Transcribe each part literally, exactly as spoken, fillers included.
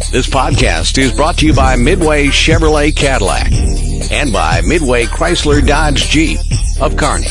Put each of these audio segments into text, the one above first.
This podcast is brought to you by Midway Chevrolet Cadillac and by Midway Chrysler Dodge Jeep of Kearney.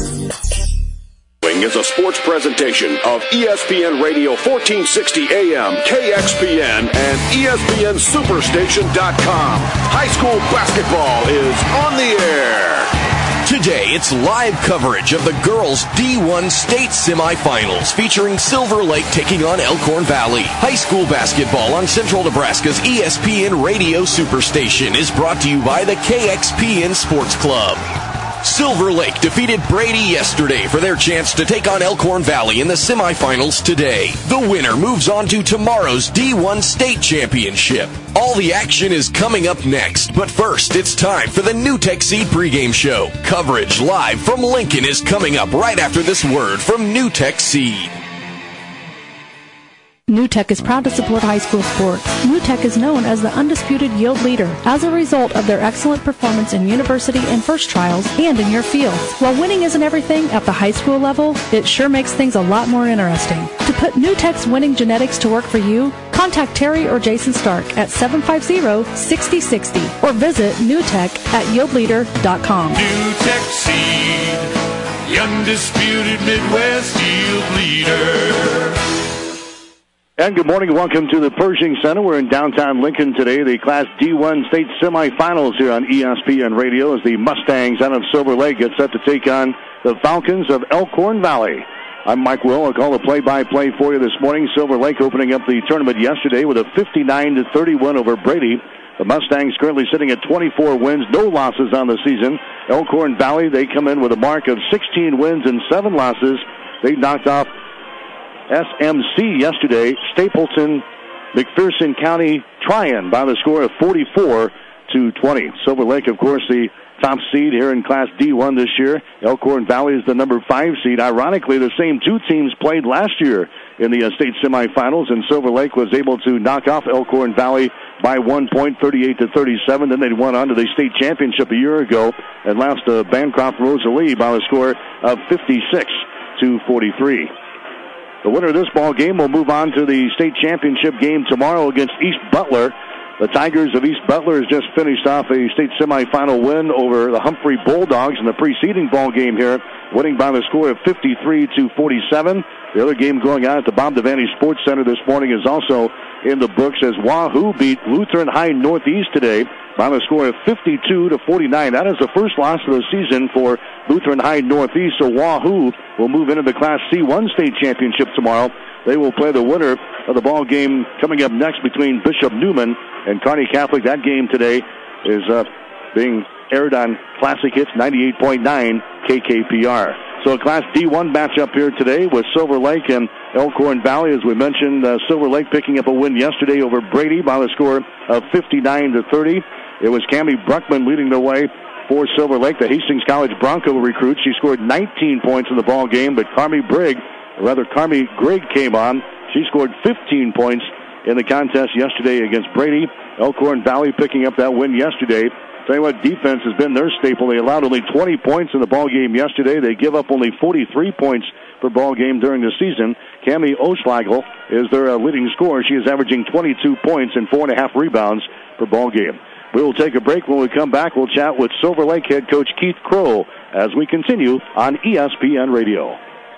Is a sports presentation of E S P N Radio fourteen sixty A M, K X P N, and E S P N Superstation dot com. High school basketball is on the air. Today, it's live coverage of the girls' D one state semifinals featuring Silver Lake taking on Elkhorn Valley. High school basketball on Central Nebraska's E S P N Radio Superstation is brought to you by the K X P N Sports Club. Silver Lake defeated Brady yesterday for their chance to take on Elkhorn Valley in the semifinals today. The winner moves on to tomorrow's D one state championship. All the action is coming up next, but first it's time for the NewTek Seed pregame show. Coverage live from Lincoln is coming up right after this word from NewTek Seed. NewTek is proud to support high school sports. NewTek is known as the undisputed yield leader as a result of their excellent performance in university and first trials and in your fields. While winning isn't everything at the high school level, it sure makes things a lot more interesting. To put NewTek's winning genetics to work for you, contact Terry or Jason Stark at seven five zero, six zero six zero or visit newtek at yield leader dot com. NewTek Seed, the undisputed Midwest yield leader. And good morning and welcome to the Pershing Center. We're in downtown Lincoln today. The Class D one state semifinals here on E S P N Radio as the Mustangs out of Silver Lake get set to take on the Falcons of Elkhorn Valley. I'm Mike Will. I'll call the play-by-play for you this morning. Silver Lake opening up the tournament yesterday with a fifty-nine to thirty win over Brady. The Mustangs currently sitting at twenty-four wins, no losses on the season. Elkhorn Valley, they come in with a mark of sixteen wins and seven losses. They knocked off S M C yesterday, Stapleton, McPherson County, Tryon by the score of forty-four to twenty. Silver Lake, of course, the top seed here in Class D one this year. Elkhorn Valley is the number five seed. Ironically, the same two teams played last year in the uh, state semifinals, and Silver Lake was able to knock off Elkhorn Valley by one point, thirty-eight to thirty-seven. Then they went on to the state championship a year ago and lost to Bancroft Rosalie by the score of fifty-six to forty-three. The winner of this ball game will move on to the state championship game tomorrow against East Butler. The Tigers of East Butler has just finished off a state semifinal win over the Humphrey Bulldogs in the preceding ball game here, winning by the score of fifty-three to forty-seven. The other game going on at the Bob Devaney Sports Center this morning is also in the books as Wahoo beat Lutheran High Northeast today by the score of fifty-two to forty-nine. That is the first loss of the season for Lutheran High Northeast, so Wahoo will move into the Class C one state championship tomorrow. They will play the winner of the ball game coming up next between Bishop Neumann and Kearney Catholic. That game today is uh, being aired on Classic Hits ninety-eight point nine K K P R. So a Class D one matchup here today with Silver Lake and Elkhorn Valley. As we mentioned, uh, Silver Lake picking up a win yesterday over Brady by the score of fifty-nine to thirty. It was Cammie Bruckman leading the way for Silver Lake, the Hastings College Bronco recruit. She scored nineteen points in the ball game, but Carmi Brigg, or rather Carmi Grigg came on. She scored fifteen points in the contest yesterday against Brady. Elkhorn Valley picking up that win yesterday. Tell you what, defense has been their staple. They allowed only twenty points in the ball game yesterday. They give up only forty-three points per ball game during the season. Cammie Oschlagel is their uh, leading scorer. She is averaging twenty-two points and four and a half rebounds per ball game. We will take a break. When we come back, we'll chat with Silver Lake head coach Keith Crow as we continue on E S P N Radio.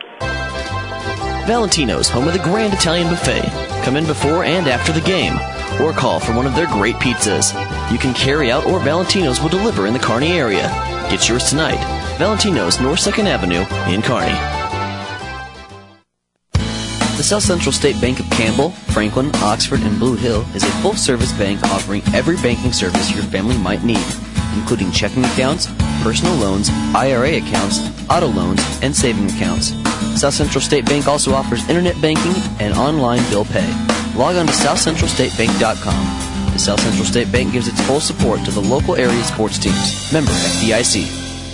Valentino's, home of the Grand Italian Buffet. Come in before and after the game, or call for one of their great pizzas. You can carry out, or Valentino's will deliver in the Kearney area. Get yours tonight. Valentino's, North second Avenue in Kearney. The South Central State Bank of Campbell, Franklin, Oxford, and Blue Hill is a full-service bank offering every banking service your family might need, including checking accounts, personal loans, I R A accounts, auto loans, and saving accounts. South Central State Bank also offers internet banking and online bill pay. Log on to south central state bank dot com. The South Central State Bank gives its full support to the local area sports teams. Member F D I C.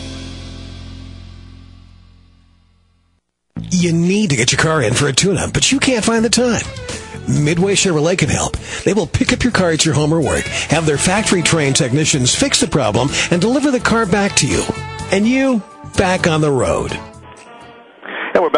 You need to get your car in for a tune-up, but you can't find the time. Midway Chevrolet can help. They will pick up your car at your home or work, have their factory-trained technicians fix the problem, and deliver the car back to you. And you, back on the road. And we're back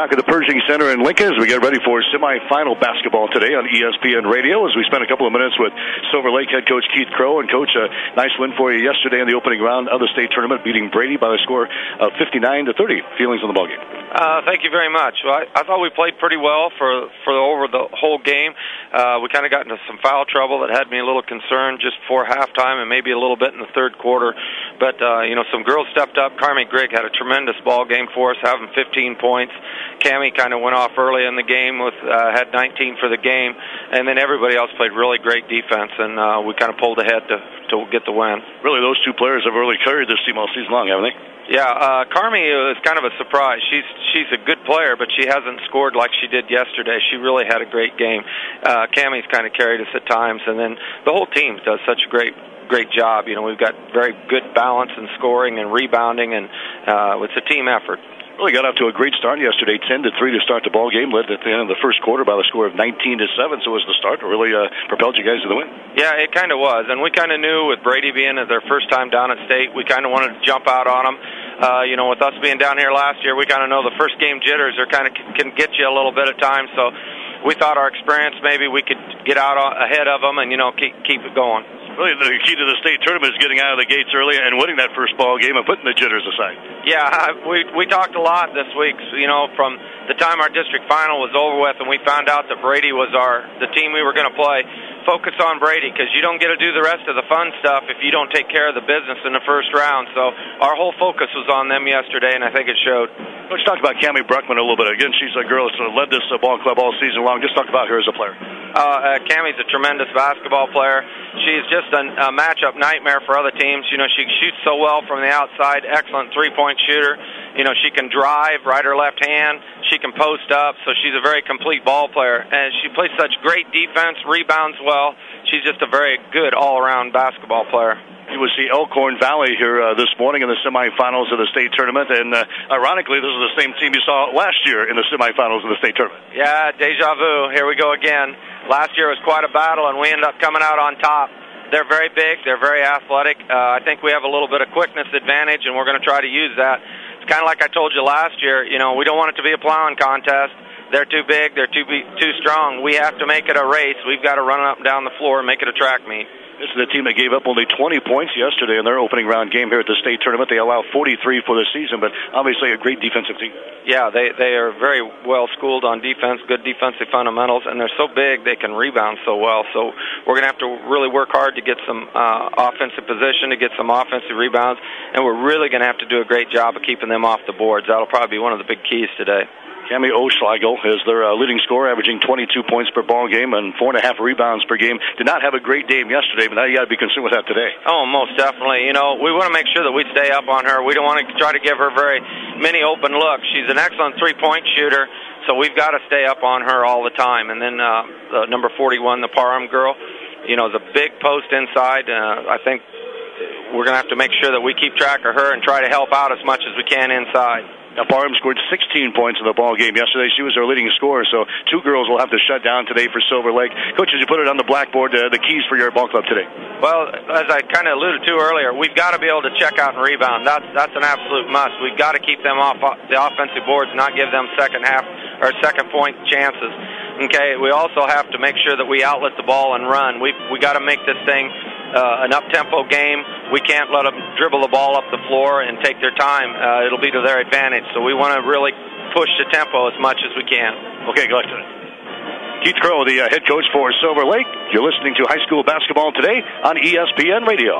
back at the Pershing Center in Lincoln as we get ready for semifinal basketball today on E S P N Radio. As we spent a couple of minutes with Silver Lake head coach Keith Crow. And, Coach, a nice win for you yesterday in the opening round of the state tournament, beating Brady by the score of fifty-nine to thirty. Feelings on the ballgame? Uh, thank you very much. Well, I, I thought we played pretty well for for the, over the whole game. Uh, we kind of got into some foul trouble that had me a little concerned just before halftime and maybe a little bit in the third quarter. But, uh, you know, some girls stepped up. Carmi Grigg had a tremendous ball game for us, having fifteen points. Cammie kind of went off early in the game, with uh, had nineteen for the game. And then everybody else played really great defense, and uh, we kind of pulled ahead to, to get the win. Really, those two players have really carried this team all season long, haven't they? Yeah, uh, Carmi is kind of a surprise. She's she's a good player, but she hasn't scored like she did yesterday. She really had a great game. Uh, Cammie's kind of carried us at times, and then the whole team does such a great great job. You know, we've got very good balance in scoring and rebounding, and uh, it's a team effort. Really got off to a great start yesterday, ten to three to start the ball game. Led at the end of the first quarter by the score of nineteen to seven. So it was the start that really uh, propelled you guys to the win. Yeah, it kind of was, and we kind of knew with Brady being their first time down at state, we kind of wanted to jump out on them. Uh, you know, with us being down here last year, we kind of know the first game jitters are kind of can get you a little bit of time. So we thought our experience, maybe we could get out ahead of them and, you know, keep keep it going. Really, the key to the state tournament is getting out of the gates early and winning that first ball game and putting the jitters aside. Yeah, we we talked a lot this week. You know, from the time our district final was over with, and we found out that Brady was our the team we were going to play. Focus on Brady, because you don't get to do the rest of the fun stuff if you don't take care of the business in the first round. So our whole focus was on them yesterday, and I think it showed. Let's talk about Cammie Bruckman a little bit. Again, she's a girl that's led this uh, ball club all season long. Just talk about her as a player. Uh, uh, Cammie's a tremendous basketball player. She's just a, a matchup nightmare for other teams. You know, she shoots so well from the outside. Excellent three-point shooter. You know, she can drive right or left hand. She can post up, so she's a very complete ball player. And she plays such great defense, rebounds well. She's just a very good all-around basketball player. You will see Elkhorn Valley here uh, this morning in the semifinals of the state tournament. And uh, ironically, this is the same team you saw last year in the semifinals of the state tournament. Yeah, deja vu. Here we go again. Last year was quite a battle, and we ended up coming out on top. They're very big. They're very athletic. Uh, I think we have a little bit of quickness advantage, and we're going to try to use that. It's kind of like I told you last year. You know, we don't want it to be a plowing contest. They're too big. They're too be- too strong. We have to make it a race. We've got to run up and down the floor and make it a track meet. This is the team that gave up only twenty points yesterday in their opening round game here at the state tournament. They allow forty-three for the season, but obviously a great defensive team. Yeah, they they are very well schooled on defense, good defensive fundamentals, and they're so big they can rebound so well. So we're going to have to really work hard to get some uh, offensive position, to get some offensive rebounds, and we're really going to have to do a great job of keeping them off the boards. That'll probably be one of the big keys today. Cammie O'Schlegel is their uh, leading scorer, averaging twenty-two points per ball game and four and a half rebounds per game. Did not have a great game yesterday, but now you got to be concerned with that today. Oh, most definitely. You know, we want to make sure that we stay up on her. We don't want to try to give her very many open looks. She's an excellent three-point shooter, so we've got to stay up on her all the time. And then uh, the number forty-one, the Parham girl, you know, is a big post inside. Uh, I think we're going to have to make sure that we keep track of her and try to help out as much as we can inside. Now, Parham scored sixteen points in the ball game yesterday. She was their leading scorer, so two girls will have to shut down today for Silver Lake. Coach, as you put it on the blackboard, uh, the keys for your ball club today? Well, as I kind of alluded to earlier, we've got to be able to check out and rebound. That's that's an absolute must. We've got to keep them off the offensive boards, not give them second half or second point chances. Okay, we also have to make sure that we outlet the ball and run. We we got to make this thing Uh, an up-tempo game. We can't let them dribble the ball up the floor and take their time. Uh, it'll be to their advantage. So we want to really push the tempo as much as we can. Okay, good luck today. Keith Crow, the uh, head coach for Silver Lake. You're listening to High School Basketball today on E S P N Radio.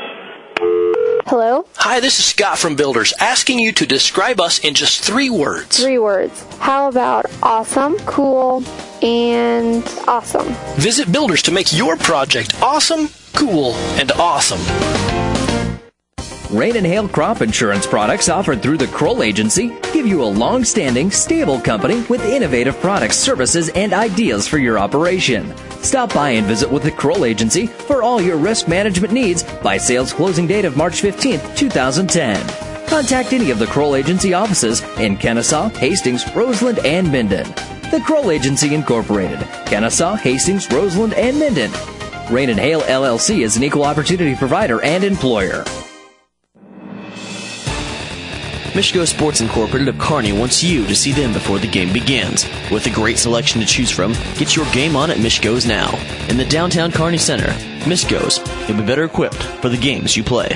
Hello? Hi, this is Scott from Builders, asking you to describe us in just three words. Three words. How about awesome, cool, and awesome? Visit Builders to make your project awesome, cool, and awesome. Rain and hail crop insurance products offered through the Kroll Agency give you a long-standing, stable company with innovative products, services, and ideas for your operation. Stop by and visit with the Kroll Agency for all your risk management needs by sales closing date of March fifteenth, twenty ten. Contact any of the Kroll Agency offices in Kennesaw, Hastings, Roseland, and Minden. The Kroll Agency Incorporated, Kennesaw, Hastings, Roseland, and Minden. Rain and Hail L L C is an equal opportunity provider and employer. Michigo Sports Incorporated of Kearney wants you to see them before the game begins. With a great selection to choose from, get your game on at Michigo's now. In the downtown Kearney Center, Michigo's, you'll be better equipped for the games you play.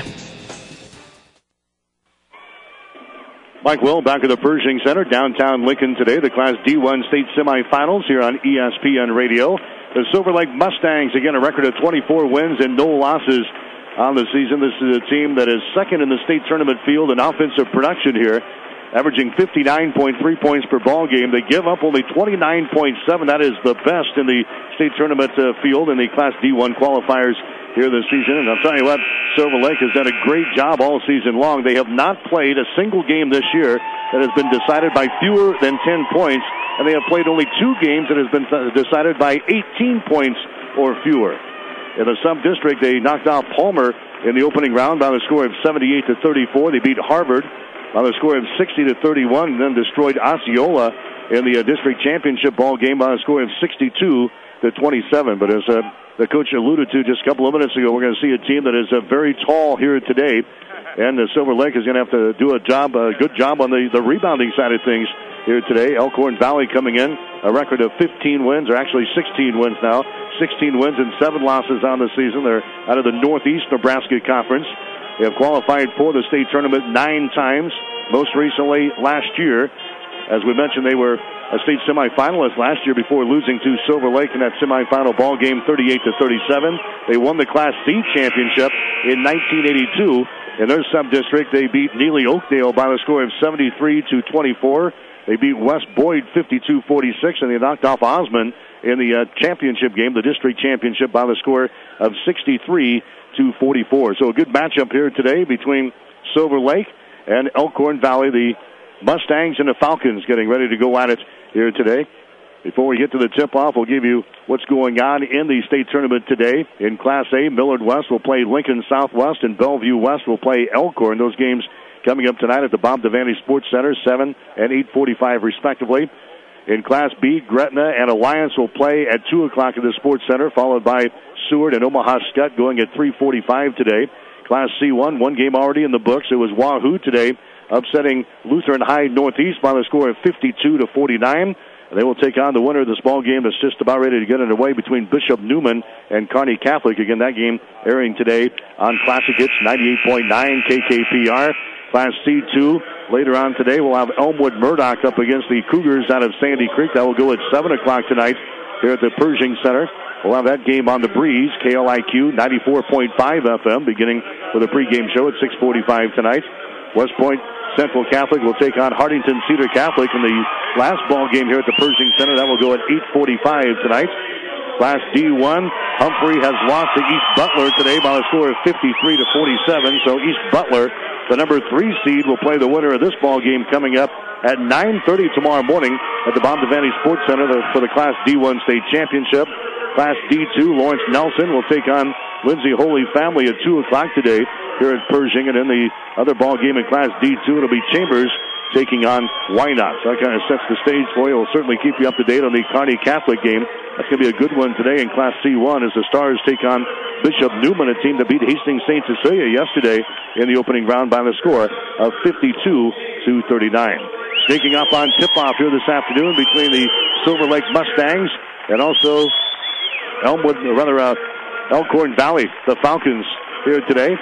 Mike Will back at the Pershing Center, downtown Lincoln today. The Class D one state semifinals here on E S P N Radio. The Silver Lake Mustangs, again, a record of twenty-four wins and no losses on the season. This is a team that is second in the state tournament field in offensive production here, averaging fifty-nine point three points per ball game. They give up only twenty-nine point seven. That is the best in the state tournament uh, field in the Class D one qualifiers here this season. And I'll tell you what, Silver Lake has done a great job all season long. They have not played a single game this year that has been decided by fewer than ten points, and they have played only two games that has been decided by eighteen points or fewer. In the sub-district, they knocked out Palmer in the opening round by the score of seventy-eight to thirty-four. They beat Harvard by the score of sixty to thirty-one, and then destroyed Osceola in the uh, district championship ball game by a score of sixty-two to twenty-seven. But as uh, the coach alluded to just a couple of minutes ago, we're going to see a team that is uh, very tall here today, and uh, Silver Lake is going to have to do a job, a good job on the, the rebounding side of things here today. Elkhorn Valley coming in, a record of fifteen wins, or actually sixteen wins now, sixteen wins and seven losses on the season. They're out of the Northeast Nebraska Conference. They have qualified for the state tournament nine times, most recently last year. As we mentioned, they were a state semifinalist last year before losing to Silver Lake in that semifinal ball game, thirty-eight to thirty-seven. They won the Class C championship in nineteen eighty-two. In their sub-district, they beat Neely Oakdale by the score of seventy-three to twenty-four. They beat West Boyd fifty-two forty-six, and they knocked off Osmond in the uh, championship game, the district championship, by the score of sixty-three to forty-four. So a good matchup here today between Silver Lake and Elkhorn Valley. The Mustangs and the Falcons getting ready to go at it here today. Before we get to the tip-off, we'll give you what's going on in the state tournament today. In Class A, Millard West will play Lincoln Southwest, and Bellevue West will play Elkhorn. Those games coming up tonight at the Bob Devaney Sports Center, seven and eight forty-five respectively. In Class B, Gretna and Alliance will play at two o'clock at the Sports Center, followed by Seward and Omaha Skutt going at three forty-five today. Class C one, one game already in the books. It was Wahoo today, upsetting Lutheran High Northeast by the score of fifty-two to forty-nine. And they will take on the winner of this ball game that's just about ready to get underway between Bishop Neumann and Kearney Catholic. Again, that game airing today on Classic Hits ninety-eight point nine K K P R. Class C two, later on today, we'll have Elmwood Murdoch up against the Cougars out of Sandy Creek. That will go at seven o'clock tonight here at the Pershing Center. We'll have that game on the Breeze, K L I Q ninety-four point five F M, beginning with a pregame show at six forty-five tonight. West Point Central Catholic will take on Hartington Cedar Catholic in the last ball game here at the Pershing Center. That will go at eight forty-five tonight. Class D one, Humphrey has lost to East Butler today by a score of fifty-three to forty-seven. So East Butler, the number three seed, will play the winner of this ball game coming up at nine thirty tomorrow morning at the Bob Devaney Sports Center for the Class D one state championship. Class D two, Lawrence Nelson will take on Lindsay Holy Family at two o'clock today here at Pershing. And in the other ball game in Class D two, it'll be Chambers taking on Wynot. So that kind of sets the stage for you. We'll certainly keep you up to date on the Kearney Catholic game. That's going to be a good one today in Class C one as the Stars take on Bishop Neumann, a team that beat Hastings Saint Cecilia yesterday in the opening round by the score of fifty-two to thirty-nine. Sneaking up on tip-off here this afternoon between the Silver Lake Mustangs and also Elmwood, or rather uh, Elkhorn Valley, the Falcons, here today.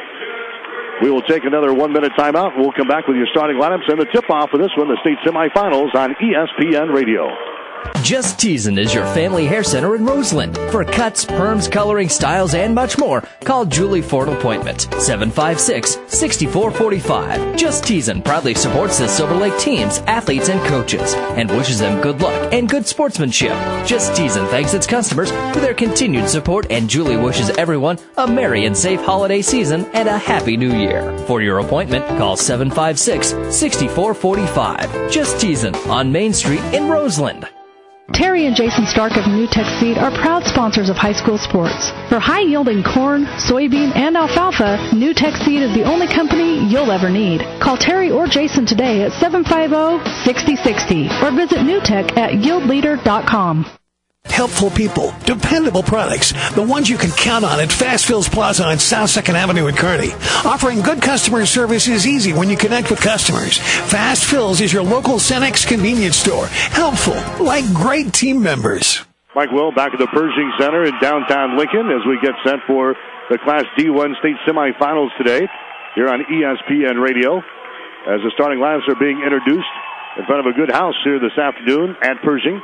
We will take another one-minute timeout. We'll come back with your starting lineups and the tip-off for this one, the state semifinals on E S P N Radio. Just Teasin' is your family hair center in Roseland. For cuts, perms, coloring, styles, and much more, call Julie for an appointment. seven five six, six four four five. Just Teasin' proudly supports the Silver Lake teams, athletes, and coaches, and wishes them good luck and good sportsmanship. Just Teasin' thanks its customers for their continued support, and Julie wishes everyone a merry and safe holiday season and a happy new year. For your appointment, call seven five six, six four four five. Just Teasin' on Main Street in Roseland. Terry and Jason Stark of NewTek Seed are proud sponsors of high school sports. For high-yielding corn, soybean, and alfalfa, NewTek Seed is the only company you'll ever need. Call Terry or Jason today at seven five zero, six zero six zero or visit newtek at yield leader dot com. Helpful people, dependable products, the ones you can count on at Fast Fills Plaza on South second Avenue in Kearney. Offering good customer service is easy when you connect with customers. Fast Fills is your local Cenex convenience store. Helpful, like great team members. Mike Will back at the Pershing Center in downtown Lincoln as we get set for the Class D one state semifinals today here on E S P N Radio. As the starting lineups are being introduced in front of a good house here this afternoon at Pershing.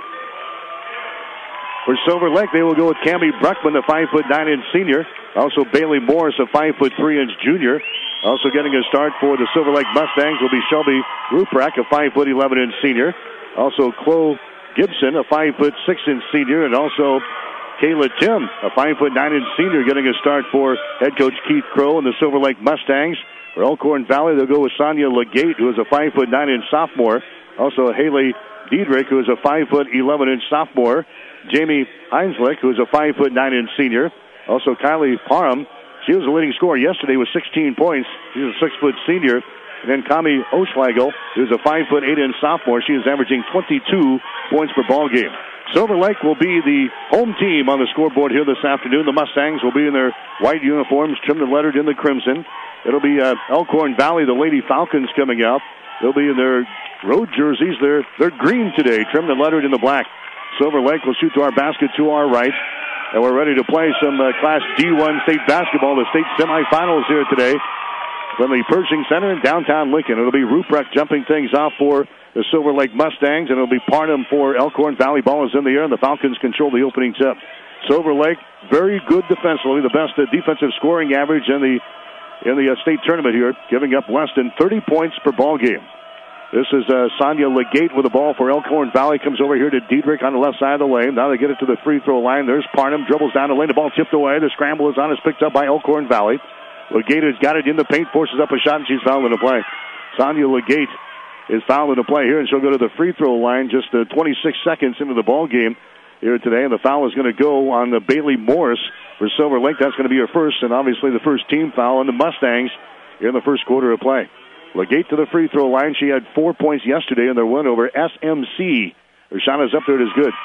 For Silver Lake, they will go with Cammie Bruckman, the five foot nine inch senior. Also Bailey Morris, a five foot three inch junior. Also getting a start for the Silver Lake Mustangs will be Shelby Ruprecht, a five foot eleven inch senior. Also Chloe Gibson, a five foot six inch senior, and also Kayla Tim, a five foot nine inch senior, getting a start for head coach Keith Crow and the Silver Lake Mustangs. For Elkhorn Valley, they'll go with Sonia Legate, who is a five foot nine inch sophomore. Also Haley Diedrich, who is a five foot eleven inch sophomore. Jamie Heinslick, who is a five foot nine inch senior. Also Kylie Parham, she was the leading scorer yesterday with sixteen points. She's a six foot senior. And then Kami Oschlagel, who's a five foot eight inch sophomore. She is averaging twenty-two points per ball game. Silver Lake will be the home team on the scoreboard here this afternoon. The Mustangs will be in their white uniforms, trimmed and lettered in the crimson. It'll be uh, Elkhorn Valley, the Lady Falcons, coming out. They'll be in their road jerseys. They're, they're green today, trimmed and lettered in the black. Silver Lake will shoot to our basket to our right. And we're ready to play some uh, Class D one state basketball, the state semifinals here today from the Pershing Center in downtown Lincoln. It'll be Ruprecht jumping things off for the Silver Lake Mustangs, and it'll be Parham for Elkhorn Valley. Ball is in the air, and the Falcons control the opening tip. Silver Lake, very good defensively, the best uh, defensive scoring average in the in the uh, state tournament here, giving up less than thirty points per ball game. This is uh, Sonia Legate with the ball for Elkhorn Valley. Comes over here to Diedrich on the left side of the lane. Now they get it to the free throw line. There's Parham. Dribbles down the lane. The ball tipped away. The scramble is on. It's picked up by Elkhorn Valley. Legate has got it in the paint. Forces up a shot, and she's fouled in the play. Sonia Legate is fouled in the play here, and she'll go to the free throw line just uh, twenty-six seconds into the ball game here today. And the foul is going to go on the Bailey Morris for Silver Lake. That's going to be her first, and obviously the first team foul on the Mustangs here in the first quarter of play. Legate to the free throw line. She had four points yesterday in their win over S M C. Her shot is up there. It is good.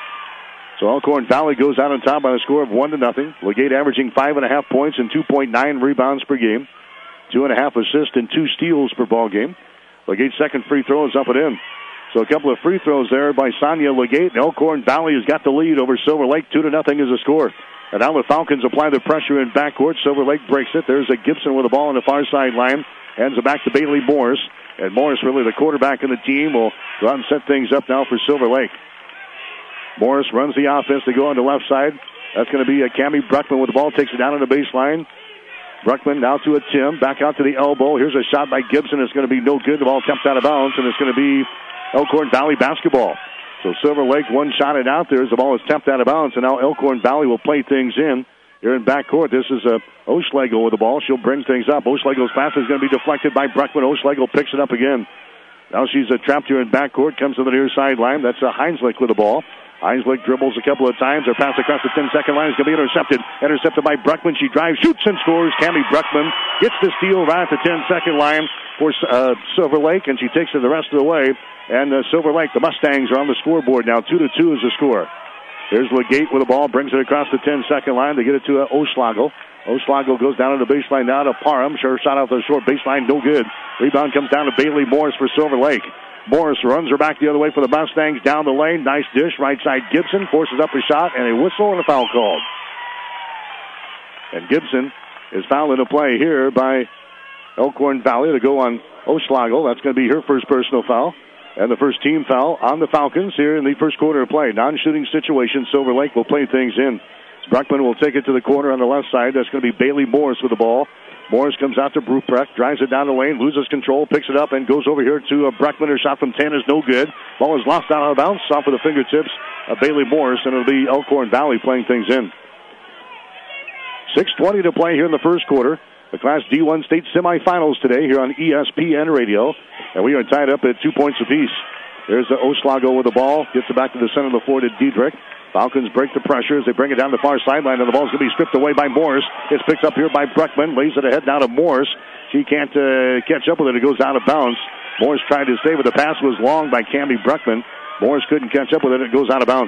So Elkhorn Valley goes out on top by a score of one to nothing. Legate averaging five and a half points and two point nine rebounds per game, two and a half assists and two steals per ball game. Legate's second free throw is up and in. So a couple of free throws there by Sonia Legate. And Elkhorn Valley has got the lead over Silver Lake. Two to nothing is the score. And now the Falcons apply the pressure in backcourt. Silver Lake breaks it. There's a Gibson with the ball on the far sideline. Hands it back to Bailey Morris. And Morris, really the quarterback of the team, will go out and set things up now for Silver Lake. Morris runs the offense. They go on the left side. That's going to be a Cammie Bruckman with the ball. Takes it down on the baseline. Bruckman now to a Tim. Back out to the elbow. Here's a shot by Gibson. It's going to be no good. The ball tapped out of bounds, and it's going to be Elkhorn Valley basketball. So Silver Lake one shot it out there as the ball is tapped out of bounds, and now Elkhorn Valley will play things in here in backcourt. This is a Oschlegel with the ball. She'll bring things up. Oschlegel's pass is going to be deflected by Bruckman. Oschlegel picks it up again. Now she's uh, trapped here in backcourt. Comes to the near sideline. That's a Heinslick with the ball. Heinslick dribbles a couple of times. Her pass across the ten-second line is going to be intercepted. Intercepted by Bruckman. She drives, shoots, and scores. Cammie Bruckman gets the steal right at the ten-second line for uh, Silver Lake, and she takes it the rest of the way. And uh, Silver Lake, the Mustangs, are on the scoreboard now. Two to two is the score. There's Legate with the ball. Brings it across the ten-second line. They get it to uh, Oschlagel. Oschlagel goes down to the baseline now to Parham. Sure shot out the short baseline. No good. Rebound comes down to Bailey Morris for Silver Lake. Morris runs her back the other way for the Mustangs down the lane. Nice dish. Right side Gibson forces up a shot and a whistle and a foul called. And Gibson is fouled into play here by Elkhorn Valley to go on Oschlagel. That's going to be her first personal foul. And the first team foul on the Falcons here in the first quarter of play. Non-shooting situation. Silver Lake will play things in. Bruckman will take it to the corner on the left side. That's going to be Bailey Morris with the ball. Morris comes out to Ruprecht, drives it down the lane, loses control, picks it up, and goes over here to uh, Bruckman. Her shot from ten is no good. Ball is lost out of bounds, off of the fingertips of Bailey Morris, and it'll be Elkhorn Valley playing things in. six twenty to play here in the first quarter. The Class D one state semifinals today here on E S P N Radio, and we are tied up at two points apiece. There's the Oschlagel with the ball, gets it back to the center of the floor to Diedrich. Falcons break the pressure as they bring it down the far sideline, and the ball's going to be stripped away by Morris. It's picked up here by Bruckman, lays it ahead now to Morris. She can't uh, catch up with it. It goes out of bounds. Morris tried to stay, but the pass was long by Cammie Bruckman. Morris couldn't catch up with it. It goes out of bounds.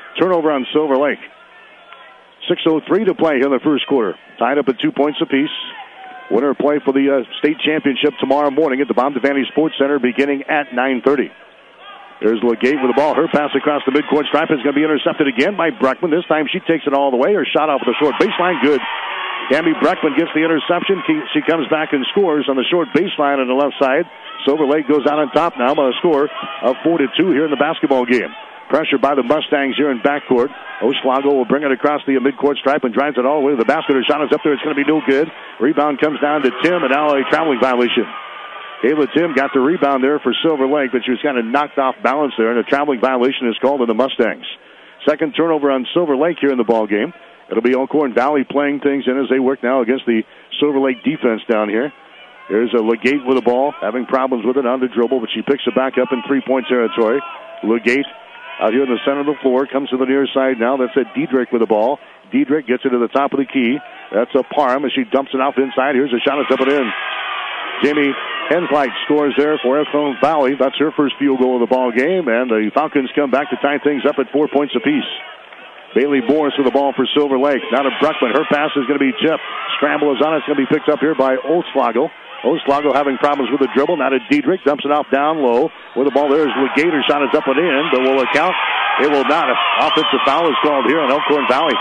turnover on Silver Lake. six oh three to play here in the first quarter. Tied up at two points apiece. Winner play for the uh, state championship tomorrow morning at the Bond-Devaney Sports Center beginning at nine thirty. There's Legate with the ball. Her pass across the midcourt stripe is going to be intercepted again by Bruckman. This time she takes it all the way. Her shot off the short baseline, good. Cammy Bruckman gets the interception. She comes back and scores on the short baseline on the left side. Silver Lake goes out on top now by a score of four to two here in the basketball game. Pressure by the Mustangs here in backcourt. Oslago will bring it across the midcourt stripe and drives it all the way to the basket. Her shot is up there. It's going to be no good. Rebound comes down to Tim, and now a traveling violation. Kayla Tim got the rebound there for Silver Lake, but she was kind of knocked off balance there, and a traveling violation is called on the Mustangs. Second turnover on Silver Lake here in the ball game. It'll be Elkhorn Valley playing things in as they work now against the Silver Lake defense down here. There's a Legate with the ball, having problems with it on the dribble, but she picks it back up in three-point territory. Legate out here in the center of the floor, comes to the near side now. That's a Diedrich with the ball. Diedrich gets it to the top of the key. That's a Parham as she dumps it off inside. Here's a shot that's up and in. Jamie Henslight scores there for Elkhorn Valley. That's her first field goal of the ball game, and the Falcons come back to tie things up at four points apiece. Bailey Morris with the ball for Silver Lake. Now to Bruckman. Her pass is going to be tipped. Scramble is on. It's going to be picked up here by Oslago. Oslago having problems with the dribble. Now to Diedrich. Dumps it off down low. With the ball there is Legate. Her shot is up and in, but will it count? It will not. Offensive foul is called here on Elkhorn Valley.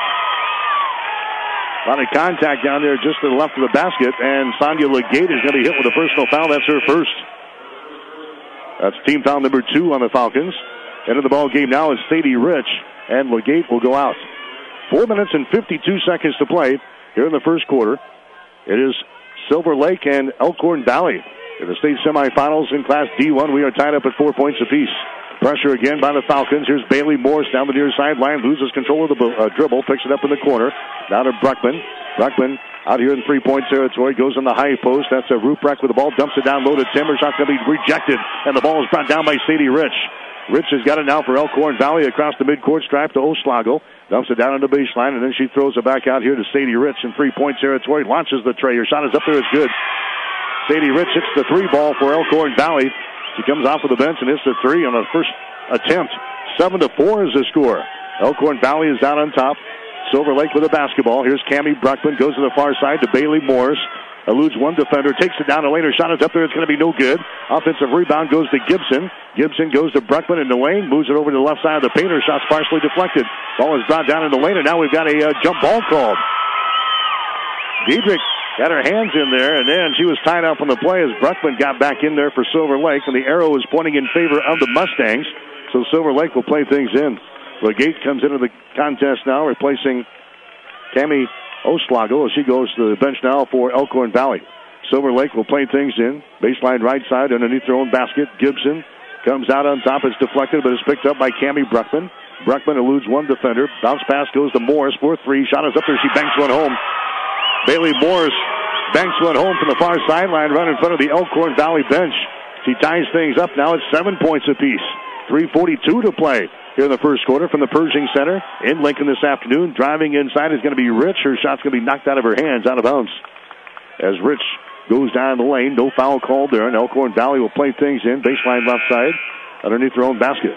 A lot of contact down there just to the left of the basket, and Sonia Legate is going to be hit with a personal foul. That's her first. That's team foul number two on the Falcons. Into the ball game now is Sadie Rich, and Legate will go out. Four minutes and fifty-two seconds to play here in the first quarter. It is Silver Lake and Elkhorn Valley in the state semifinals in Class D one. We are tied up at four points apiece. Pressure again by the Falcons. Here's Bailey Morris down the near sideline. Loses control of the uh, dribble. Picks it up in the corner. Now to Bruckman. Bruckman out here in three-point territory. Goes on the high post. That's a Ruprecht with the ball. Dumps it down low to Timmer. Shot's going to be rejected. And the ball is brought down by Sadie Rich. Rich has got it now for Elkhorn Valley across the midcourt stripe to Oslago. Dumps it down on the baseline, and then she throws it back out here to Sadie Rich in three-point territory. Launches the tray. Her shot is up there. It's good. Sadie Rich hits the three ball for Elkhorn Valley. She comes off of the bench and hits the three on her first attempt. Seven to four is the score. Elkhorn Valley is down on top. Silver Lake with a basketball. Here's Cammy Bruckman. Goes to the far side to Bailey Morris. Eludes one defender. Takes it down the lane. Her shot is up there. It's going to be no good. Offensive rebound goes to Gibson. Gibson goes to Bruckman in the lane. Moves it over to the left side of the paint. Her shot's partially deflected. Ball is brought down in the lane, and now we've got a uh, jump ball called. Diedrich got her hands in there, and then she was tied up on the play as Bruckman got back in there for Silver Lake, and the arrow is pointing in favor of the Mustangs, so Silver Lake will play things in. Legate comes into the contest now, replacing Tammy Oslago as she goes to the bench now for Elkhorn Valley. Silver Lake will play things in. Baseline right side underneath their own basket. Gibson comes out on top. It's deflected, but it's picked up by Cammy Bruckman. Bruckman eludes one defender. Bounce pass goes to Morris for three. Shot is up there. She banks one home. Bailey Morris banks one home from the far sideline, right in front of the Elkhorn Valley bench. She ties things up now at seven points apiece. three forty-two to play here in the first quarter from the Pershing Center in Lincoln this afternoon. Driving inside is going to be Rich. Her shot's going to be knocked out of her hands, out of bounds. As Rich goes down the lane, no foul called there, and Elkhorn Valley will play things in. Baseline left side underneath their own basket.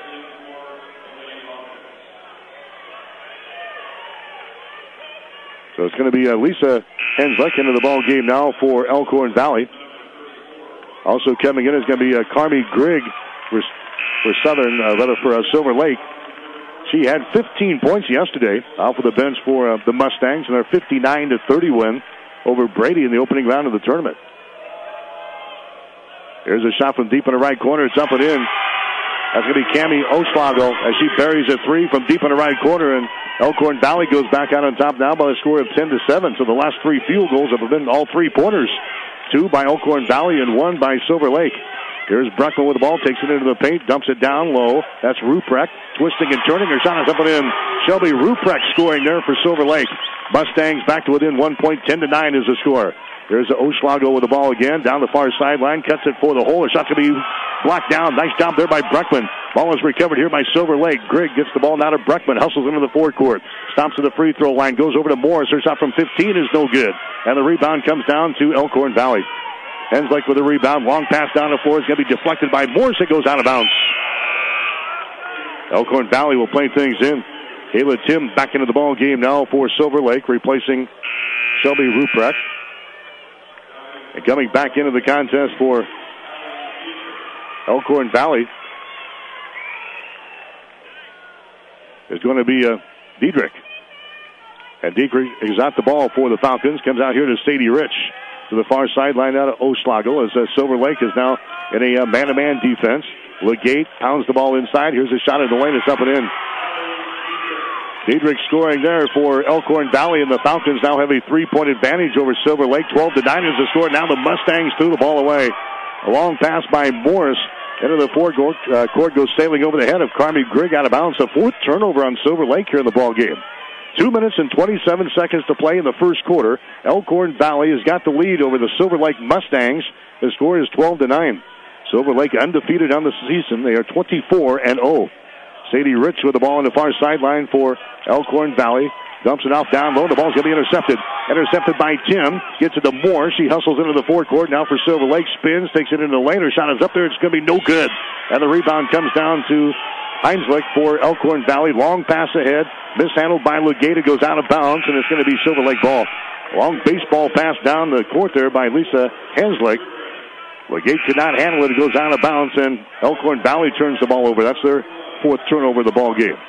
So it's going to be uh, Lisa Henslick into the ball game now for Elkhorn Valley. Also coming in is going to be uh, Carmi Grigg for, for Southern, uh, rather for uh, Silver Lake. She had fifteen points yesterday off of the bench for uh, the Mustangs in their fifty-nine to thirty win over Brady in the opening round of the tournament. Here's a shot from deep in the right corner. It's up and in. That's going to be Cammy Oslago as she buries a three from deep in the right corner, and Elkhorn Valley goes back out on top now by a score of ten to seven. So the last three field goals have been all three-pointers. Two by Elkhorn Valley and one by Silver Lake. Here's Bruckman with the ball, takes it into the paint, dumps it down low. That's Ruprecht, twisting and turning. Her shot is up and in. Shelby Ruprecht scoring there for Silver Lake. Mustangs back to within one point, ten to nine is the score. There's Oslago with the ball again, down the far sideline, cuts it for the hole. The shot's going to be blocked down. Nice job there by Bruckman. Ball is recovered here by Silver Lake. Grigg gets the ball now to Bruckman, hustles into the forecourt, stops at the free throw line, goes over to Morris. Her shot from fifteen is no good, and the rebound comes down to Elkhorn Valley. Henslick with the rebound, long pass down the floor is going to be deflected by Morris. It goes out of bounds. Elkhorn Valley will play things in. Kayla Tim back into the ball game now for Silver Lake, replacing Shelby Ruprecht. And coming back into the contest for Elkhorn Valley is going to be uh, Diedrich. And Diedrich is at the ball for the Falcons. Comes out here to Sadie Rich to the far sideline out of Oslago as uh, Silver Lake is now in a uh, man-to-man defense. Legate pounds the ball inside. Here's a shot in the lane. It's up and in. Diedrich scoring there for Elkhorn Valley, and the Falcons now have a three-point advantage over Silver Lake. twelve to nine is the score. Now the Mustangs threw the ball away. A long pass by Morris into the forecourt. Uh, court goes sailing over the head of Carmi Grigg out of bounds. A fourth turnover on Silver Lake here in the ball game. Two minutes and twenty-seven seconds to play in the first quarter. Elkhorn Valley has got the lead over the Silver Lake Mustangs. The score is twelve to nine. Silver Lake undefeated on the season. They are twenty-four and oh. Sadie Rich with the ball on the far sideline for Elkhorn Valley. Dumps it off down low. The ball's going to be intercepted. Intercepted by Tim. Gets it to Moore. She hustles into the forecourt. Now for Silver Lake. Spins. Takes it into the lane. Her shot is up there. It's going to be no good. And the rebound comes down to Heinslick for Elkhorn Valley. Long pass ahead. Mishandled by Legate. It goes out of bounds. And it's going to be Silver Lake ball. Long baseball pass down the court there by Lisa Heinslick. Legate could not handle it. It goes out of bounds. And Elkhorn Valley turns the ball over. That's their fourth turnover of the ball game.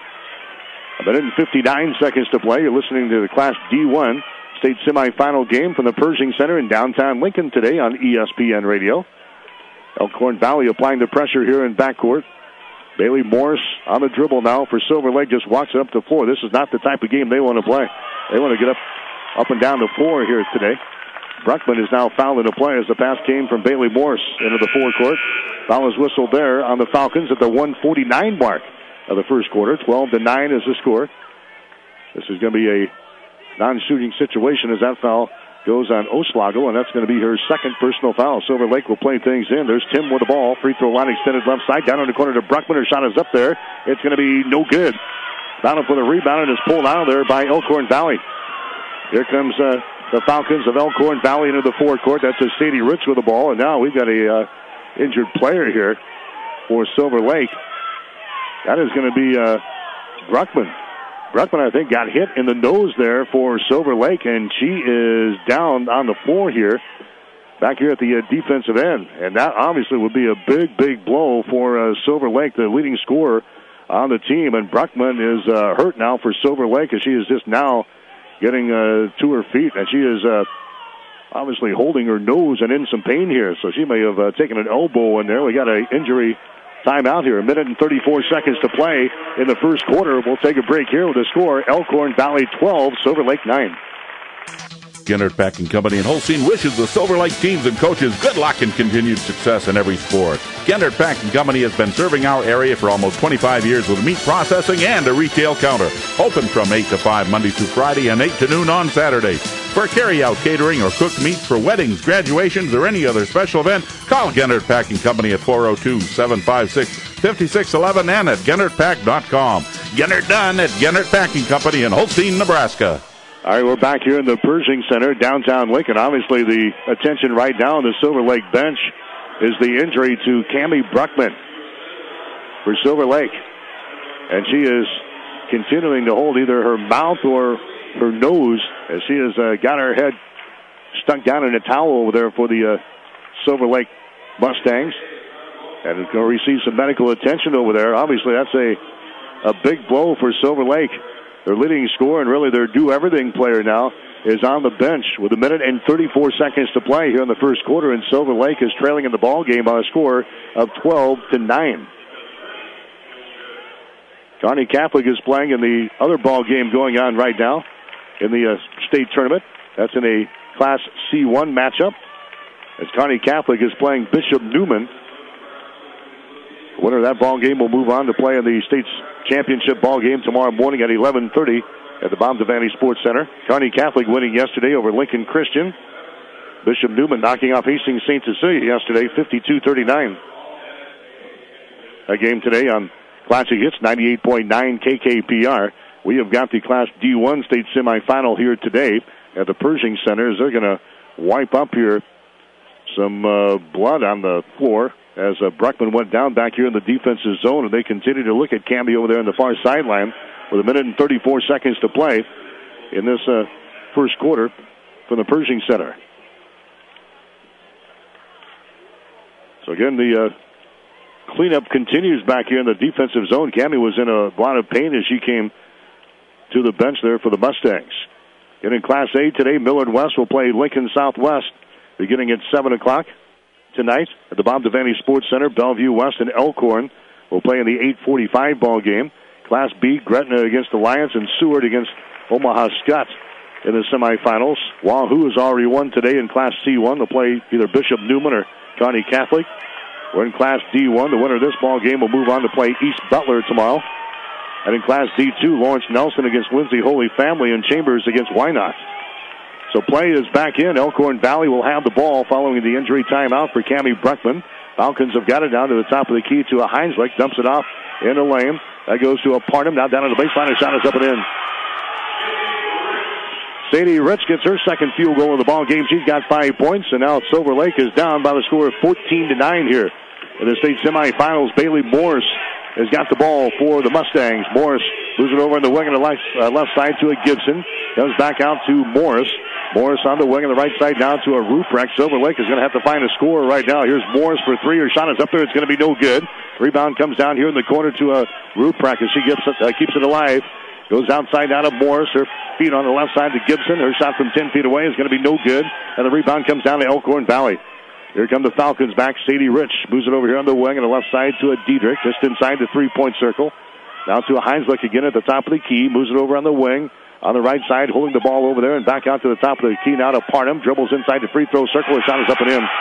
A minute and fifty-nine seconds to play. You're listening to the Class D one state semifinal game from the Pershing Center in downtown Lincoln today on E S P N Radio. Elkhorn Valley applying the pressure here in backcourt. Bailey Morris on the dribble now for Silver Lake. Just walks up the floor. This is not the type of game they want to play. They want to get up, up and down the floor here today. Bruckman is now fouled into play as the pass came from Bailey Morris into the forecourt. Foul is whistled there on the Falcons at the one forty-nine mark of the first quarter. twelve to nine is the score. This is going to be a non-shooting situation as that foul goes on Oslago, and that's going to be her second personal foul. Silver Lake will play things in. There's Tim with the ball. Free throw line extended left side. Down in the corner to Bruckman. Her shot is up there. It's going to be no good. Battle for the rebound and is pulled out of there by Elkhorn Valley. Here comes uh, the Falcons of Elkhorn Valley into the forecourt. That's a Sadie Rich with the ball, and now we've got a uh, injured player here for Silver Lake. That is going to be uh, Bruckman. Bruckman, I think, got hit in the nose there for Silver Lake, and she is down on the floor here, back here at the uh, defensive end. And that obviously would be a big, big blow for uh, Silver Lake, the leading scorer on the team. And Bruckman is uh, hurt now for Silver Lake, as she is just now getting uh, to her feet, and she is uh, obviously holding her nose and in some pain here. So she may have uh, taken an elbow in there. We got an injury timeout here. A minute and thirty-four seconds to play in the first quarter. We'll take a break here with the score. Elkhorn Valley twelve, Silver Lake nine. Gennert Packing Company in Holstein wishes the Silver Lake teams and coaches good luck and continued success in every sport. Gennert Packing Company has been serving our area for almost twenty-five years with meat processing and a retail counter. Open from eight to five Monday through Friday and eight to noon on Saturdays. For carry-out catering or cooked meats for weddings, graduations, or any other special event, call Gennert Packing Company at four oh two, seven five six, five six one one and at Gennert Pack dot com. Gennert done at Gennert Packing Company in Holstein, Nebraska. All right, we're back here in the Pershing Center, downtown Lincoln. Obviously, the attention right now on the Silver Lake bench is the injury to Cammie Bruckman for Silver Lake. And she is continuing to hold either her mouth or her nose as she has uh, got her head stuck down in a towel over there for the uh, Silver Lake Mustangs. And is going to receive some medical attention over there. Obviously, that's a, a big blow for Silver Lake. Their leading scorer and really their do-everything player now is on the bench with a minute and thirty-four seconds to play here in the first quarter, and Silver Lake is trailing in the ball game by a score of twelve to nine. Kearney Catholic is playing in the other ball game going on right now in the uh, state tournament. That's in a Class C one matchup as Kearney Catholic is playing Bishop Neumann. The winner of that ball game will move on to play in the state's championship ball game tomorrow morning at eleven thirty at the Bom Devaney Sports Center. Kearney Catholic winning yesterday over Lincoln Christian. Bishop Neumann knocking off Hastings Saint Cecilia yesterday, fifty-two thirty-nine. A game today on Classic Hits, ninety-eight point nine K K P R. We have got the Class D one state semifinal here today at the Pershing Center as they're going to wipe up here some uh, blood on the floor. as uh, Bruckman went down back here in the defensive zone, and they continue to look at Camby over there on the far sideline with a minute and thirty-four seconds to play in this uh, first quarter from the Pershing Center. So again, the uh, cleanup continues back here in the defensive zone. Camby was in a lot of pain as she came to the bench there for the Mustangs. And in Class A today, Millard West will play Lincoln Southwest beginning at seven o'clock tonight at the Bob Devaney Sports Center. Bellevue West and Elkhorn will play in the eight forty-five ball game. Class B, Gretna against Alliance and Seward against Omaha Skutt in the semifinals. Wahoo has already won today in Class C one. They'll play either Bishop Neumann or Kearney Catholic. We're in Class D one. The winner of this ball game will move on to play East Butler tomorrow. And in Class D two, Lawrence Nelson against Lindsay Holy Family and Chambers against Wynot. So play is back in. Elkhorn Valley will have the ball following the injury timeout for Cammy Bruckman. Falcons have got it down to the top of the key to a Heinslick. Dumps it off in the lane. That goes to a Parnham. Now down to the baseline. A shot is up and in. Sadie Rich gets her second field goal of the ball game. She's got five points, and now Silver Lake is down by the score of fourteen to nine here in the state semifinals. Bailey Morris has got the ball for the Mustangs. Morris moves it over on the wing on the left, uh, left side to a Gibson. Comes back out to Morris. Morris on the wing on the right side down to a Ruprecht. Silver Lake is going to have to find a scorer right now. Here's Morris for three. Her shot is up there. It's going to be no good. Rebound comes down here in the corner to a Ruprecht as she gets it, uh, keeps it alive. Goes outside down to Morris. Her feet on the left side to Gibson. Her shot from ten feet away is going to be no good. And the rebound comes down to Elkhorn Valley. Here come the Falcons back. Sadie Rich moves it over here on the wing on the left side to a Diedrich, just inside the three-point circle. Now to a Heinslick again at the top of the key. Moves it over on the wing. On the right side, holding the ball over there and back out to the top of the key. Now to Parham. Dribbles inside the free throw circle. Her shot is up and in.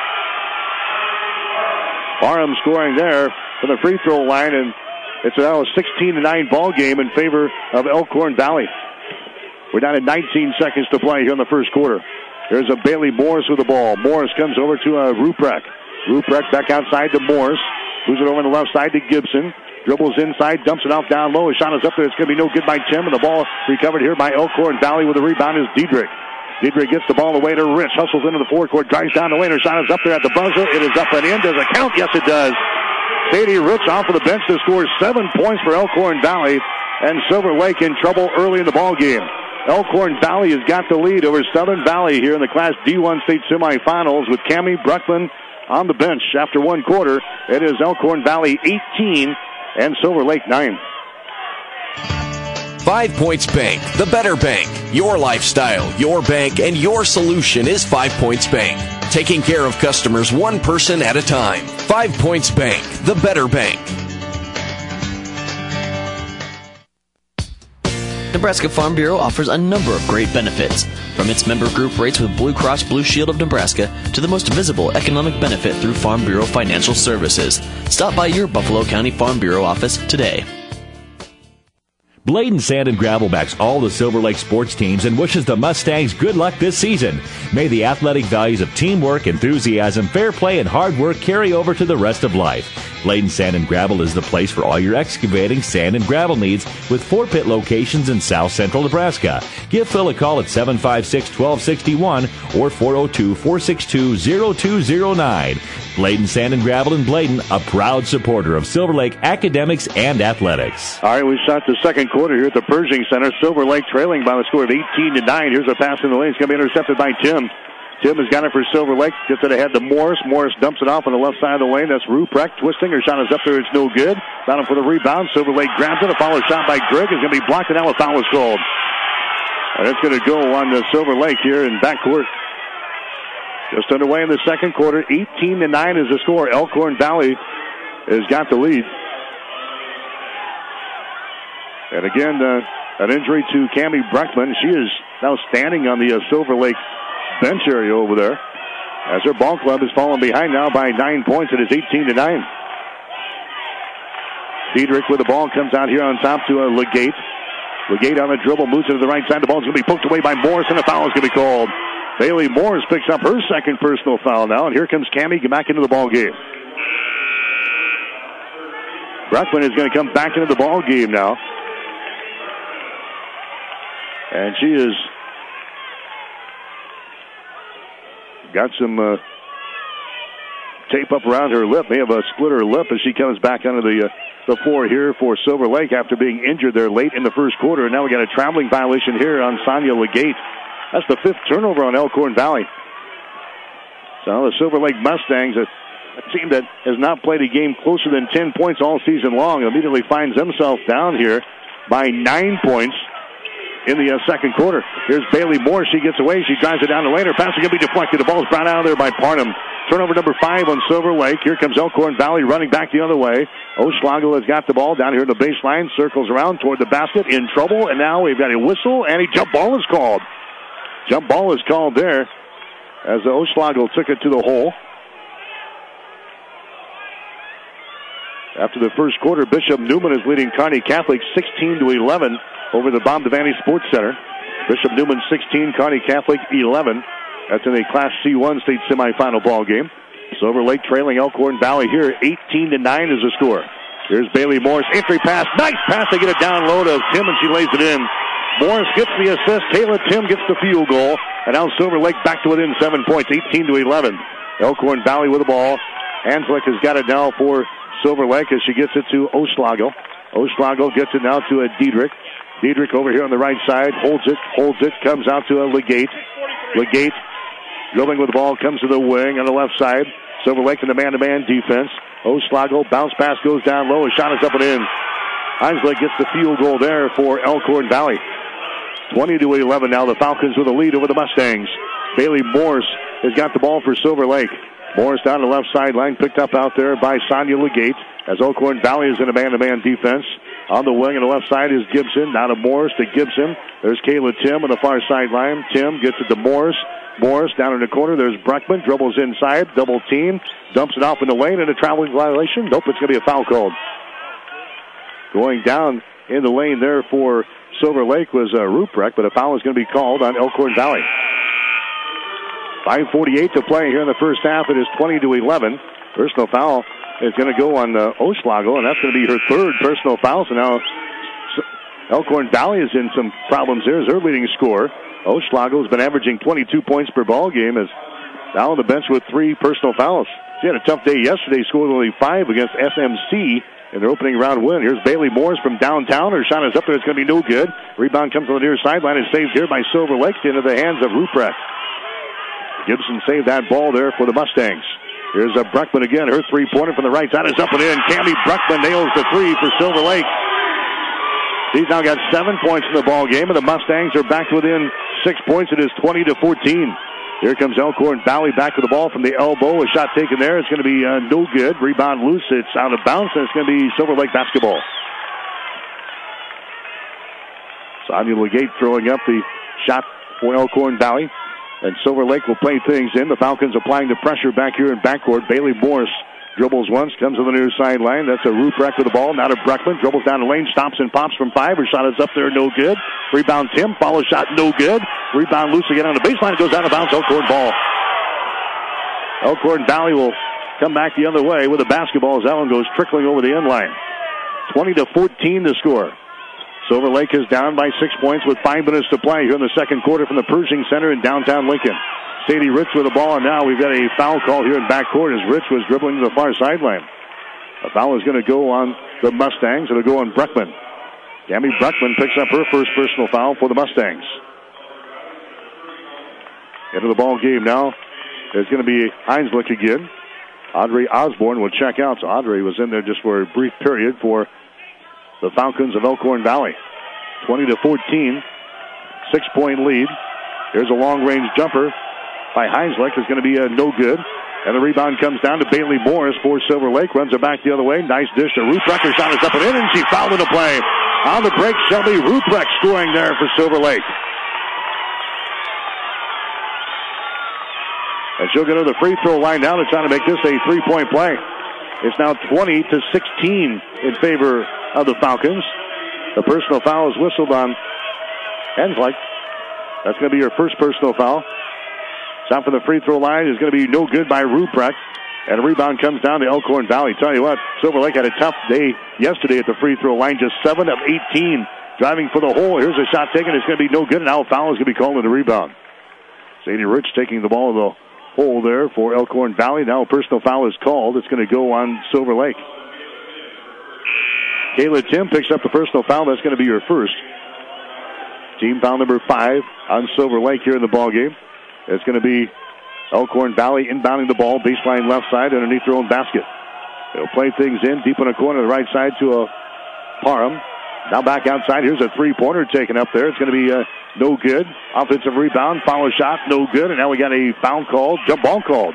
Parham scoring there from the free throw line, and it's now a sixteen to nine ball game in favor of Elkhorn Valley. We're down to nineteen seconds to play here in the first quarter. There's a Bailey Morris with the ball. Morris comes over to a Ruprecht. Ruprecht back outside to Morris. Moves it over on the left side to Gibson. Dribbles inside, dumps it off down low. His shot is up there. It's going to be no good by Tim. And the ball recovered here by Elkhorn Valley with the rebound is Diedrich. Diedrich gets the ball away to Rich. Hustles into the forecourt. Drives down the lane. Her shot is up there at the buzzer. It is up and in. Does it count? Yes, it does. Sadie Rich off of the bench to score seven points for Elkhorn Valley. And Silver Lake in trouble early in the ball game. Elkhorn Valley has got the lead over Southern Valley here in the Class D one state semifinals with Cammy Bruckman on the bench after one quarter. It is Elkhorn Valley eighteen and Silver Lake nine. Five Points Bank, the better bank. Your lifestyle, your bank, and your solution is Five Points Bank. Taking care of customers one person at a time. Five Points Bank, the better bank. Nebraska Farm Bureau offers a number of great benefits, from its member group rates with Blue Cross Blue Shield of Nebraska to the most visible economic benefit through Farm Bureau Financial Services. Stop by your Buffalo County Farm Bureau office today. Bladen Sand and Gravel backs all the Silver Lake sports teams and wishes the Mustangs good luck this season. May the athletic values of teamwork, enthusiasm, fair play, and hard work carry over to the rest of life. Bladen Sand and Gravel is the place for all your excavating, sand, and gravel needs with four pit locations in south central Nebraska. Give Phil a call at seven five six, one two six one or four oh two, four six two, oh two oh nine. Bladen Sand and Gravel in Bladen, a proud supporter of Silver Lake academics and athletics. All right, we start the second quarter here at the Pershing Center. Silver Lake trailing by the score of eighteen to nine. Here's a pass in the lane. It's going to be intercepted by Tim. Tim has got it for Silver Lake. Gets it ahead to Morris. Morris dumps it off on the left side of the lane. That's Ruprecht twisting. Her shot is up there. It's no good. Down for the rebound. Silver Lake grabs it. A follow shot by Grigg is going to be blocked, and now a foul is called. And it's going to go on the Silver Lake here in backcourt. Just underway in the second quarter. eighteen to nine is the score. Elkhorn Valley has got the lead. And again, uh, an injury to Cammy Bruckman. She is now standing on the uh, Silver Lake bench area over there as her ball club is falling behind now by nine points. It is eighteen to nine. Diedrich with the ball comes out here on top to uh, Legate. Legate on the dribble, moves it to the right side. The ball's going to be poked away by Morris, and a foul is going to be called. Bailey Morris picks up her second personal foul now, and here comes Cammy back into the ball game. Bruckman is going to come back into the ball game now. And she has got some uh, tape up around her lip. May have uh, split her lip as she comes back onto the, uh, the floor here for Silver Lake after being injured there late in the first quarter. And now we got a traveling violation here on Sonia Legate. That's the fifth turnover on Elkhorn Valley. So the Silver Lake Mustangs, a, a team that has not played a game closer than ten points all season long, immediately finds themselves down here by nine points in the uh, second quarter. Here's Bailey Moore. She gets away. She drives it down the lane. Her pass is going to be deflected. The ball's brought out of there by Parnham. Turnover number five on Silver Lake. Here comes Elkhorn Valley running back the other way. Oschlagel has got the ball down here in the baseline. Circles around toward the basket. In trouble. And now we've got a whistle and a jump ball is called. Jump ball is called there as Oschlagel took it to the hole. After the first quarter, Bishop Neumann is leading Kearney Catholic sixteen to eleven over the Bob Devaney Sports Center. Bishop Neumann sixteen, Kearney Catholic eleven. That's in a Class C one state semifinal ball game. Silver Lake trailing Elkhorn Valley here, eighteen to nine is the score. Here's Bailey Morris, entry pass, nice pass. They get it down low to Tim, and she lays it in. Morris gets the assist. Kayla Tim gets the field goal, and now Silver Lake back to within seven points, eighteen to eleven. Elkhorn Valley with the ball. Hanslick has got it now for Silver Lake as she gets it to Oschlagel. Oschlagel gets it now to a Diedrich. Diedrich over here on the right side, holds it, holds it, comes out to a Legate. Legate dribbling with the ball, comes to the wing on the left side. Silver Lake in the man-to-man defense. Oschlagel, bounce pass goes down low, a shot is up and in. Hanslick gets the field goal there for Elkhorn Valley. twenty to eleven now, the Falcons with a lead over the Mustangs. Bailey Morse has got the ball for Silver Lake. Morris down the left sideline, picked up out there by Sonia Legate as Elkhorn Valley is in a man-to-man defense. On the wing on the left side is Gibson. Now to Morris to Gibson. There's Kayla Tim on the far sideline. Tim gets it to Morris. Morris down in the corner. There's Bruckman. Dribbles inside. Double team. Dumps it off in the lane and a traveling violation. Nope, it's going to be a foul called. Going down in the lane there for Silver Lake was uh, Ruprecht, but a foul is going to be called on Elkhorn Valley. five forty-eight to play here in the first half. It is twenty to eleven. Personal foul is going to go on uh, Oschlagel, and that's going to be her third personal foul. So now Elkhorn Valley is in some problems here as her leading scorer. Oschlagel has been averaging twenty-two points per ball game, is now on the bench with three personal fouls. She had a tough day yesterday, scored only five against S M C in their opening round win. Here's Bailey Morris from downtown. Her shot is up there. It's going to be no good. Rebound comes on the near sideline and saved here by Silver Lake into the hands of Ruprecht. Gibson saved that ball there for the Mustangs. Here's a Bruckman again. Her three-pointer from the right side is up and in. Cammie Bruckman nails the three for Silver Lake. She's now got seven points in the ball game, and the Mustangs are back within six points. It is twenty to fourteen. Here comes Elkhorn Valley back with the ball from the elbow. A shot taken there. It's going to be uh, no good. Rebound loose. It's out of bounds, and it's going to be Silver Lake basketball. Sonia Legate throwing up the shot for Elkhorn Valley. And Silver Lake will play things in. The Falcons applying the pressure back here in backcourt. Bailey Morris dribbles once, comes to the near sideline. That's a Ruprecht with the ball. Now to Bruckman. Dribbles down the lane, stops and pops from five. Her shot is up there, no good. Rebound Tim. Follow shot, no good. Rebound loose again on the baseline. It goes out of bounds. Elkhorn ball. Elkhorn Valley will come back the other way with the basketball as that one goes trickling over the end line. twenty to fourteen the score. Silver Lake is down by six points with five minutes to play here in the second quarter from the Pershing Center in downtown Lincoln. Sadie Rich with the ball, and now we've got a foul call here in backcourt as Rich was dribbling to the far sideline. A foul is going to go on the Mustangs. It'll go on Bruckman. Cammie Bruckman picks up her first personal foul for the Mustangs. Into the ball game now. There's going to be Hanslick again. Audrey Osborne will check out. So Audrey was in there just for a brief period for the Falcons of Elkhorn Valley. twenty to fourteen. Six-point lead. Here's a long-range jumper by Hanslick. It's going to be a no good. And the rebound comes down to Bailey Morris for Silver Lake. Runs it back the other way. Nice dish to Ruprecht. Her shot is up and in, and she fouled into play. On the break, Shelby Ruprecht scoring there for Silver Lake. And she'll get to the free throw line now to try to make this a three-point play. It's now twenty to sixteen in favor of the Falcons. The personal foul is whistled on Hanslick. That's going to be her first personal foul. Shot for the free throw line is going to be no good by Ruprecht. And a rebound comes down to Elkhorn Valley. Tell you what, Silver Lake had a tough day yesterday at the free throw line. Just seven of eighteen driving for the hole. Here's a shot taken. It's going to be no good. And now a foul is going to be called on the rebound. Sadie Rich taking the ball to the hole there for Elkhorn Valley. Now a personal foul is called. It's going to go on Silver Lake. Kayla Tim picks up the personal foul. That's going to be her first. Team foul number five on Silver Lake here in the ballgame. It's going to be Elkhorn Valley inbounding the ball, baseline left side underneath their own basket. They'll play things in deep in the corner, the right side to a Parham. Now back outside. Here's a three-pointer taken up there. It's going to be uh, no good. Offensive rebound, foul shot, no good. And now we got a foul called, jump ball called.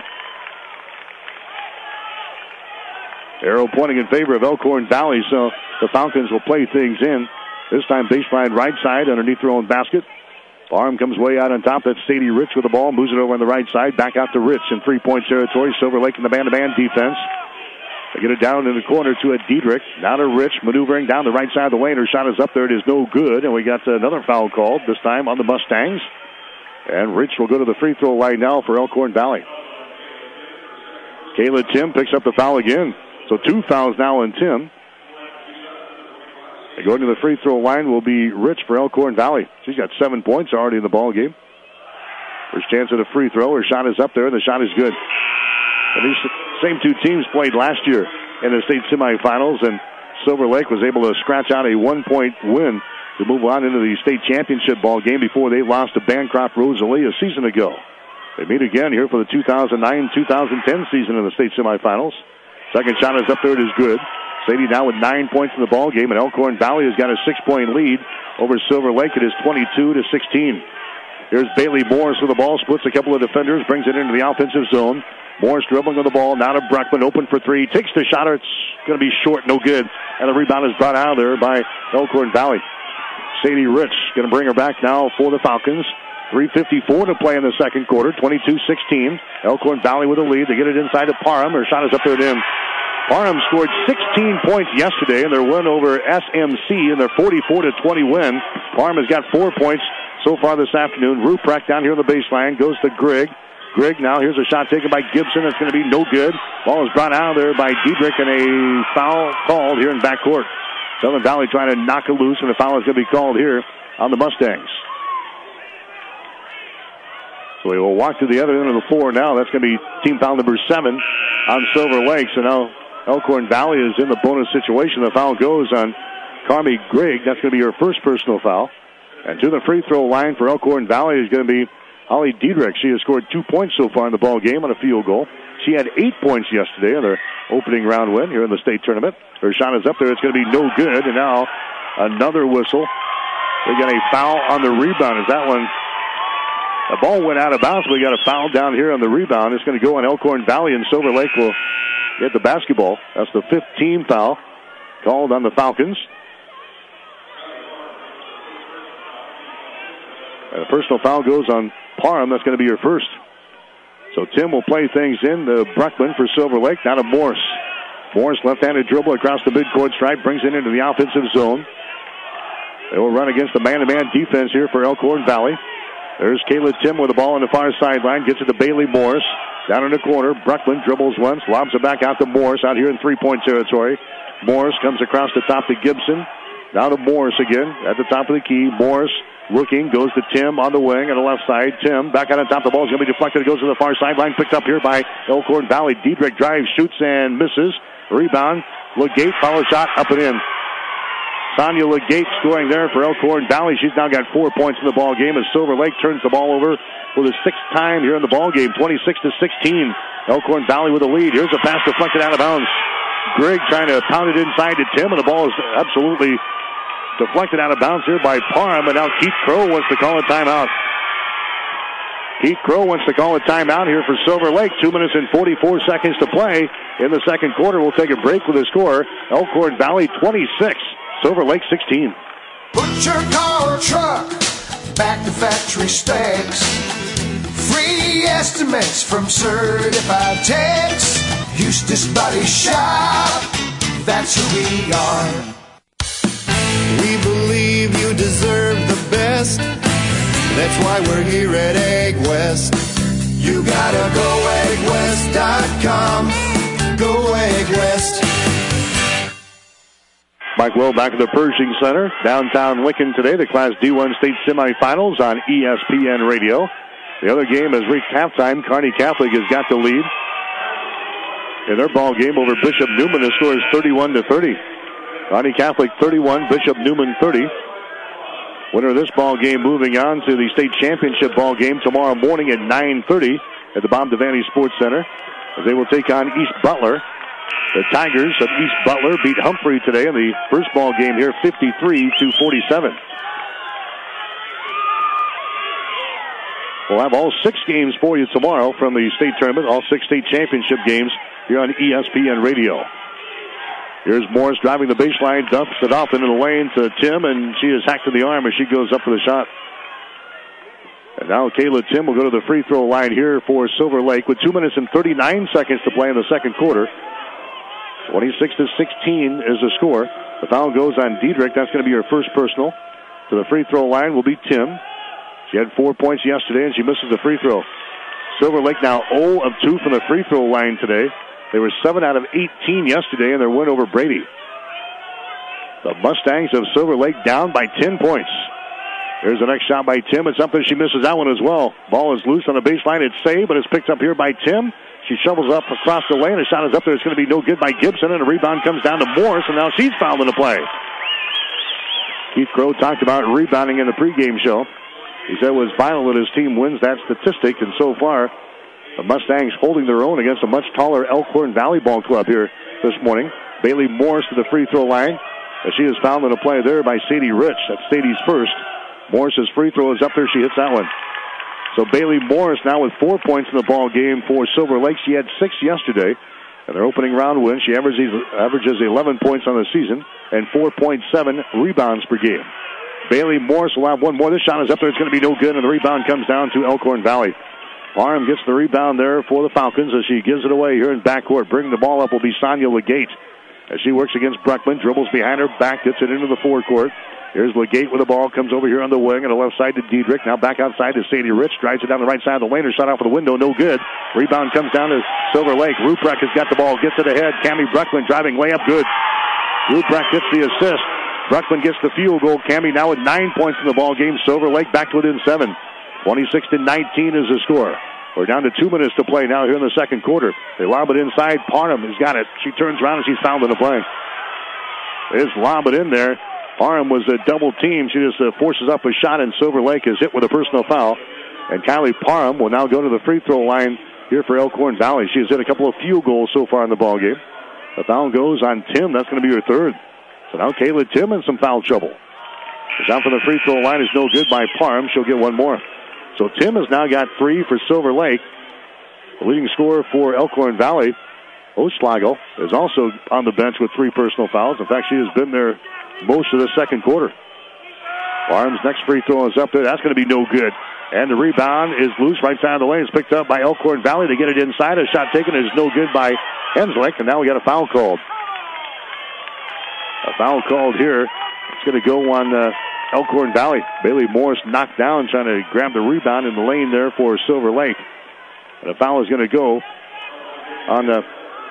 Arrow pointing in favor of Elkhorn Valley, so the Falcons will play things in. This time baseline right side underneath their own basket. Parham comes way out on top. That's Sadie Rich with the ball. Moves it over on the right side. Back out to Rich in three-point territory. Silver Lake in the man-to-man defense. They get it down in the corner to a Diedrich. Now to Rich, maneuvering down the right side of the lane. Her shot is up there. It is no good. And we got another foul called, this time on the Mustangs. And Rich will go to the free throw line now for Elkhorn Valley. Kayla Tim picks up the foul again. So two fouls now on Tim. And going to the free throw line will be Rich for Elkhorn Valley. She's got seven points already in the ball game. First chance at a free throw. Her shot is up there, and the shot is good. And these same two teams played last year in the state semifinals, and Silver Lake was able to scratch out a one-point win to move on into the state championship ball game before they lost to Bancroft Rosalie a season ago. They meet again here for the two thousand nine two thousand ten season in the state semifinals. Second shot is up there. It is good. Sadie now with nine points in the ball game, and Elkhorn Valley has got a six-point lead over Silver Lake. It is twenty-two to sixteen. Here's Bailey Morris with the ball, splits a couple of defenders, brings it into the offensive zone. Morris dribbling with the ball, now to Bruckman, open for three, takes the shot. It's going to be short, no good, and the rebound is brought out of there by Elkhorn Valley. Sadie Rich going to bring her back now for the Falcons. three fifty-four to play in the second quarter, twenty-two sixteen. Elkhorn Valley with a lead. They get it inside to Parham. Her shot is up there and in. Parham scored sixteen points yesterday in their win over S M C in their forty-four to twenty win. Parham has got four points so far this afternoon. Ruprecht down here on the baseline goes to Grigg. Grigg now, here's a shot taken by Gibson. That's going to be no good. Ball is brought out of there by Diedrich, and a foul called here in backcourt. Southern Valley trying to knock it loose, and a foul is going to be called here on the Mustangs. So we will walk to the other end of the floor now. That's going to be team foul number seven on Silver Lake. So now Elkhorn Valley is in the bonus situation. The foul goes on Carmi Grigg. That's going to be her first personal foul. And to the free throw line for Elkhorn Valley is going to be Holly Diedrich. She has scored two points so far in the ball game on a field goal. She had eight points yesterday in their opening round win here in the state tournament. Her shot is up there. It's going to be no good. And now another whistle. We got a foul on the rebound. Is that one? The ball went out of bounds. We got a foul down here on the rebound. It's going to go on Elkhorn Valley, and Silver Lake will get the basketball. That's the fifth team foul called on the Falcons. And a personal foul goes on Parham. That's going to be your first. So Tim will play things in to Bruckman for Silver Lake. Now to Morris. Morris left-handed dribble across the midcourt stripe. Brings it into the offensive zone. They will run against the man-to-man defense here for Elkhorn Valley. There's Kayla Tim with the ball on the far sideline. Gets it to Bailey Morris. Down in the corner. Bruckman dribbles once. Lobs it back out to Morris out here in three-point territory. Morris comes across the top to Gibson. Now to Morris again at the top of the key. Morris looking, goes to Tim on the wing on the left side. Tim back out on top. The ball is going to be deflected. It goes to the far sideline. Picked up here by Elkhorn Valley. Diedrich drives, shoots, and misses. Rebound. Legate, follow shot, up and in. Sonia Legate scoring there for Elkhorn Valley. She's now got four points in the ball game as Silver Lake turns the ball over for the sixth time here in the ball game. twenty-six to sixteen. Elkhorn Valley with a lead. Here's a pass deflected out of bounds. Grigg trying to pound it inside to Tim, and the ball is absolutely deflected out of bounds here by Parham, and now Keith Crow wants to call a timeout. Keith Crow wants to call a timeout here for Silver Lake. Two minutes and forty-four seconds to play in the second quarter. We'll take a break with the score. Elkhorn Valley twenty-six, Silver Lake sixteen. Put your car or truck back to factory specs. Free estimates from certified techs. Eustace Body Shop, that's who we are. We believe you deserve the best. That's why we're here at Egg West. You gotta go egg west dot com. Go Egg West. Mike Will back at the Pershing Center, downtown Lincoln today. The Class D one state semifinals on E S P N Radio. The other game has reached halftime. Kearney Catholic has got the lead in their ball game over Bishop Neumann. The score is thirty-one to thirty. Kearney Catholic thirty-one, Bishop Neumann thirty. Winner of this ball game moving on to the state championship ball game tomorrow morning at nine thirty at the Bob Devaney Sports Center, as they will take on East Butler. The Tigers of East Butler beat Humphrey today in the first ball game here, fifty-three to forty-seven. We'll have all six games for you tomorrow from the state tournament, all six state championship games here on E S P N Radio. Here's Morris driving the baseline, dumps it off into the lane to Tim, and she is hacked in the arm as she goes up for the shot. And now Kayla Tim will go to the free throw line here for Silver Lake with two minutes and thirty-nine seconds to play in the second quarter. twenty-six to sixteen is the score. The foul goes on Diedrich. That's going to be her first personal. To the free throw line will be Tim. She had four points yesterday, and she misses the free throw. Silver Lake now zero of two from the free throw line today. They were seven out of eighteen yesterday in their win over Brady. The Mustangs of Silver Lake down by ten points. Here's the next shot by Tim. It's up there. She misses that one as well. Ball is loose on the baseline. It's saved, but it's picked up here by Tim. She shovels up across the lane. The shot is up there. It's going to be no good by Gibson, and the rebound comes down to Morris, and now she's fouled in the play. Keith Crow talked about rebounding in the pregame show. He said it was vital that his team wins that statistic, and so far, the Mustangs holding their own against a much taller Elkhorn Valley Ball Club here this morning. Bailey Morris to the free throw line, as she is fouled in a play there by Sadie Rich. That's Sadie's first. Morris's free throw is up there. She hits that one. So Bailey Morris now with four points in the ball game for Silver Lake. She had six yesterday. In their opening round win, she averages, averages eleven points on the season and four point seven rebounds per game. Bailey Morris will have one more. This shot is up there. It's going to be no good, and the rebound comes down to Elkhorn Valley. Parham gets the rebound there for the Falcons as she gives it away here in backcourt. Bringing the ball up will be Sonia Legate as she works against Bruckman. Dribbles behind her back, gets it into the forecourt. Here's Legate with the ball. Comes over here on the wing on the left side to Diedrich. Now back outside to Sadie Rich. Drives it down the right side of the lane. Her shot off of the window. No good. Rebound comes down to Silver Lake. Ruprecht has got the ball. Gets it ahead. Cammie Bruckman driving layup. Good. Ruprecht gets the assist. Bruckman gets the field goal. Cammie now with nine points in the ball game. Silver Lake back to within seven. twenty-six to nineteen is the score. We're down to two minutes to play now here in the second quarter. They lob it inside. Parham has got it. She turns around and she's fouled in the play. They just lob it in there. Parham was a double team. She just uh, forces up a shot, and Silver Lake is hit with a personal foul. And Kylie Parham will now go to the free throw line here for Elkhorn Valley. She has hit a couple of field goals so far in the ball game. The foul goes on Tim. That's going to be her third. So now Kayla Tim in some foul trouble. The shot from the free throw line is no good by Parham. She'll get one more. So Tim has now got three for Silver Lake. The leading scorer for Elkhorn Valley, Oslago, is also on the bench with three personal fouls. In fact, she has been there most of the second quarter. Parham's next free throw is up there. That's going to be no good. And the rebound is loose right side of the lane. It's picked up by Elkhorn Valley. They get it inside. A shot taken is no good by Henslick. And now we got a foul called. A foul called here. It's going to go on uh, Elkhorn Valley. Bailey Morris knocked down trying to grab the rebound in the lane there for Silver Lake. And a foul is going to go on uh,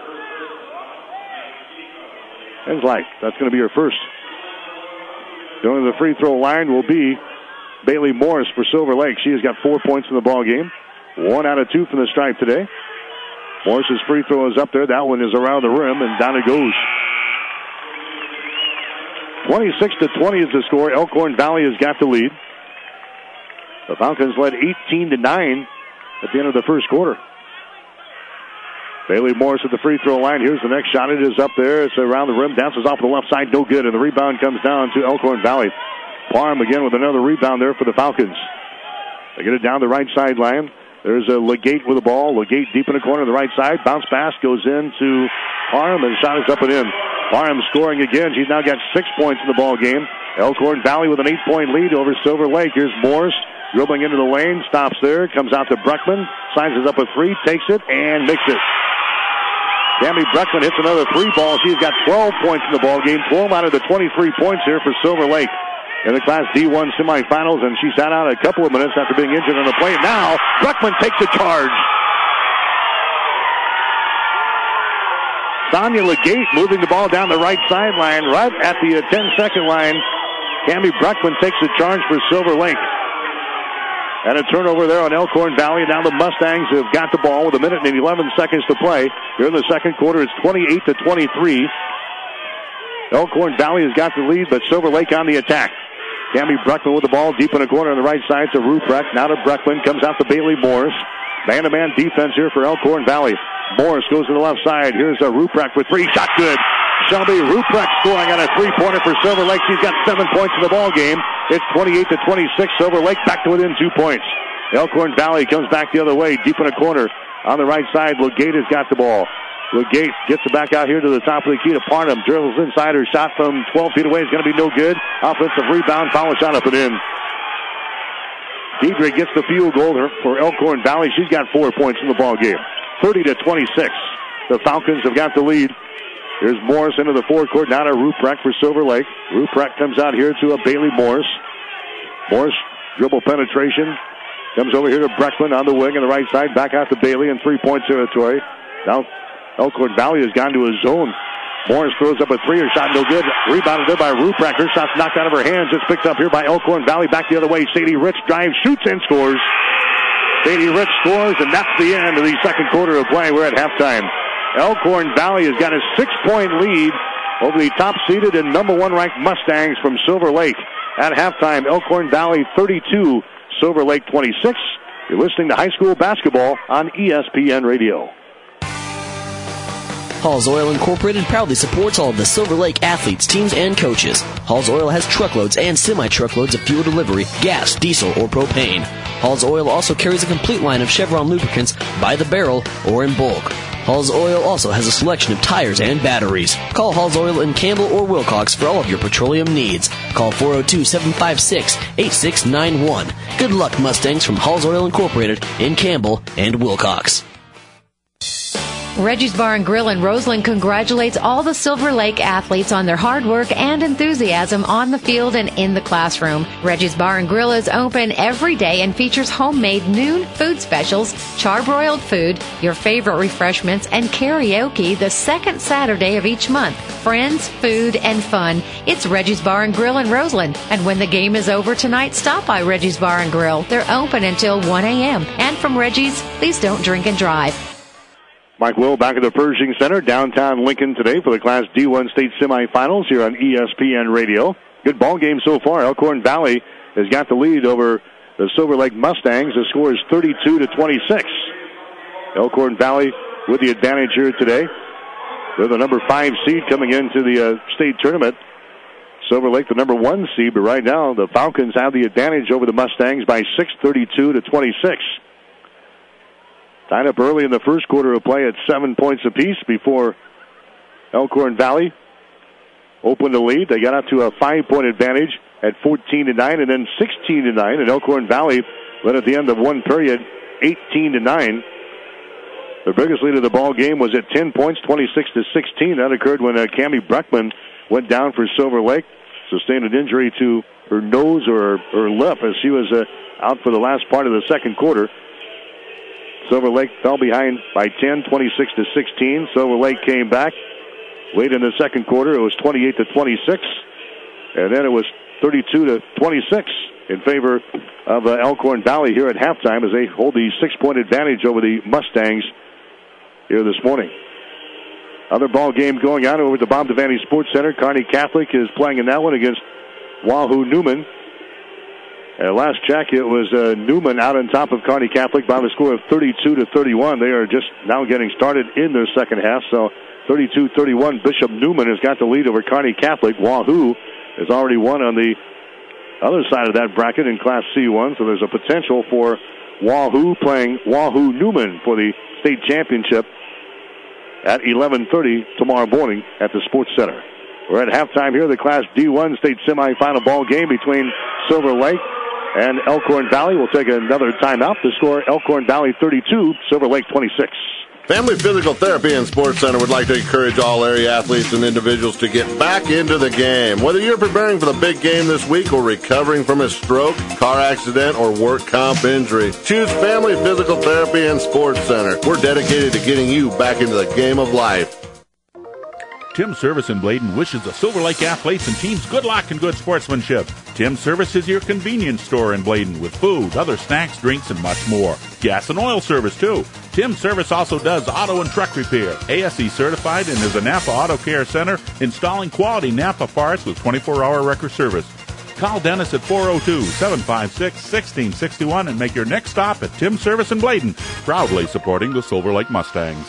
Henslick. That's going to be her first. Going to the free throw line will be Bailey Morris for Silver Lake. She has got four points in the ball game. One out of two from the stripe today. Morris's free throw is up there. That one is around the rim, and down it goes. twenty-six to twenty is the score. Elkhorn Valley has got the lead. The Falcons led eighteen to nine at the end of the first quarter. Bailey Morris at the free throw line. Here's the next shot. It is up there. It's around the rim. Bounces off the left side. No good. And the rebound comes down to Elkhorn Valley. Parham again with another rebound there for the Falcons. They get it down the right sideline. There's a Legate with the ball. Legate deep in the corner of the right side. Bounce pass goes into Parham, and the shot is up and in. Parham scoring again. She's now got six points in the ball game. Elkhorn Valley with an eight-point lead over Silver Lake. Here's Morris dribbling into the lane. Stops there. Comes out to Bruckman. Sizes up a three. Takes it and makes it. Cammie Bruckman hits another three ball. She's got twelve points in the ball game. twelve out of the twenty-three points here for Silver Lake in the Class D one semifinals, and she sat out a couple of minutes after being injured on the play. Now, Bruckman takes a charge. Sonia Legate moving the ball down the right sideline, right at the ten-second line. Cammie Bruckman takes a charge for Silver Lake. And a turnover there on Elkhorn Valley. Now the Mustangs have got the ball with a minute and eleven seconds to play. Here in the second quarter, it's twenty-eight to twenty-three. Elkhorn Valley has got the lead, but Silver Lake on the attack. Cammy Breckman with the ball deep in the corner on the right side to Ruprecht. Now to Breckman, comes out to Bailey Morris. Man-to-man defense here for Elkhorn Valley. Morris goes to the left side. Here's a Ruprecht with three. Shot good. Shelby Ruprecht scoring on a three-pointer for Silver Lake. She's got seven points in the ball game. It's twenty-eight to twenty-six. Silver Lake back to within two points. Elkhorn Valley comes back the other way, deep in a corner. On the right side, Legate has got the ball. Legate gets it back out here to the top of the key to Parnham. Dribbles inside. Her shot from twelve feet away is going to be no good. Offensive rebound, foul shot up and in. Deidre gets the field goal for Elkhorn Valley. She's got four points in the ball game. thirty to twenty-six. The Falcons have got the lead. Here's Morris into the forecourt. Now to Ruprecht for Silver Lake. Ruprecht comes out here to a Bailey Morris. Morris dribble penetration. Comes over here to Breckman on the wing on the right side. Back out to Bailey in three-point territory. Now Elkhorn Valley has gone to a zone. Morris throws up a three. Her shot no good. Rebounded there by Ruprecht. Her shot's knocked out of her hands. It's picked up here by Elkhorn Valley. Back the other way. Sadie Rich drives, shoots, and scores. Sadie Rich scores, and that's the end of the second quarter of play. We're at halftime. Elkhorn Valley has got a six-point lead over the top-seeded and number one-ranked Mustangs from Silver Lake. At halftime, Elkhorn Valley thirty-two, Silver Lake twenty-six. You're listening to high school basketball on E S P N Radio. Halls Oil Incorporated proudly supports all of the Silver Lake athletes, teams, and coaches. Halls Oil has truckloads and semi-truckloads of fuel delivery, gas, diesel, or propane. Halls Oil also carries a complete line of Chevron lubricants by the barrel or in bulk. Halls Oil also has a selection of tires and batteries. Call Halls Oil in Campbell or Wilcox for all of your petroleum needs. Call four oh two, seven five six, eight six nine one. Good luck, Mustangs, from Halls Oil Incorporated in Campbell and Wilcox. Reggie's Bar and Grill in Roseland congratulates all the Silver Lake athletes on their hard work and enthusiasm on the field and in the classroom. Reggie's Bar and Grill is open every day and features homemade noon food specials, charbroiled food, your favorite refreshments, and karaoke the second Saturday of each month. Friends, food, and fun. It's Reggie's Bar and Grill in Roseland. And when the game is over tonight, stop by Reggie's Bar and Grill. They're open until one a.m. And from Reggie's, please don't drink and drive. Mike Will back at the Pershing Center, downtown Lincoln today for the Class D one state semifinals here on E S P N Radio. Good ball game so far. Elkhorn Valley has got the lead over the Silver Lake Mustangs. The score is thirty-two to twenty-six. Elkhorn Valley with the advantage here today. They're the number five seed coming into the uh, state tournament. Silver Lake the number one seed, but right now the Falcons have the advantage over the Mustangs by six, thirty-two to twenty-six. Tied up early in the first quarter of play at seven points apiece before Elkhorn Valley opened the lead. They got out to a five-point advantage at fourteen to nine and then sixteen to nine. And Elkhorn Valley led at the end of one period, eighteen to nine. The biggest lead of the ball game was at ten points, twenty-six to sixteen. That occurred when uh, Cammy Breckman went down for Silver Lake, sustained an injury to her nose or her lip as she was uh, out for the last part of the second quarter. Silver Lake fell behind by ten, twenty-six to sixteen. Silver Lake came back. Late in the second quarter, it was twenty-eight to twenty-six. And then it was thirty-two to twenty-six in favor of uh, Elkhorn Valley here at halftime as they hold the six-point advantage over the Mustangs here this morning. Other ball game going on over at the Bob Devaney Sports Center. Kearney Catholic is playing in that one against Wahoo Newman. At last check, it was uh, Newman out on top of Kearney Catholic by the score of thirty-two to thirty-one. They are just now getting started in their second half. So thirty-two thirty-one, Bishop Newman has got the lead over Kearney Catholic. Wahoo has already won on the other side of that bracket in Class C one. So there's a potential for Wahoo playing Wahoo Newman for the state championship at eleven thirty tomorrow morning at the Sports Center. We're at halftime here, the Class D one state semifinal ball game between Silver Lake and Elkhorn Valley. Will take another timeout. The score, Elkhorn Valley thirty-two, Silver Lake twenty-six. Family Physical Therapy and Sports Center would like to encourage all area athletes and individuals to get back into the game. Whether you're preparing for the big game this week or recovering from a stroke, car accident, or work comp injury, choose Family Physical Therapy and Sports Center. We're dedicated to getting you back into the game of life. Tim Service in Bladen wishes the Silver Lake athletes and teams good luck and good sportsmanship. Tim Service is your convenience store in Bladen with food, other snacks, drinks, and much more. Gas and oil service, too. Tim Service also does auto and truck repair. A S E certified and is a Napa Auto Care Center, installing quality Napa parts with twenty-four hour record service. Call Dennis at four oh two, seven five six, one six six one and make your next stop at Tim Service in Bladen, proudly supporting the Silver Lake Mustangs.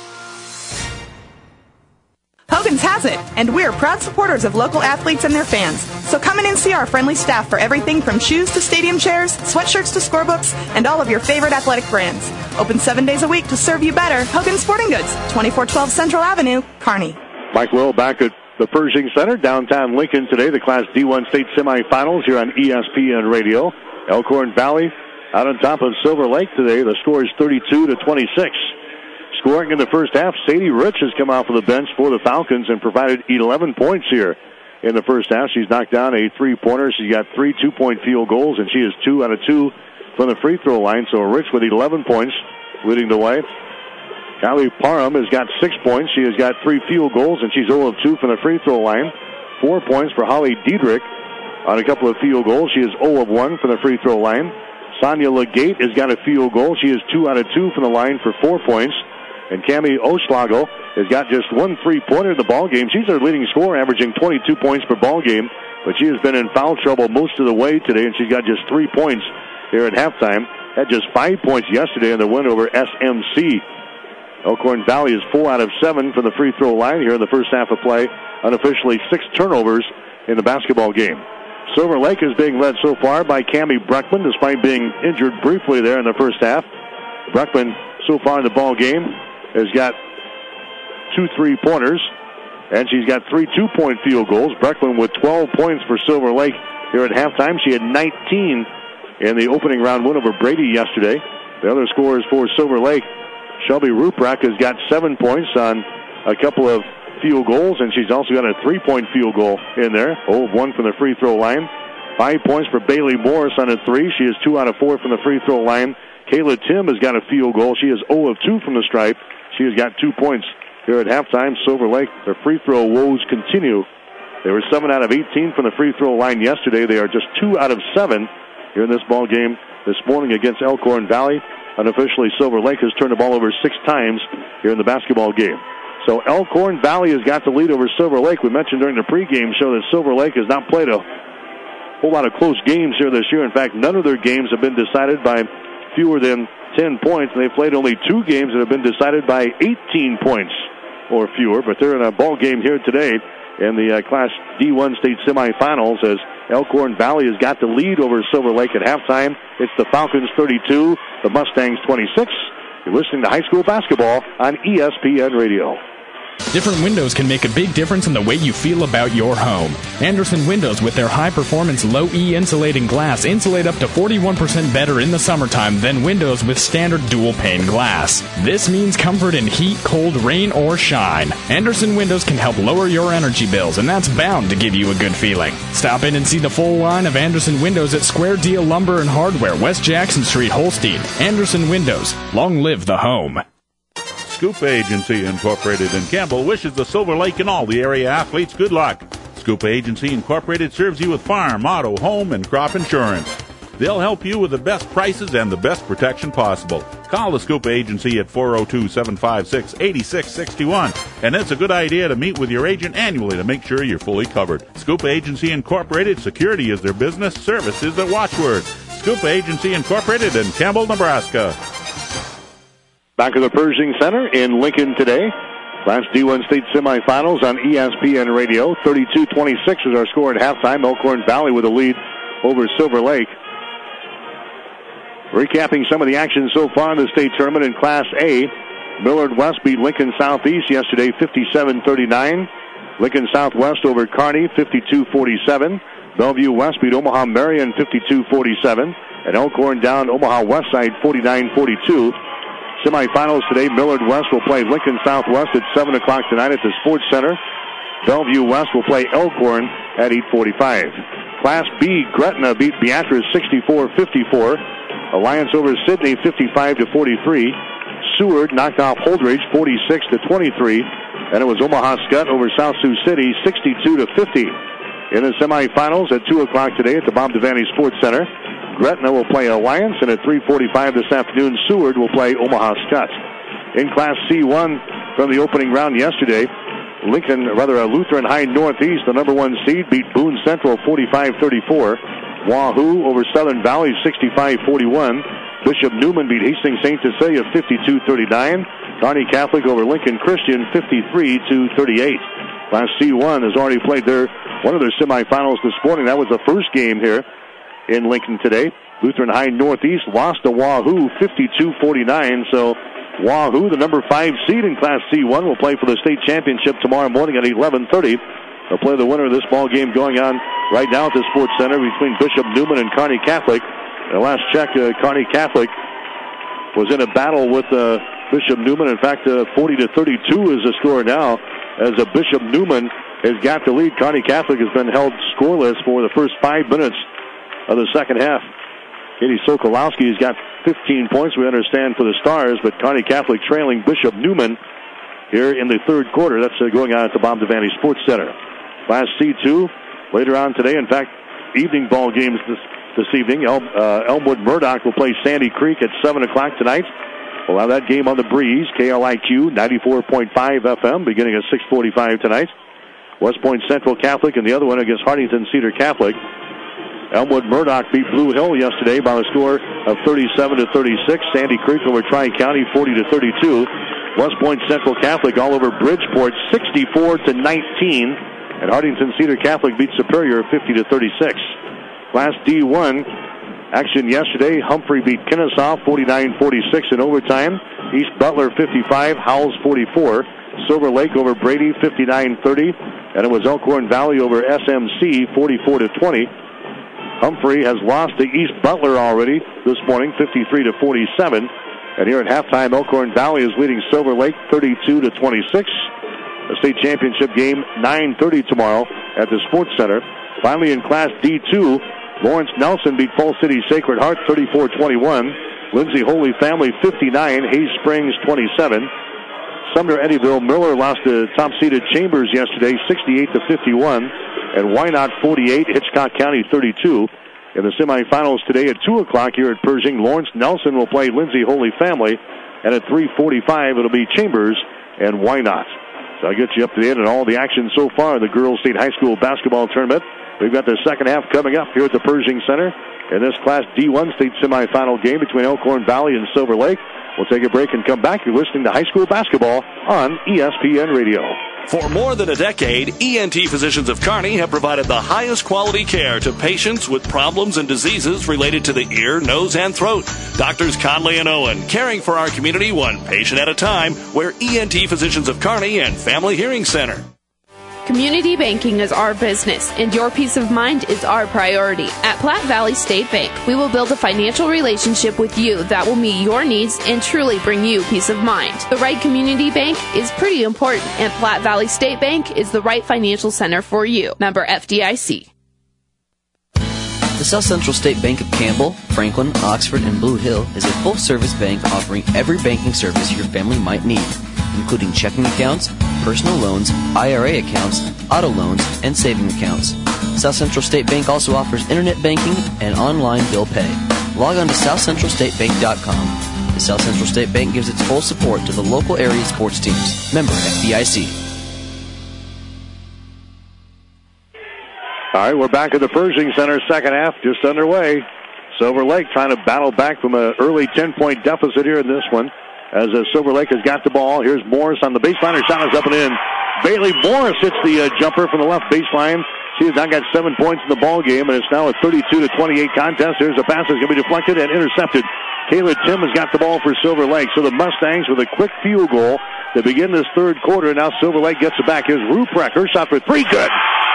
Hogan's has it, and we're proud supporters of local athletes and their fans. So come in and see our friendly staff for everything from shoes to stadium chairs, sweatshirts to scorebooks, and all of your favorite athletic brands. Open seven days a week to serve you better. Hogan's Sporting Goods, twenty-four twelve Central Avenue, Kearney. Mike Will back at the Pershing Center, downtown Lincoln today, the Class D one state semifinals here on E S P N Radio. Elkhorn Valley out on top of Silver Lake today. The score is thirty-two to twenty-six. Scoring in the first half, Sadie Rich has come off of the bench for the Falcons and provided eleven points here in the first half. She's knocked down a three-pointer. She's got three two-point field goals, and she is two out of two from the free throw line. So Rich with eleven points leading the way. Kylie Parham has got six points. She has got three field goals, and she's zero of two from the free throw line. Four points for Holly Diedrich on a couple of field goals. She is zero of one from the free throw line. Sonia Legate has got a field goal. She is two out of two from the line for four points. And Cami Oslago has got just one three-pointer in the ball game. She's their leading scorer, averaging twenty-two points per ball game. But she has been in foul trouble most of the way today, and she's got just three points here at halftime. Had just five points yesterday in the win over S M C. Elkhorn Valley is four out of seven from the free throw line here in the first half of play. Unofficially six turnovers in the basketball game. Silver Lake is being led so far by Cami Breckman, despite being injured briefly there in the first half. Breckman, so far in the ball game, has got two three-pointers, and she's got three two-point field goals. Breckman with twelve points for Silver Lake here at halftime. She had nineteen in the opening round win over Brady yesterday. The other scorers for Silver Lake, Shelby Ruprecht has got seven points on a couple of field goals, and she's also got a three-point field goal in there. zero of one from the free throw line. Five points for Bailey Morris on a three. She is two out of four from the free throw line. Kayla Tim has got a field goal. She is zero of two from the stripe. She has got two points here at halftime. Silver Lake, their free throw woes continue. They were seven out of eighteen from the free throw line yesterday. They are just two out of seven here in this ball game this morning against Elkhorn Valley. Unofficially, Silver Lake has turned the ball over six times here in the basketball game. So Elkhorn Valley has got the lead over Silver Lake. We mentioned during the pregame show that Silver Lake has not played a whole lot of close games here this year. In fact, none of their games have been decided by fewer than ten points, and they've played only two games that have been decided by eighteen points or fewer. But they're in a ball game here today in the uh, Class D one state semifinals as Elkhorn Valley has got the lead over Silver Lake at halftime. It's the Falcons thirty-two, the Mustangs twenty-six. You're listening to high school basketball on E S P N Radio. Different windows can make a big difference in the way you feel about your home. Anderson Windows, with their high-performance low-E insulating glass, insulate up to forty-one percent better in the summertime than windows with standard dual-pane glass. This means comfort in heat, cold, rain, or shine. Anderson Windows can help lower your energy bills, and that's bound to give you a good feeling. Stop in and see the full line of Anderson Windows at Square Deal Lumber and Hardware, West Jackson Street, Holstein. Anderson Windows. Long live the home. Scoop Agency Incorporated in Campbell wishes the Silver Lake and all the area athletes good luck. Scoop Agency Incorporated serves you with farm, auto, home, and crop insurance. They'll help you with the best prices and the best protection possible. Call the Scoop Agency at four oh two, seven five six, eight six six one. And it's a good idea to meet with your agent annually to make sure you're fully covered. Scoop Agency Incorporated, security is their business, service is their watchword. Scoop Agency Incorporated in Campbell, Nebraska. Back at the Pershing Center in Lincoln today. Class D one state semifinals on E S P N Radio. thirty-two twenty-six is our score at halftime. Elkhorn Valley with a lead over Silver Lake. Recapping some of the action so far in the state tournament in Class A. Millard West beat Lincoln Southeast yesterday fifty-seven thirty-nine. Lincoln Southwest over Kearney fifty-two forty-seven. Bellevue West beat Omaha Marion fifty-two forty-seven. And Elkhorn down Omaha Westside forty-nine forty-two. Semifinals today, Millard West will play Lincoln Southwest at seven o'clock tonight at the Sports Center. Bellevue West will play Elkhorn at eight forty-five. Class B, Gretna beat Beatrice sixty-four fifty-four. Alliance over Sidney fifty-five to forty-three. Seward knocked off Holdridge forty-six to twenty-three. And it was Omaha Skutt over South Sioux City, sixty-two to fifty. In the semifinals at two o'clock today at the Bob Devaney Sports Center, Gretna will play Alliance, and at three forty-five this afternoon, Seward will play Omaha Skutt. In Class C one from the opening round yesterday, Lincoln, rather uh, Lutheran High Northeast, the number one seed, beat Boone Central forty-five thirty-four. Wahoo over Southern Valley sixty-five forty-one. Bishop Neumann beat Hastings Saint Cecilia fifty-two thirty-nine. Kearney Catholic over Lincoln Christian fifty-three to thirty-eight. Class C one has already played their one of their semifinals this morning. That was the first game here in Lincoln today. Lutheran High Northeast lost to Wahoo fifty-two forty-nine. So Wahoo, the number five seed in Class C one, will play for the state championship tomorrow morning at eleven thirty. They'll play the winner of this ball game going on right now at the Sports Center between Bishop Neumann and Kearney Catholic. The last check, uh, Kearney Catholic was in a battle with uh, Bishop Neumann. In fact, uh, forty to thirty-two is the score now, as uh, Bishop Neumann has got the lead. Kearney Catholic has been held scoreless for the first five minutes of the second half. Katie Sokolowski has got fifteen points, we understand, for the Stars, but Kearney Catholic trailing Bishop Neumann here in the third quarter. That's uh, going on at the Bob Devaney Sports Center. Class C two later on today. In fact, evening ball games this, this evening. El, uh, Elmwood Murdoch will play Sandy Creek at seven o'clock tonight. We'll have that game on the breeze. K L I Q ninety-four point five F M beginning at six forty-five tonight. West Point Central Catholic and the other one against Hartington Cedar Catholic. Elmwood Murdoch beat Blue Hill yesterday by a score of thirty-seven to thirty-six. Sandy Creek over Tri-County forty to thirty-two. West Point Central Catholic all over Bridgeport sixty-four to nineteen. And Hartington Cedar Catholic beat Superior fifty to thirty-six. Class D one action yesterday. Humphrey beat Kennesaw forty-nine forty-six in overtime. East Butler fifty-five, Howells forty-four. Silver Lake over Brady fifty-nine thirty. And it was Elkhorn Valley over S M C forty-four to twenty. Humphrey has lost to East Butler already this morning, fifty-three to forty-seven. And here at halftime, Elkhorn Valley is leading Silver Lake thirty-two to twenty-six. The state championship game, nine thirty tomorrow at the Sports Center. Finally, in Class D two, Lawrence Nelson beat Fall City Sacred Heart thirty-four twenty-one. Lindsay Holy Family fifty-nine, Hayes Springs twenty-seven. Sumner Eddyville Miller lost to top-seeded Chambers yesterday, sixty-eight to fifty-one. And Wynot forty-eight, Hitchcock County thirty-two. In the semifinals today at two o'clock here at Pershing, Lawrence Nelson will play Lindsay Holy Family. And at three forty-five, it'll be Chambers and Wynot. So I'll get you up to date on all the action so far in the Girls State High School Basketball Tournament. We've got the second half coming up here at the Pershing Center in this Class D one state semifinal game between Elkhorn Valley and Silver Lake. We'll take a break and come back. You're listening to High School Basketball on E S P N Radio. For more than a decade, E N T Physicians of Kearney have provided the highest quality care to patients with problems and diseases related to the ear, nose, and throat. Doctors Conley and Owen, caring for our community one patient at a time. We're E N T Physicians of Kearney and Family Hearing Center. Community banking is our business, and your peace of mind is our priority. At Platte Valley State Bank, we will build a financial relationship with you that will meet your needs and truly bring you peace of mind. The right community bank is pretty important, and Platte Valley State Bank is the right financial center for you. Member F D I C. The South Central State Bank of Campbell, Franklin, Oxford, and Blue Hill is a full-service bank offering every banking service your family might need, including checking accounts, personal loans, I R A accounts, auto loans, and saving accounts. South Central State Bank also offers internet banking and online bill pay. Log on to south central state bank dot com. The South Central State Bank gives its full support to the local area sports teams. Member F D I C. All right, we're back at the Pershing Center, second half just underway. Silver Lake trying to battle back from an early ten-point deficit here in this one. As uh, Silver Lake has got the ball. Here's Morris on the baseline. Her shot is up and in. Bailey Morris hits the uh, jumper from the left baseline. She has now got seven points in the ball game, and it's now a thirty-two to twenty-eight contest. Here's a pass that's going to be deflected and intercepted. Kayla Tim has got the ball for Silver Lake. So the Mustangs with a quick field goal to begin this third quarter. Now Silver Lake gets it back. Here's Ruprecht. Her shot for three. Good.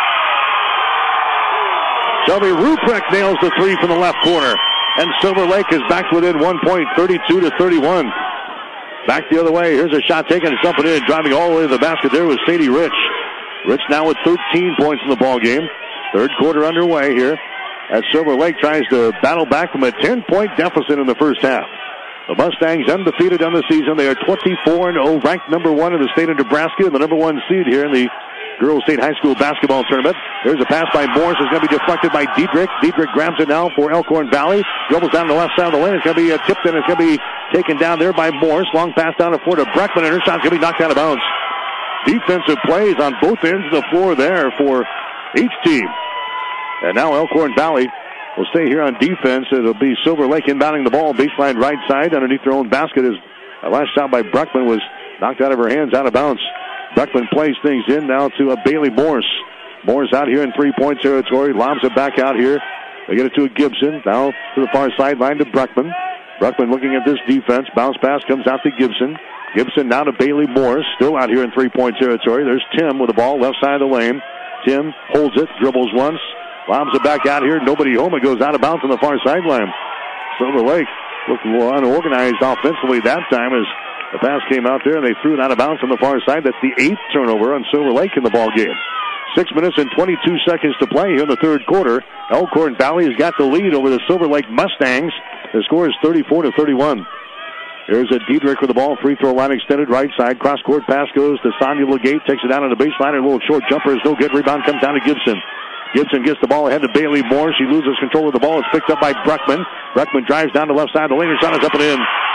Shelby Ruprecht nails the three from the left corner. And Silver Lake is back within one point, thirty-two to thirty-one. Back the other way. Here's a shot taken. It's up and in. Driving all the way to the basket there was Sadie Rich. Rich now with thirteen points in the ball game. Third quarter underway here as Silver Lake tries to battle back from a ten-point deficit in the first half. The Mustangs undefeated on the season. They are twenty-four and oh, ranked number one in the state of Nebraska, and the number one seed here in the Girls State High School Basketball Tournament. There's a pass by Morris. It's going to be deflected by Diedrich. Diedrich grabs it now for Elkhorn Valley. Dribbles down the left side of the lane. It's going to be uh, tipped in. It's going to be taken down there by Morris. Long pass down the floor to Breckman, and her shot's going to be knocked out of bounds. Defensive plays on both ends of the floor there for each team. And now Elkhorn Valley will stay here on defense. It'll be Silver Lake inbounding the ball. Baseline right side underneath their own basket. As a last shot by Breckman was knocked out of her hands, out of bounds. Breckman plays things in now to uh, Bailey Morris. Morris out here in three-point territory. Lobs it back out here. They get it to a Gibson. Now to the far sideline to Breckman. Breckman looking at this defense. Bounce pass comes out to Gibson. Gibson now to Bailey Morris. Still out here in three-point territory. There's Tim with the ball left side of the lane. Tim holds it, dribbles once. Lobs it back out here. Nobody home. It goes out of bounds on the far sideline. Silver Lake looked a little unorganized offensively that time as the pass came out there and they threw it out of bounds on the far side. That's the eighth turnover on Silver Lake in the ball game. Six minutes and twenty-two seconds to play here in the third quarter. Elkhorn Valley has got the lead over the Silver Lake Mustangs. The score is thirty-four to thirty-one. There's a Diedrich with the ball. Free throw line extended right side. Cross court pass goes to Sonia Legate. Takes it down on the baseline. A little short jumper is no good. Rebound comes down to Gibson. Gibson gets the ball ahead to Bailey Moore. She loses control of the ball. It's picked up by Breckman. Breckman drives down the left side of the lane. Her shot is up and in.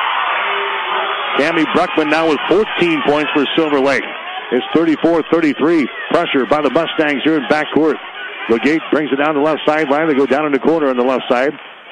Cammie Breckman now with fourteen points for Silver Lake. It's thirty-four thirty-three. Pressure by the Mustangs here in backcourt. Legate brings it down the left sideline. They go down in the corner on the left side.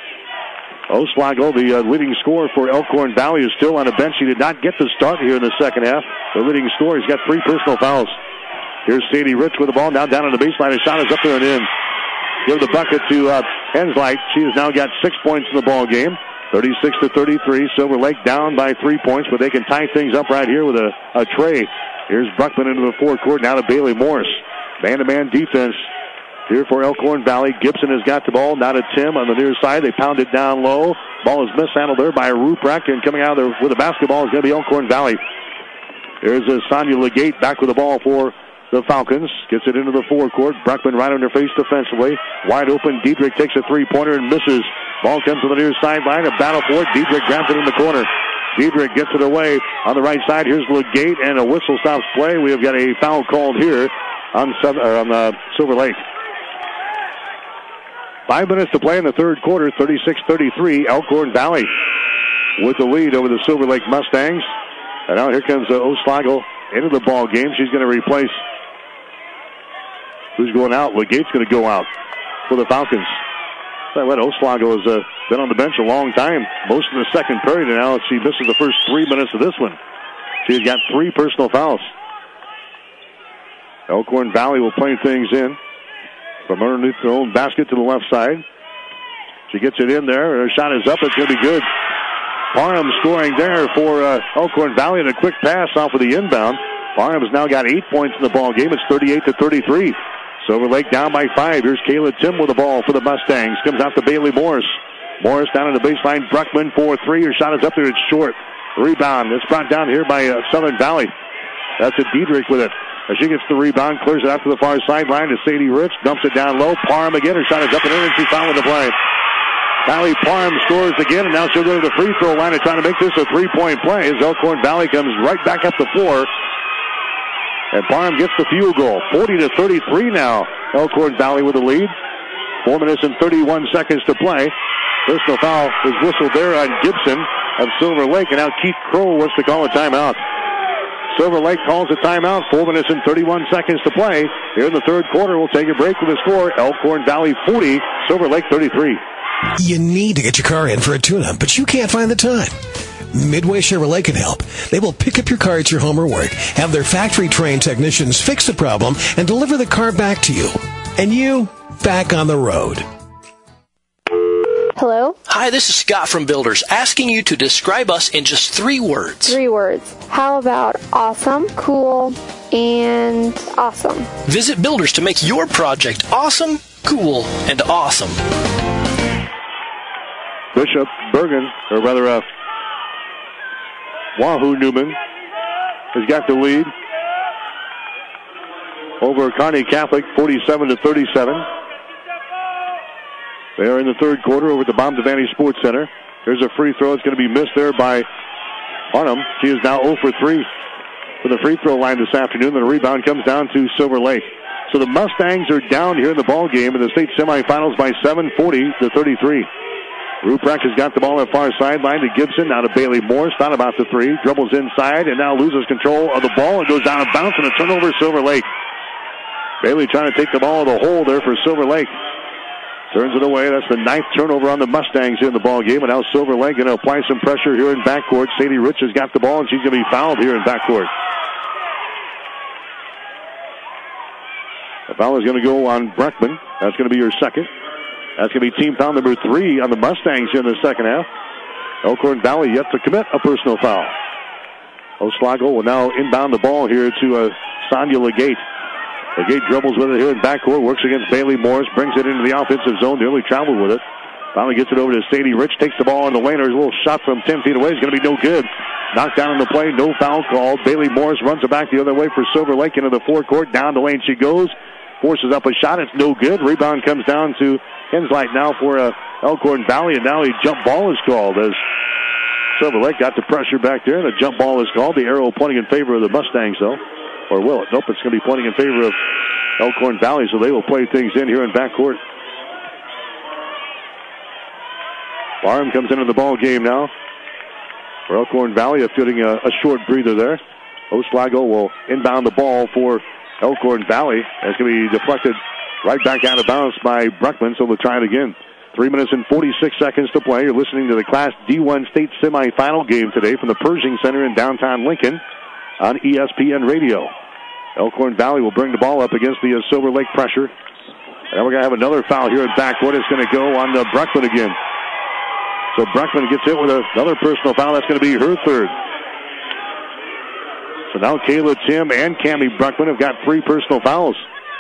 Oslago, the uh, leading scorer for Elkhorn Valley, is still on the bench. He did not get the start here in the second half. The leading scorer, he's got three personal fouls. Here's Sadie Rich with the ball now down on the baseline. His shot is up there and in. Give the bucket to uh, Henslight. She has now got six points in the ball game. thirty-six to thirty-three. Silver Lake down by three points, but they can tie things up right here with a, a tray. Here's Breckman into the forecourt now to Bailey Morris. Man-to-man defense here for Elkhorn Valley. Gibson has got the ball. Now to Tim on the near side. They pound it down low. Ball is mishandled there by Ruprecht, and coming out of there with the basketball is going to be Elkhorn Valley. There's a Sonia Legate back with the ball for the Falcons. Gets it into the forecourt. Breckman right on her face defensively. Wide open. Diedrich takes a three-pointer and misses. Ball comes to the near sideline. A battle for it. Diedrich grabs it in the corner. Diedrich gets it away on the right side. Here's Legate, and a whistle stops play. We have got a foul called here on, or on uh, Silver Lake. Five minutes to play in the third quarter. thirty-six thirty-three. Elkhorn Valley with the lead over the Silver Lake Mustangs. And now here comes uh, Oslago into the ball game. She's going to replace. Who's going out? Legate's going to go out for the Falcons. So what, Oslago has uh, been on the bench a long time, most of the second period, and now she misses the first three minutes of this one. She's got three personal fouls. Elkhorn Valley will play things in from underneath their own basket to the left side. She gets it in there. Her shot is up. It's going to be good. Parham scoring there for uh, Elkhorn Valley, and a quick pass off of the inbound. Parham's now got eight points in the ball game. It's thirty-eight to thirty-three. Silver Lake down by five. Here's Kayla Tim with the ball for the Mustangs. Comes out to Bailey Morris. Morris down in the baseline. Breckman for three. Her shot is up there. It's short. Rebound. It's brought down here by uh, Southern Valley. That's a Diedrich with it. As she gets the rebound, clears it out to the far sideline to Sadie Rich. Dumps it down low. Parham again. Her shot is up and in, and she's fouled in the play. Valley Parham scores again, and now she'll go to the free throw line and try to make this a three-point play as Elkhorn Valley comes right back up the floor. And Parham gets the field goal. forty to thirty-three now. Elkhorn Valley with the lead. Four minutes and thirty-one seconds to play. Personal foul is whistled there on Gibson of Silver Lake, and now Keith Kroll wants to call a timeout. Silver Lake calls a timeout. Four minutes and thirty-one seconds to play. Here in the third quarter, we'll take a break with the score. Elkhorn Valley forty, Silver Lake thirty-three. You need to get your car in for a tune-up, but you can't find the time. Midway Chevrolet can help. They will pick up your car at your home or work, have their factory-trained technicians fix the problem, and deliver the car back to you. And you, back on the road. Hello? Hi, this is Scott from Builders, asking you to describe us in just three words. Three words. How about awesome, cool, and awesome? Visit Builders to make your project awesome, cool, and awesome. Bishop Bergen, or rather, uh, Wahoo Newman has got the lead over Kearney Catholic, forty-seven to thirty-seven. They are in the third quarter over at the Bom Devaney Sports Center. There's a free throw. It's going to be missed there by Barnum. She is now zero for three from the free throw line this afternoon. The rebound comes down to Silver Lake. So the Mustangs are down here in the ball game in the state semifinals by seven, forty to thirty-three. Ruprecht has got the ball on the far sideline to Gibson. Now to Bailey Morris. Thought about the three. Dribbles inside and now loses control of the ball and goes down and bounce and a turnover Silver Lake. Bailey trying to take the ball to the hole there for Silver Lake. Turns it away. That's the ninth turnover on the Mustangs here in the ball game. And now Silver Lake going to apply some pressure here in backcourt. Sadie Rich has got the ball and she's going to be fouled here in backcourt. The foul is going to go on Bruckman. That's going to be your second. That's going to be team foul number three on the Mustangs here in the second half. Elkhorn Valley yet to commit a personal foul. Oslago will now inbound the ball here to uh, Sonia Legate. Legate dribbles with it here in backcourt, works against Bailey Morris, brings it into the offensive zone, nearly traveled with it. Finally gets it over to Sadie Rich, takes the ball in the lane. There's a little shot from ten feet away. It's going to be no good. Knocked down on the play, no foul called. Bailey Morris runs it back the other way for Silver Lake into the forecourt. Down the lane she goes, forces up a shot. It's no good. Rebound comes down to Henslight now for uh, Elkhorn Valley, and now a jump ball is called as Silver Lake got the pressure back there. The jump ball is called. The arrow pointing in favor of the Mustangs, though. Or will it? Nope, it's going to be pointing in favor of Elkhorn Valley, so they will play things in here in backcourt. Barham comes into the ball game now for Elkhorn Valley, getting a, a short breather there. Oslago will inbound the ball for Elkhorn Valley. It's going to be deflected right back out of bounds by Bruckman, so we'll try it again. Three minutes and forty-six seconds to play. You're listening to the Class D one state semifinal game today from the Pershing Center in downtown Lincoln on E S P N Radio. Elkhorn Valley will bring the ball up against the uh, Silver Lake pressure. And we're going to have another foul here in backcourt. It's going to go on uh, Bruckman again. So Bruckman gets hit with another personal foul. That's going to be her third. So now Kayla Tim and Cammie Bruckman have got three personal fouls.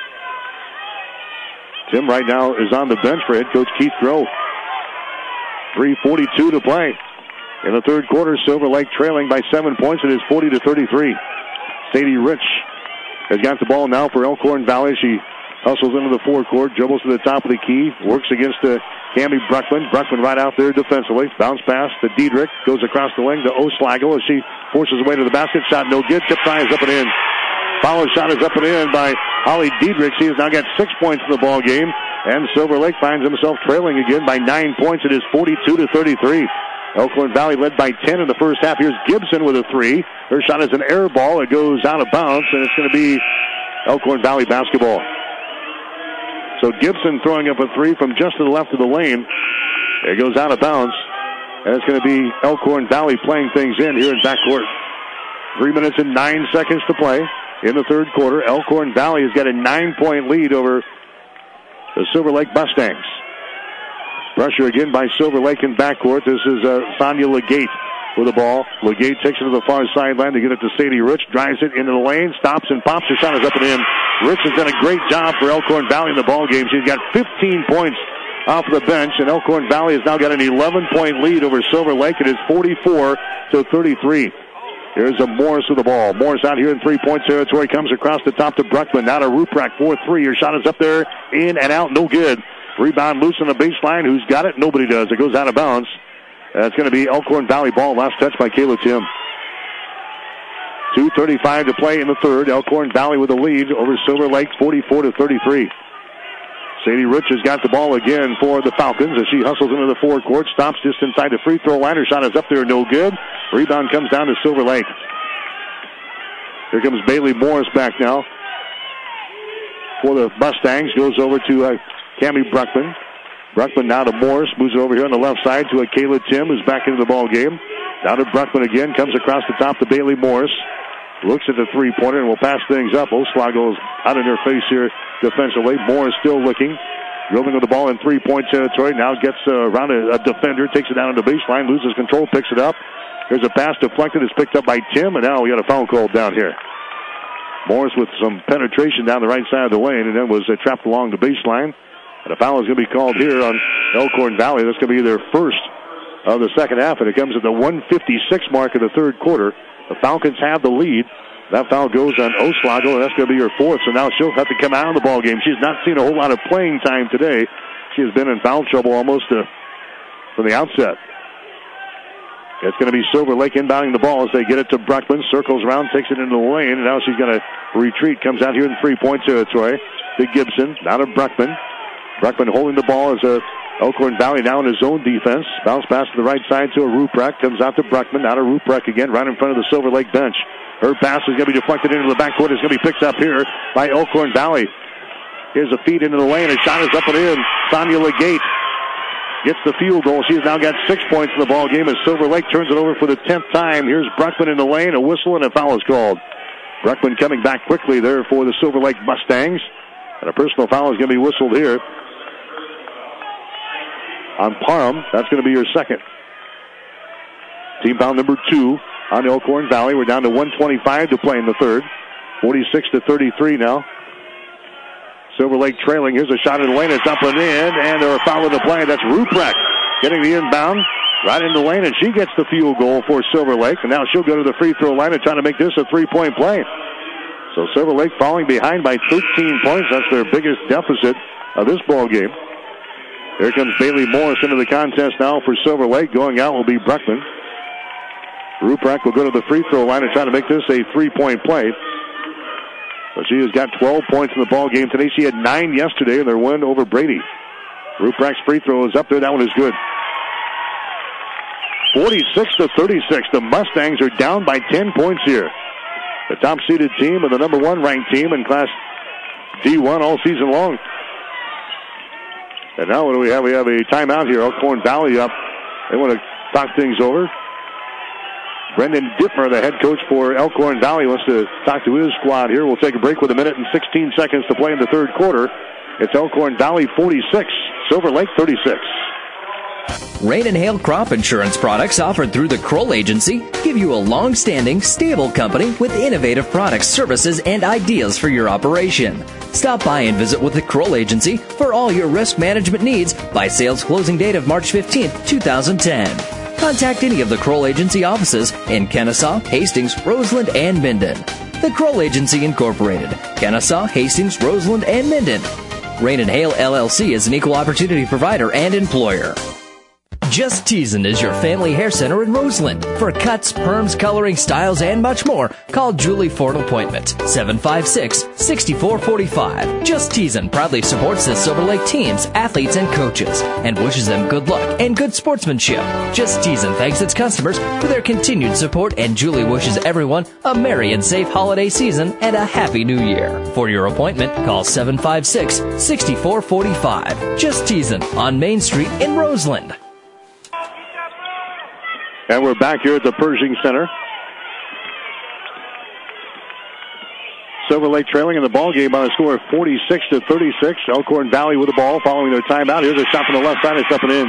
Tim right now is on the bench for head coach Keith Grove. three forty-two to play. In the third quarter, Silver Lake trailing by seven points. It is forty to thirty-three. Sadie Rich has got the ball now for Elkhorn Valley. She hustles into the forecourt, dribbles to the top of the key, works against the Cammie Bruckman. Bruckman right out there defensively. Bounce pass to Diedrich. Goes across the wing to Oslago as she forces her way to the basket. Shot no good. Tip try is up and in. Follow shot is up and in by Holly Diedrich. She has now got six points in the ball game. And Silver Lake finds himself trailing again by nine points. It is forty-two to thirty-three. Elkhorn Valley led by ten in the first half. Here's Gibson with a three. Her shot is an air ball. It goes out of bounds, and it's going to be Elkhorn Valley basketball. So Gibson throwing up a three from just to the left of the lane. It goes out of bounds, and it's going to be Elkhorn Valley playing things in here in backcourt. Three minutes and nine seconds to play in the third quarter. Elkhorn Valley has got a nine-point lead over the Silver Lake Mustangs. Pressure again by Silver Lake in backcourt. This is uh, Sonia Legate with the ball. Legate takes it to the far sideline to get it to Sadie Rich. Drives it into the lane, stops and pops. Her shot is up and in. Rich has done a great job for Elkhorn Valley in the ball game. She's got fifteen points off the bench, and Elkhorn Valley has now got an eleven-point lead over Silver Lake. It is forty-four to thirty-three. Here's a Morris with the ball. Morris out here in three-point territory. Comes across the top to Bruckman. Now to Ruprecht for three. Her shot is up there, in and out, no good. Rebound loose on the baseline. Who's got it? Nobody does. It goes out of bounds. That's going to be Elkhorn Valley ball. Last touch by Kayla Tim. two thirty-five to play in the third. Elkhorn Valley with the lead over Silver Lake, forty-four to thirty-three. Sadie Rich has got the ball again for the Falcons as she hustles into the forecourt. Stops just inside the free throw line. Her shot is up there, no good. Rebound comes down to Silver Lake. Here comes Bailey Morris back now for the Mustangs. Goes over to uh, Cammie Bruckman. Bruckman now to Morris. Moves it over here on the left side to a Kayla Tim, who's back into the ball game. Now to Bruckman again. Comes across the top to Bailey Morris. Looks at the three-pointer and will pass things up. Oslago is out in their face here defensively. Morris still looking. Dribbling with the ball in three-point territory. Now gets uh, around a, a defender. Takes it down on the baseline. Loses control. Picks it up. There's a pass deflected. It's picked up by Tim. And now we got a foul called down here. Morris with some penetration down the right side of the lane. And then was uh, trapped along the baseline. And a foul is going to be called here on Elkhorn Valley. That's going to be their first of the second half. And it comes at the one fifty-six mark of the third quarter. The Falcons have the lead. That foul goes on Oslago, and that's going to be her fourth. So now she'll have to come out of the ball game. She's not seen a whole lot of playing time today. She has been in foul trouble almost uh, from the outset. It's going to be Silver Lake inbounding the ball as they get it to Bruckman. Circles around, takes it into the lane, and now she's going to retreat. Comes out here in three-point territory to Gibson. Now to Bruckman. Bruckman holding the ball as a Elkhorn Valley now in his zone defense. Bounce pass to the right side to a Ruprecht. Comes out to Bruckman. Now to Ruprecht again, right in front of the Silver Lake bench. Her pass is going to be deflected into the backcourt. It's going to be picked up here by Elkhorn Valley. Here's a feed into the lane. A shot is up and in. Sonia Legate gets the field goal. She's now got six points in the ball game as Silver Lake turns it over for the tenth time. Here's Bruckman in the lane. A whistle and a foul is called. Bruckman coming back quickly there for the Silver Lake Mustangs. And a personal foul is going to be whistled here on Parham. That's going to be your second. Team foul number two on Elkhorn Valley. We're down to one twenty-five to play in the third. forty-six to thirty-three now. Silver Lake trailing. Here's a shot in the lane. It's up and in, and they're fouling the play. That's Ruprecht getting the inbound right in the lane, and she gets the field goal for Silver Lake. And now she'll go to the free throw line and try to make this a three-point play. So Silver Lake falling behind by thirteen points. That's their biggest deficit of this ball game. Here comes Bailey Morris into the contest now for Silver Lake. Going out will be Bruckman. Ruprecht will go to the free throw line and try to make this a three-point play. So she has got twelve points in the ball game today. She had nine yesterday in their win over Brady. Ruprecht's free throw is up there. That one is good. forty-six to thirty-six. The Mustangs are down by ten points here. The top-seeded team and the number one ranked team in Class D one all season long. And now what do we have? We have a timeout here. Elkhorn Valley up. They want to talk things over. Brendan Dittmer, the head coach for Elkhorn Valley, wants to talk to his squad here. We'll take a break with a minute and sixteen seconds to play in the third quarter. It's Elkhorn Valley forty-six, Silver Lake thirty-six. Rain and hail crop insurance products offered through the Kroll Agency give you a long-standing, stable company with innovative products, services, and ideas for your operation. Stop by and visit with the Kroll Agency for all your risk management needs by sales closing date of March fifteenth, twenty ten. Contact any of the Kroll Agency offices in Kennesaw, Hastings, Roseland, and Minden. The Kroll Agency Incorporated, Kennesaw, Hastings, Roseland, and Minden. Rain and Hail L L C is an equal opportunity provider and employer. Just Teasin' is your family hair center in Roseland. For cuts, perms, coloring, styles, and much more, call Julie for an appointment. seven five six, six four four five. Just Teasin' proudly supports the Silver Lake teams, athletes, and coaches, and wishes them good luck and good sportsmanship. Just Teasin' thanks its customers for their continued support, and Julie wishes everyone a merry and safe holiday season and a happy new year. For your appointment, call seven five six, six four four five. Just Teasin' on Main Street in Roseland. And we're back here at the Pershing Center. Silver Lake trailing in the ball game by a score of forty-six to thirty-six. Elkhorn Valley with the ball following their timeout. Here's a shot from the left side. It's up and in.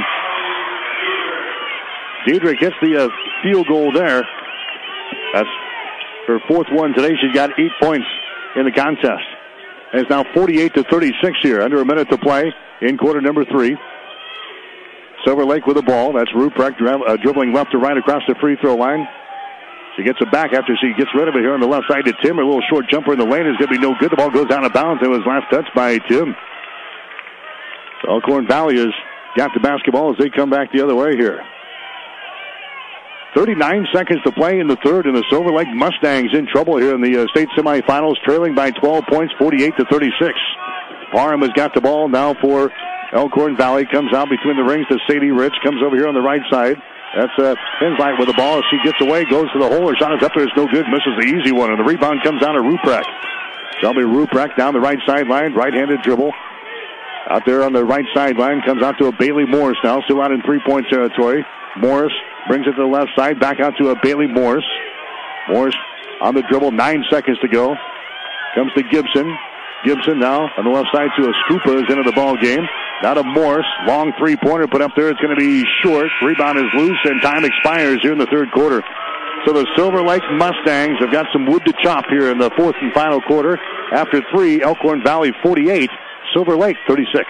Diedrich gets the uh, field goal there. That's her fourth one today. She's got eight points in the contest. And it's now forty-eight to thirty-six here. Under a minute to play in quarter number three. Silver Lake with the ball. That's Ruprecht dri- uh, dribbling left to right across the free throw line. She gets it back after she gets rid of it here on the left side to Tim. A little short jumper in the lane is going to be no good. The ball goes out of bounds. It was last touched by Tim. So Elkhorn Valley has got the basketball as they come back the other way here. thirty-nine seconds to play in the third, and the Silver Lake Mustangs in trouble here in the uh, state semifinals, trailing by twelve points, forty-eight to thirty-six. Parham has got the ball now for Elkhorn Valley. Comes out between the rings to Sadie Rich. Comes over here on the right side. That's uh, Henslight with the ball. As she gets away, goes to the hole. Her shot is up there. It's no good. Misses the easy one. And the rebound comes out of Ruprecht. Shelby Ruprecht down the right sideline. Right-handed dribble. Out there on the right sideline. Comes out to a Bailey Morris now. Still out in three-point territory. Morris brings it to the left side. Back out to a Bailey Morris. Morris on the dribble. Nine seconds to go. Comes to Gibson. Gibson now on the left side to a Scupa is into the ball game. Now to Morris. Long three-pointer put up there. It's going to be short. Rebound is loose, and time expires here in the third quarter. So the Silver Lake Mustangs have got some wood to chop here in the fourth and final quarter. After three, Elkhorn Valley forty-eight, Silver Lake thirty-six.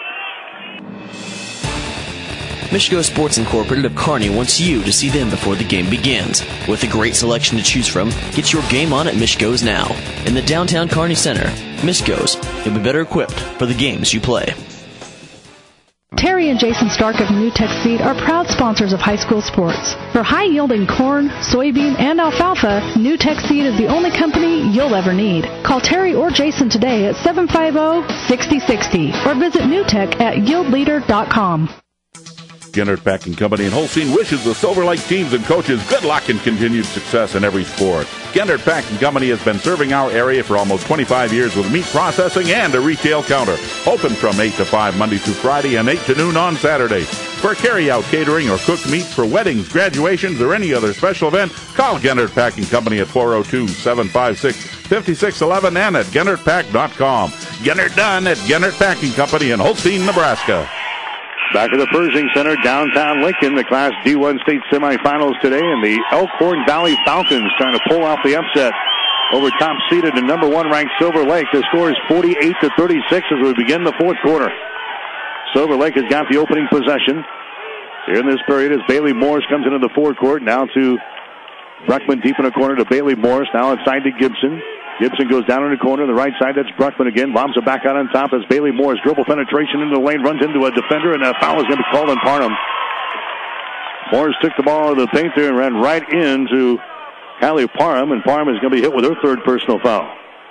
Michigo Sports Incorporated of Kearney wants you to see them before the game begins. With a great selection to choose from, get your game on at Michigo's now. In the downtown Kearney Center, Michigo's, you'll be better equipped for the games you play. Terry and Jason Stark of NewTek Seed are proud sponsors of high school sports. For high-yielding corn, soybean, and alfalfa, NewTek Seed is the only company you'll ever need. Call Terry or Jason today at seven five zero, six zero six zero or visit newtek at yield leader dot com. Gennert Packing Company in Holstein wishes the Silver Lake teams and coaches good luck and continued success in every sport. Gennert Packing Company has been serving our area for almost twenty-five years with meat processing and a retail counter. Open from eight to five Monday through Friday and eight to noon on Saturday. For carry-out catering or cooked meats for weddings, graduations, or any other special event, call Gennert Packing Company at four oh two, seven five six, five six one one and at gennert pack dot com. Gennert done at Gennert Packing Company in Holstein, Nebraska. Back at the Pershing Center, downtown Lincoln, the Class D one state semifinals today, and the Elkhorn Valley Falcons trying to pull off the upset over top-seeded and number one ranked Silver Lake. The score is forty-eight to thirty-six as we begin the fourth quarter. Silver Lake has got the opening possession here in this period as Bailey Morris comes into the forecourt. Now to Bruckman deep in the corner to Bailey Morris. Now inside to Gibson. Gibson goes down in the corner on the right side. That's Bruckman again. Lobs it back out on top as Bailey Morris dribble penetration into the lane, runs into a defender, and a foul is going to be called on Parham. Morris took the ball out of the paint there and ran right into Callie Parham, and Parham is going to be hit with her third personal foul.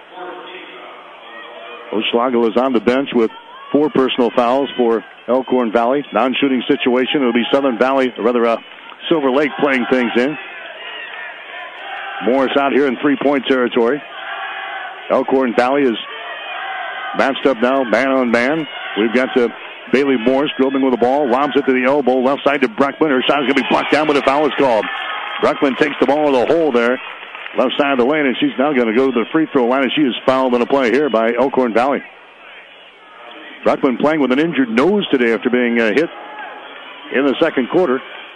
Oslago is on the bench with four personal fouls for Elkhorn Valley. Non-shooting situation. It'll be Southern Valley, or rather uh, Silver Lake playing things in. Morris out here in three-point territory. Elkhorn Valley is matched up now, man on man. We've got to Bailey Morris dribbling with the ball, lobs it to the elbow, left side to Bruckman. Her shot is going to be blocked down, but a foul is called. Bruckman takes the ball to the hole there, left side of the lane, and she's now going to go to the free throw line, and she is fouled on a play here by Elkhorn Valley. Bruckman playing with an injured nose today after being uh, hit in the second quarter.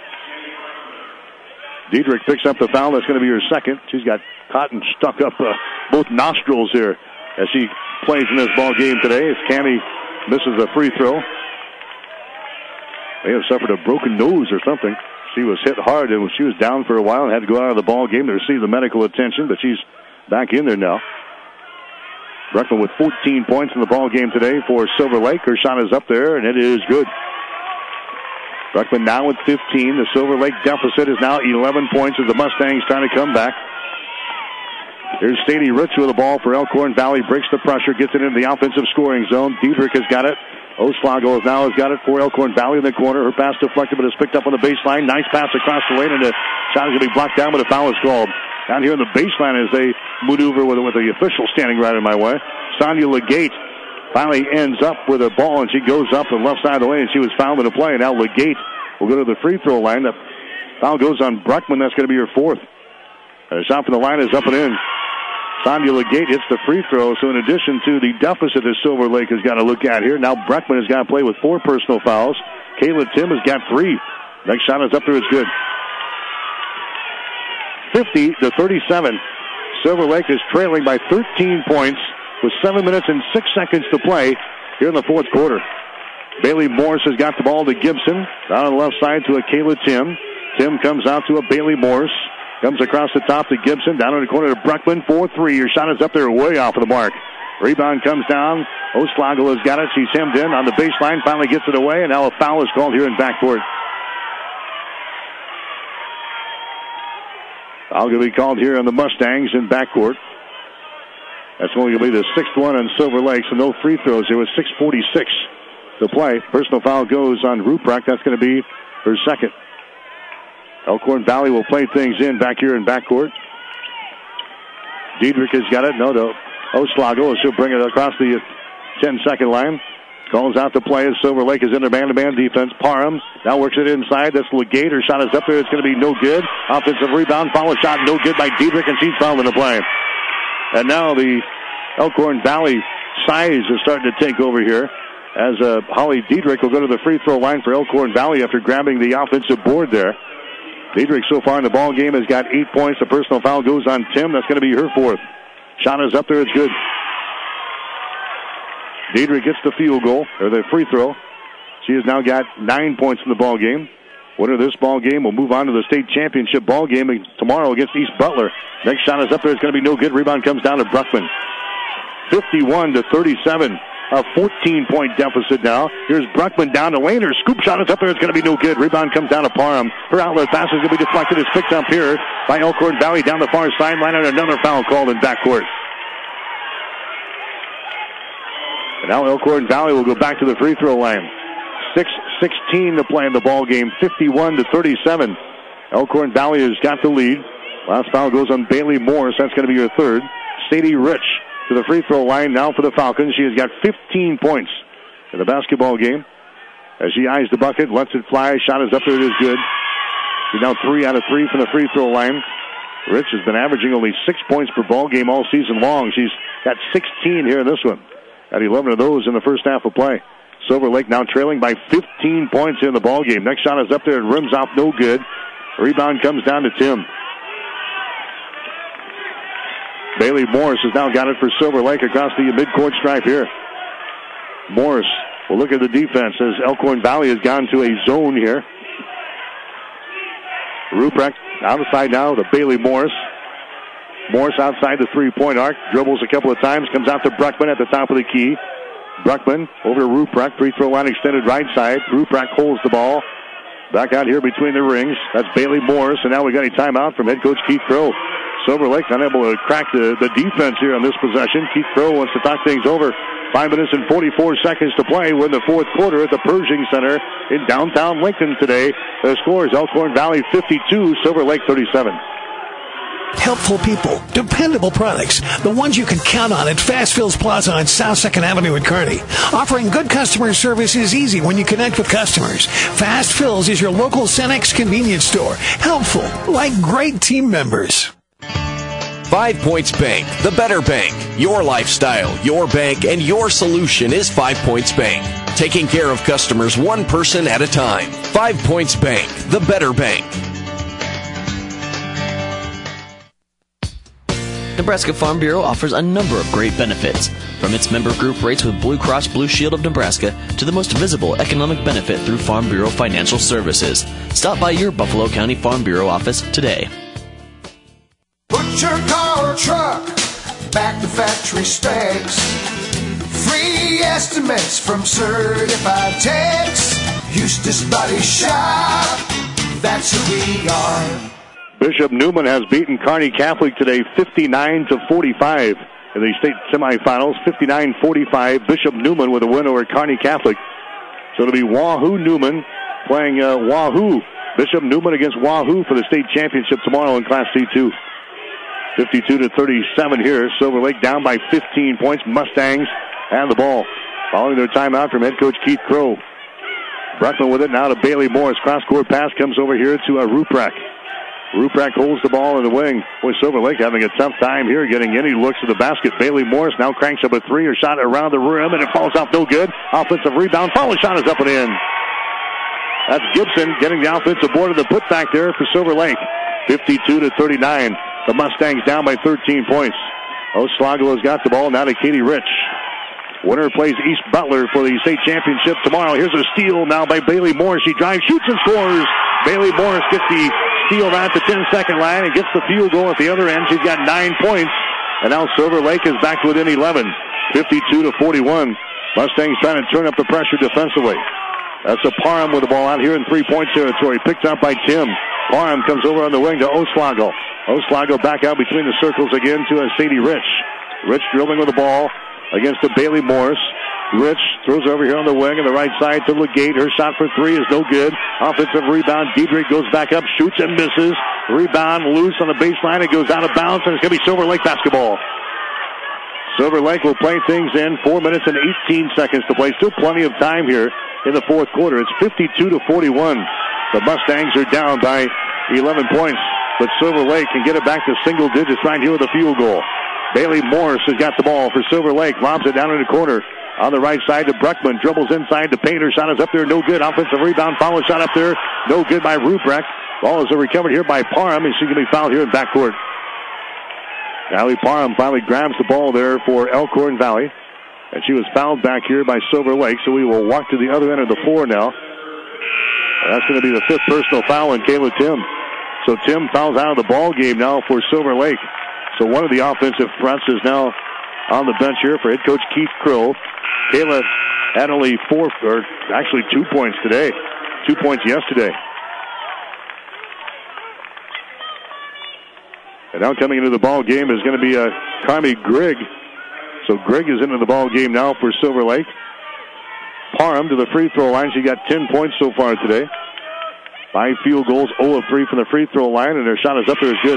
Diedrich picks up the foul. That's going to be her second. She's got cotton stuck up uh, both nostrils here as she plays in this ball game today. As Cammy misses a free throw. They have suffered a broken nose or something. She was hit hard and she was down for a while and had to go out of the ball game to receive the medical attention, but she's back in there now. Bruckman with fourteen points in the ball game today for Silver Lake. Her shot is up there, and it is good. Bruckman now with fifteen. The Silver Lake deficit is now eleven points as the Mustangs trying to come back. Here's Stady Rich with the ball for Elkhorn Valley. Breaks the pressure, gets it into the offensive scoring zone. Diedrich has got it. Oslago now has got it for Elkhorn Valley in the corner. Her pass deflected, but is picked up on the baseline. Nice pass across the lane, and the shot is going to be blocked down, but a foul is called. Down here on the baseline as they maneuver with, with the official standing right in my way. Sonia Legate finally ends up with a ball, and she goes up the left side of the lane, and she was fouled in the play. Now Legate will go to the free throw line. The foul goes on Bruckman. That's going to be her fourth. The shot from the line is up and in. Sonia Legate hits the free throw, so in addition to the deficit that Silver Lake has got to look at here, now Bruckman has got to play with four personal fouls. Kayla Tim has got three. Next shot is up there. It's good. fifty to thirty-seven. Silver Lake is trailing by thirteen points with seven minutes and six seconds to play here in the fourth quarter. Bailey Morris has got the ball to Gibson. Down on the left side to a Kayla Tim. Tim comes out to a Bailey Morris. Comes across the top to Gibson. Down in the corner to Bruckman. four three. Your shot is up there way off of the mark. Rebound comes down. Oslago has got it. She's hemmed in on the baseline. Finally gets it away. And now a foul is called here in backcourt. Foul going to be called here on the Mustangs in backcourt. That's only going to be the sixth one on Silver Lake. So no free throws here with six forty-six to play. Personal foul goes on Ruprecht. That's going to be her second. Elkhorn Valley will play things in back here in backcourt. Diedrich has got it. No, no. Oslago. She'll bring it across the ten-second line. Calls out the play as Silver Lake is in their man-to-man defense. Parham now works it inside. That's Legate. Her shot is up there. It's going to be no good. Offensive rebound. Follow shot. No good by Diedrich, and she's fouled in the play. And now the Elkhorn Valley size is starting to take over here as uh, Holly Diedrich will go to the free throw line for Elkhorn Valley after grabbing the offensive board there. Diedrich so far in the ball game has got eight points. The personal foul goes on Tim. That's going to be her fourth. Shot is up there. It's good. Diedrich gets the field goal, or the free throw. She has now got nine points in the ball game. Winner of this ball game will move on to the state championship ball game tomorrow against East Butler. Next shot is up there. It's going to be no good. Rebound comes down to Bruckman. fifty-one to thirty-seven. a fourteen-point deficit now. Here's Bruckman down the lane. Her scoop shot is up there. It's going to be no good. Rebound comes down to Parham. Her outlet pass is going to be deflected. It's picked up here by Elkhorn Valley down the far sideline, and another foul called in backcourt. And now Elkhorn Valley will go back to the free throw line. six sixteen to play in the ball game, fifty-one to thirty-seven. Elkhorn Valley has got the lead. Last foul goes on Bailey Morris. That's going to be her third. Sadie Rich to the free throw line now for the Falcons. She has got fifteen points in the basketball game. As she eyes the bucket, lets it fly. Shot is up there. It is good. She's now three out of three from the free throw line. Rich has been averaging only six points per ball game all season long. She's got sixteen here in this one. At eleven of those in the first half of play. Silver Lake now trailing by fifteen points in the ball game. Next shot is up there and rims off no good. Rebound comes down to Tim. Bailey Morris has now got it for Silver Lake across the midcourt stripe here. Morris will look at the defense as Elkhorn Valley has gone to a zone here. Ruprecht outside now to Bailey Morris. Morris outside the three-point arc, dribbles a couple of times, comes out to Bruckman at the top of the key. Bruckman over to Ruprecht, free throw line extended right side. Ruprecht holds the ball. Back out here between the rings. That's Bailey Morris, and now we got a timeout from head coach Keith Crow. Silver Lake unable to crack the, the defense here on this possession. Keith Crow wants to talk things over. Five minutes and forty-four seconds to play. We're in the fourth quarter at the Pershing Center in downtown Lincoln today. The score is Elkhorn Valley fifty-two, Silver Lake thirty-seven. Helpful people, dependable products, the ones you can count on at Fast Fills Plaza on South second Avenue in Kearney. Offering good customer service is easy when you connect with customers. Fast Fills is your local Cenex convenience store. Helpful, like great team members. Five Points Bank, the better bank. Your lifestyle, your bank, and your solution is Five Points Bank. Taking care of customers one person at a time. Five Points Bank, the better bank. Nebraska Farm Bureau offers a number of great benefits, from its member group rates with Blue Cross Blue Shield of Nebraska to the most visible economic benefit through Farm Bureau Financial Services. Stop by your Buffalo County Farm Bureau office today. Put your car or truck back to factory specs. Free estimates from certified techs. Eustis Body Shop, that's who we are. Bishop Neumann has beaten Kearney Catholic today fifty-nine to forty-five in the state semifinals. fifty-nine forty-five. Bishop Neumann with a win over Kearney Catholic. So it'll be Wahoo Neumann playing uh, Wahoo. Bishop Neumann against Wahoo for the state championship tomorrow in Class C two. fifty-two to thirty-seven here. Silver Lake down by fifteen points. Mustangs have the ball. Following their timeout from head coach Keith Crow. Bruckman with it now to Bailey Morris. Cross-court pass comes over here to uh, Ruprecht. Ruprecht holds the ball in the wing. Boy, Silver Lake having a tough time here getting any looks at the basket. Bailey Morris now cranks up a three or shot around the rim, and it falls off no good. Offensive rebound. Follow shot is up and in. That's Gibson getting the offensive board of the putback there for Silver Lake. fifty-two to thirty-nine. The Mustangs down by thirteen points. Oslago has got the ball now to Katie Rich. Winner plays East Butler for the state championship tomorrow. Here's a steal now by Bailey Morris. She drives, shoots, and scores. Bailey Morris gets the steal at the ten-second line and gets the field goal at the other end. She's got nine points. And now Silver Lake is back within eleven. fifty-two to forty-one. Mustangs trying to turn up the pressure defensively. That's a Parham with the ball out here in three-point territory. Picked up by Tim. Parham comes over on the wing to Oslago. Oslago back out between the circles again to a Sadie Rich. Rich dribbling with the ball against the Bailey Morris. Rich throws over here on the wing on the right side to Legate. Her shot for three is no good. Offensive rebound. Diedrich goes back up, shoots and misses. Rebound loose on the baseline. It goes out of bounds, and it's going to be Silver Lake basketball. Silver Lake will play things in. Four minutes and eighteen seconds to play. Still plenty of time here in the fourth quarter. It's fifty-two to forty-one. The Mustangs are down by eleven points, but Silver Lake can get it back to single digits right here with a field goal. Bailey Morris has got the ball for Silver Lake. Lobs it down in the corner. On the right side to Bruckman. Dribbles inside to Painter. Shot is up there. No good. Offensive rebound. Follow shot up there. No good by Ruprecht. Ball is recovered here by Parham. And she's going to be fouled here in backcourt. Allie Parham finally grabs the ball there for Elkhorn Valley. And she was fouled back here by Silver Lake. So we will walk to the other end of the floor now. And that's going to be the fifth personal foul on Kayla Tim. So Tim fouls out of the ball game now for Silver Lake. So one of the offensive threats is now on the bench here for head coach Keith Crow. Kayla had only four, or actually two points today. Two points yesterday. And now coming into the ball game is going to be uh, Carmi Grigg. So Grigg is into the ball game now for Silver Lake. Parham to the free throw line. She got ten points so far today. Five field goals, zero of three from the free throw line, and their shot is up there is good.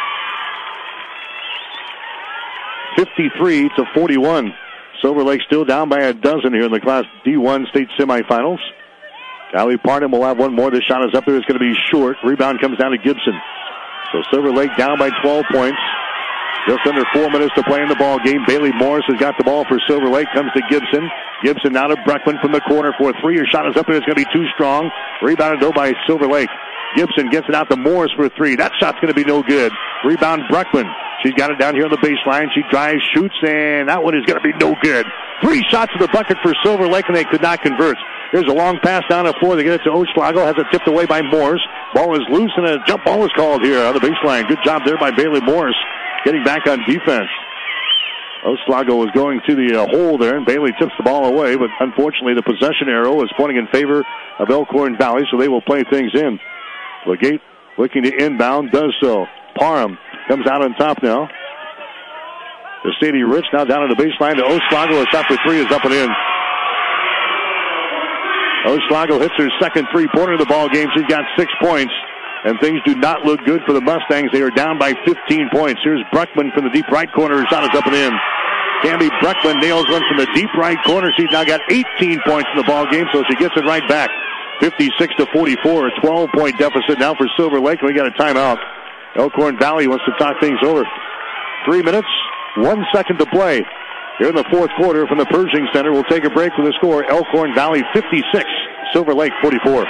fifty-three to forty-one. Silver Lake still down by a dozen here in the Class D one state semifinals. Callie Parham will have one more. The shot is up there. It's going to be short. Rebound comes down to Gibson. So Silver Lake down by twelve points. Just under four minutes to play in the ball game. Bailey Morris has got the ball for Silver Lake. Comes to Gibson. Gibson now to Breckman from the corner for a three. Her shot is up there. It's going to be too strong. Rebounded though by Silver Lake. Gibson gets it out to Morris for a three. That shot's going to be no good. Rebound Breckman. She's got it down here on the baseline. She drives, shoots, and that one is going to be no good. Three shots to the bucket for Silver Lake, and they could not convert. Here's a long pass down the floor. They get it to Oslago. Has it tipped away by Morris. Ball is loose, and a jump ball is called here on the baseline. Good job there by Bailey Morris getting back on defense. Oslago was going to the uh, hole there, and Bailey tips the ball away, but unfortunately the possession arrow is pointing in favor of Elkhorn Valley, so they will play things in. Legate looking to inbound, does so. Parham comes out on top now. To Sadie Rich, now down on the baseline to Oslago. A shot for three is up and in. Oslago hits her second three-pointer of the ball game. She's got six points, and things do not look good for the Mustangs. They are down by fifteen points. Here's Breckman from the deep right corner. Her shot is up and in. Cammy Breckman nails one from the deep right corner. She's now got eighteen points in the ball game, so she gets it right back. fifty-six to forty-four, a twelve-point deficit now for Silver Lake. We got a timeout. Elkhorn Valley wants to talk things over. Three minutes, one second to play. Here in the fourth quarter from the Pershing Center, we'll take a break with the score. Elkhorn Valley fifty-six, Silver Lake forty-four.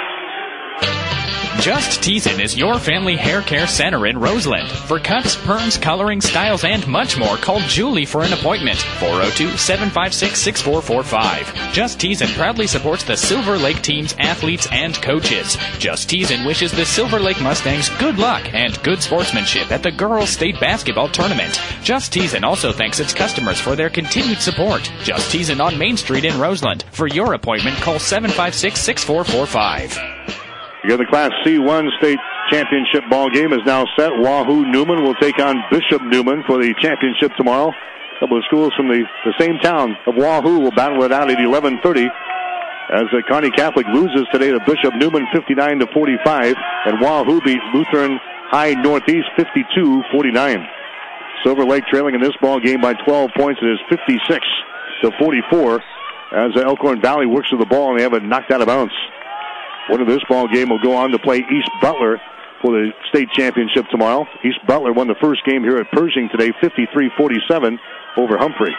Just Teasin is your family hair care center in Roseland. For cuts, perms, coloring, styles, and much more, call Julie for an appointment. four oh two, seven five six, six four four five. Just Teasin proudly supports the Silver Lake team's athletes and coaches. Just Teasin wishes the Silver Lake Mustangs good luck and good sportsmanship at the Girls State Basketball Tournament. Just Teasin also thanks its customers for their continued support. Just Teasin on Main Street in Roseland. For your appointment, call seven five six, six four four five. Again, the Class C one state championship ball game is now set. Wahoo Newman will take on Bishop Newman for the championship tomorrow. A couple of schools from the, the same town of Wahoo will battle it out at eleven thirty as the Kearney Catholic loses today to Bishop Newman fifty-nine to forty-five, and Wahoo beat Lutheran High Northeast fifty-two forty-nine. Silver Lake trailing in this ball game by twelve points. It is fifty-six to forty-four as Elkhorn Valley works to the ball and they have it knocked out of bounds. Winner of this ball game will go on to play East Butler for the state championship tomorrow. East Butler won the first game here at Pershing today, fifty-three forty-seven over Humphrey.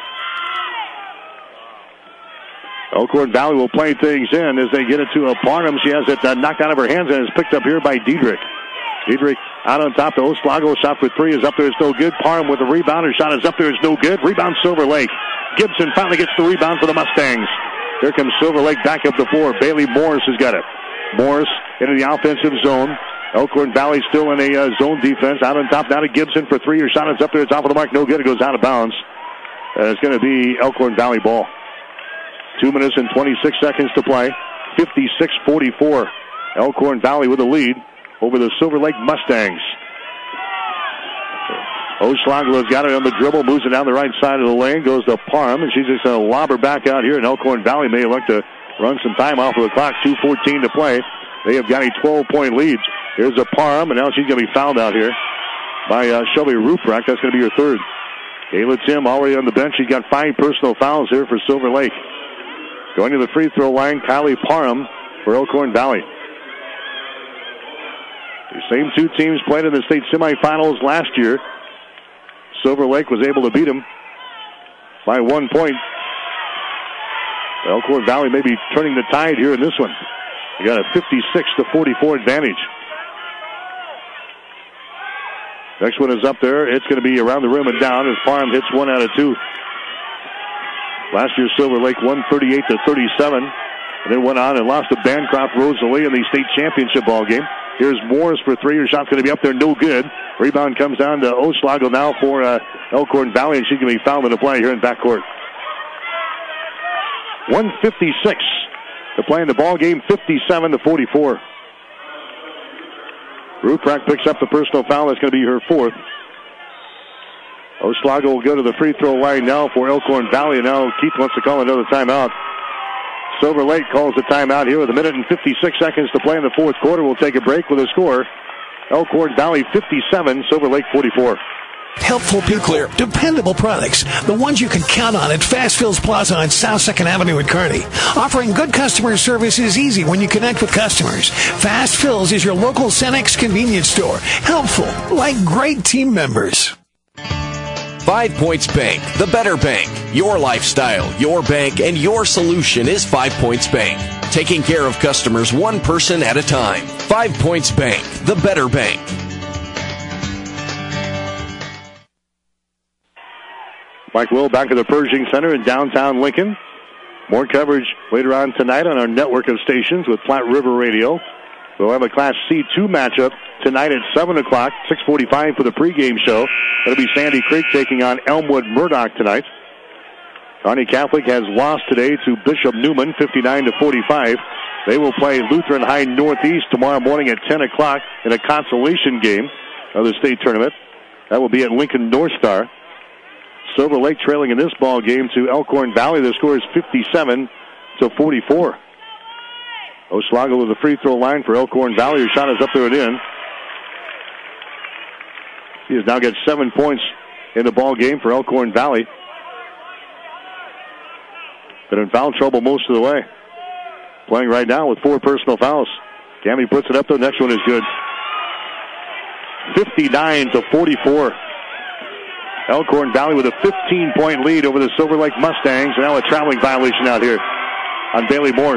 Elkhorn Valley will play things in as they get it to a Parham. She has it uh, knocked out of her hands and is picked up here by Diedrich. Diedrich out on top to Oslago. Shot for three is up there. It's no good. Parham with a rebound. Her shot is up there. It's no good. Rebound Silver Lake. Gibson finally gets the rebound for the Mustangs. Here comes Silver Lake back up the floor. Bailey Morris has got it. Morris into the offensive zone. Elkhorn Valley still in a uh, zone defense. Out on top now to Gibson for three. Her shot is up there. It's off of the mark. No good. It goes out of bounds. Uh, it's going to be Elkhorn Valley ball. Two minutes and twenty-six seconds to play. fifty-six forty-four. Elkhorn Valley with a lead over the Silver Lake Mustangs. Oslago has got it on the dribble. Moves it down the right side of the lane. Goes to Parham. And she's just going to lob her back out here. And Elkhorn Valley may elect to run some time off of the clock. two fourteen to play. They have got a twelve-point lead. Here's a Parham, and now she's going to be fouled out here by uh, Shelby Ruprecht. That's going to be her third. Kayla Tim already on the bench. She's got five personal fouls here for Silver Lake. Going to the free throw line, Kylie Parham for Elkhorn Valley. The same two teams played in the state semifinals last year. Silver Lake was able to beat them by one point. Elkhorn Valley may be turning the tide here in this one. They got a fifty-six to forty-four advantage. Next one is up there. It's going to be around the rim and down as Parham hits one out of two. Last year, Silver Lake won thirty-eight to thirty-seven. And then went on and lost to Bancroft Rosalie in the state championship ball game. Here's Morris for three. Her shot's going to be up there, no good. Rebound comes down to Oslago now for uh, Elkhorn Valley, and she's going to be fouled in the play here in backcourt. one fifty-six to play in the ball game, fifty-seven to forty-four. Ruprecht picks up the personal foul. That's going to be her fourth. Oslago will go to the free throw line now for Elkhorn Valley. And now Keith wants to call another timeout. Silver Lake calls the timeout here with a minute and fifty-six seconds to play in the fourth quarter. We'll take a break with a score. Elkhorn Valley fifty-seven, Silver Lake forty-four. Helpful people, dependable products, the ones you can count on at Fast Fills Plaza on South second Avenue in Kearney. Offering good customer service is easy when you connect with customers. Fast Fills is your local Cenex convenience store. Helpful, like great team members. Five Points Bank, the better bank. Your lifestyle, your bank, and your solution is Five Points Bank. Taking care of customers one person at a time. Five Points Bank, the better bank. Mike Will back at the Pershing Center in downtown Lincoln. More coverage later on tonight on our network of stations with Platte River Radio. We'll have a Class C two matchup tonight at seven o'clock, six forty-five for the pregame show. It'll be Sandy Creek taking on Elmwood Murdoch tonight. Kearney Catholic has lost today to Bishop Newman, fifty-nine to forty-five. They will play Lutheran High Northeast tomorrow morning at ten o'clock in a consolation game of the state tournament. That will be at Lincoln North Star. Silver Lake trailing in this ball game to Elkhorn Valley. The score is fifty-seven to forty-four. Oslago with the free throw line for Elkhorn Valley. Her shot is up there and in. He has now got seven points in the ball game for Elkhorn Valley. Been in foul trouble most of the way. Playing right now with four personal fouls. Cammy puts it up there. Next one is good. fifty-nine to forty-four. Elkhorn Valley with a fifteen-point lead over the Silver Lake Mustangs. Now a traveling violation out here on Bailey Morse.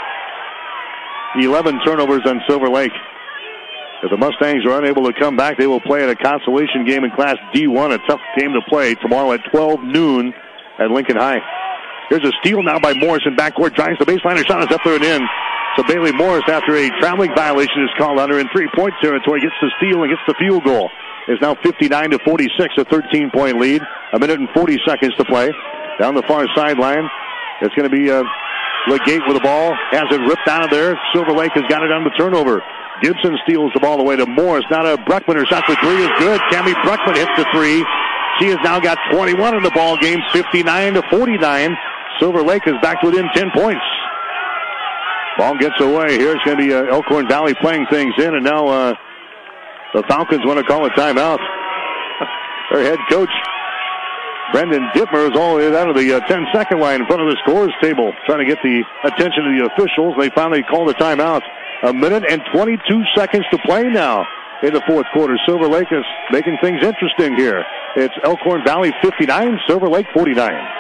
eleven turnovers on Silver Lake. If the Mustangs are unable to come back, they will play in a consolation game in Class D one, a tough game to play tomorrow at twelve noon at Lincoln High. Here's a steal now by Morris in backcourt. Drives the baseline. Her shot is up there and in. So Bailey Morris, after a traveling violation is called on her in three-point territory, gets the steal and gets the field goal. It's now fifty-nine to forty-six, a thirteen-point lead. A minute and forty seconds to play. Down the far sideline, it's going to be uh, Legate with the ball. Has it ripped out of there. Silver Lake has got it on the turnover. Gibson steals the ball away to Morris. Now to Bruckman. Her shot for three is good. Cammy Bruckman hits the three. She has now got twenty-one in the ball game, fifty-nine to forty-nine. Silver Lake is back within ten points. Ball gets away. Here it's going to be uh, Elkhorn Valley playing things in, and now uh, the Falcons want to call a timeout. Their head coach, Brendan Dittmer, is all the way down to the uh, ten-second line in front of the scores table, trying to get the attention of the officials. They finally called a timeout. A minute and twenty-two seconds to play now in the fourth quarter. Silver Lake is making things interesting here. It's Elkhorn Valley fifty-nine, Silver Lake forty-nine.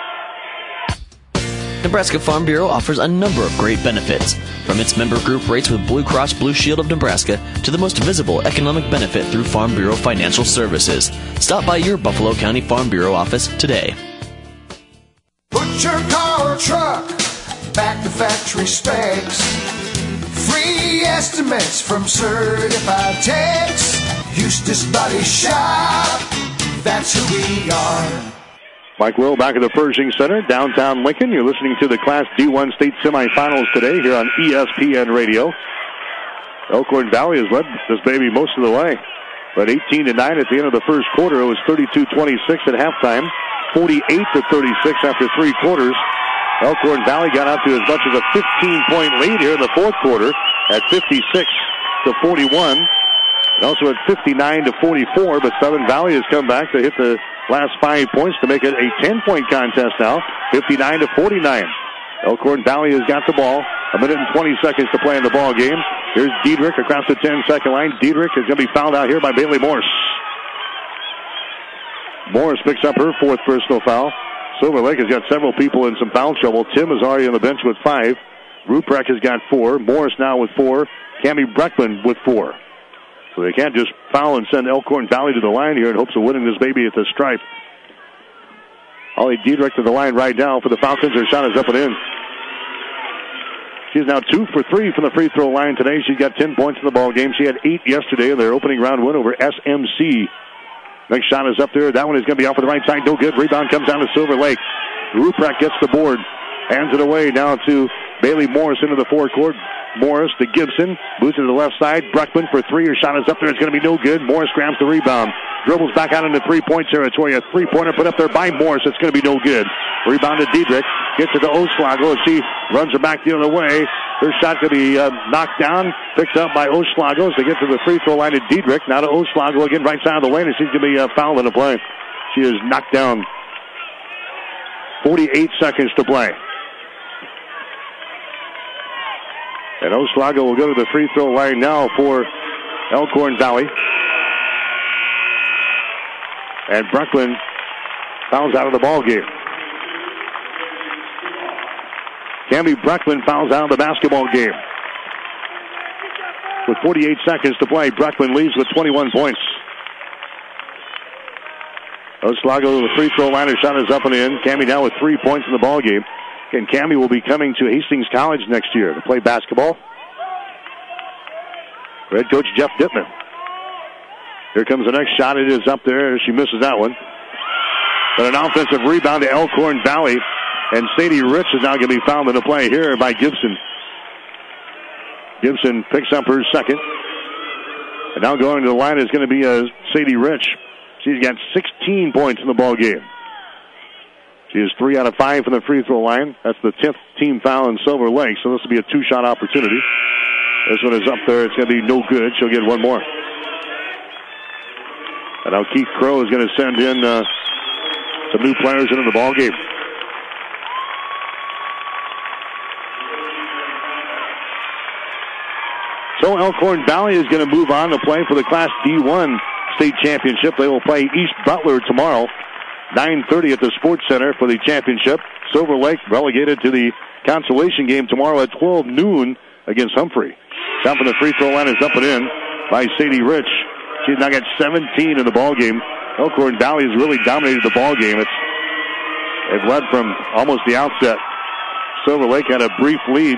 Nebraska Farm Bureau offers a number of great benefits, from its member group rates with Blue Cross Blue Shield of Nebraska to the most visible economic benefit through Farm Bureau Financial Services. Stop by your Buffalo County Farm Bureau office today. Put your car or truck back to factory specs. Free estimates from certified techs. Eustace Body Shop, that's who we are. Mike Will back at the Pershing Center, downtown Lincoln. You're listening to the Class D one state semifinals today here on E S P N Radio. Elkhorn Valley has led this baby most of the way, but eighteen to nine at the end of the first quarter. It was thirty-two twenty-six at halftime, forty-eight to thirty-six after three quarters. Elkhorn Valley got out to as much as a fifteen-point lead here in the fourth quarter at fifty-six to forty-one, and also at fifty-nine to forty-four. But Southern Valley has come back to hit the last five points to make it a ten-point contest now, fifty-nine to forty-nine. Elkhorn Valley has got the ball. A minute and twenty seconds to play in the ball game. Here's Diedrich across the ten-second line. Diedrich is going to be fouled out here by Bailey Morse. Morris picks up her fourth personal foul. Silver Lake has got several people in some foul trouble. Tim is already on the bench with five. Ruprecht has got four. Morris now with four. Cammy Bruckman with four. So they can't just foul and send Elkhorn Valley to the line here in hopes of winning this baby at the stripe. Holly Diedrich to the line right now for the Falcons. Her shot is up and in. She's now two for three from the free throw line today. She's got ten points in the ball game. She had eight yesterday in their opening round win over S M C. Next shot is up there. That one is going to be off on the right side. No good. Rebound comes down to Silver Lake. Ruprecht gets the board. Hands it away now to Bailey Morris into the forecourt. Morris to Gibson. Moves to the left side. Bruckman for three. Her shot is up there. It's going to be no good. Morris grabs the rebound. Dribbles back out into three-point territory. A three-pointer put up there by Morris. It's going to be no good. Rebound to Diedrich. Gets it to Oslago as she runs her back the other way. Her shot going to be uh, knocked down. Picked up by Oslago as they get to the free throw line to Diedrich. Now to Oslago again right side of the lane. And she's going to be uh, fouled in the play. She is knocked down. forty-eight seconds to play. And Oslago will go to the free throw line now for Elkhorn Valley. And Brooklyn fouls out of the ball game. Cammy Brooklyn fouls out of the basketball game. With forty-eight seconds to play, Brooklyn leads with twenty-one points. Oslago to the free throw line. Her shot is up and in. Cammy now with three points in the ball game. And Cammy will be coming to Hastings College next year to play basketball. Head coach Jeff Dittman. Here comes the next shot. It is up there. She misses that one. But an offensive rebound to Elkhorn Valley. And Sadie Rich is now going to be fouled in the play here by Gibson. Gibson picks up her second. And now going to the line is going to be uh, Sadie Rich. She's got sixteen points in the ball game. She is three out of five from the free throw line. That's the tenth team foul in Silver Lake, so this will be a two-shot opportunity. This one is up there. It's going to be no good. She'll get one more. And now Keith Crow is going to send in uh, some new players into the ball game. So Elkhorn Valley is going to move on to play for the Class D one state championship. They will play East Butler tomorrow. nine thirty at the Sports Center for the championship. Silver Lake relegated to the consolation game tomorrow at twelve noon against Humphrey. Shot from the free throw line is up and in by Sadie Rich. She's now got seventeen in the ball game. Elkhorn Valley has really dominated the ball game. It's They've led from almost the outset. Silver Lake had a brief lead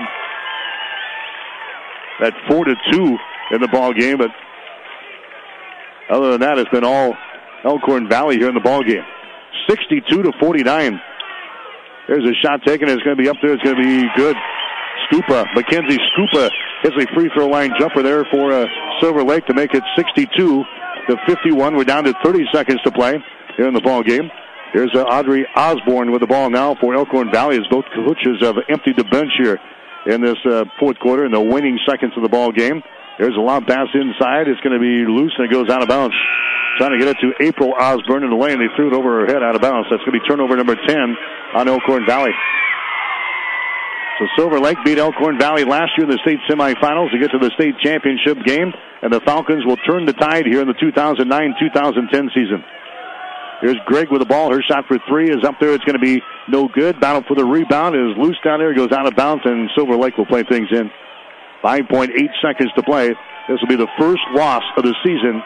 at four to two in the ball game, but other than that, it's been all Elkhorn Valley here in the ball game. sixty-two to forty-nine. There's a shot taken. It's going to be up there. It's going to be good. Scupa, Mackenzie Scupa hits a free throw line jumper there for uh, Silver Lake to make it sixty-two to fifty-one. We're down to thirty seconds to play here in the ball game. Here's uh, Audrey Osborne with the ball now for Elkhorn Valley as both coaches have emptied the bench here in this uh, fourth quarter in the waning seconds of the ball game. There's a long pass inside. It's going to be loose and it goes out of bounds. Trying to get it to April Osborne in the lane. They threw it over her head out of bounds. That's going to be turnover number ten on Elkhorn Valley. So Silver Lake beat Elkhorn Valley last year in the state semifinals to get to the state championship game. And the Falcons will turn the tide here in the two thousand nine two thousand ten season. Here's Greg with the ball. Her shot for three is up there. It's going to be no good. Battle for the rebound is loose down there. It goes out of bounds, and Silver Lake will play things in. five point eight seconds to play. This will be the first loss of the season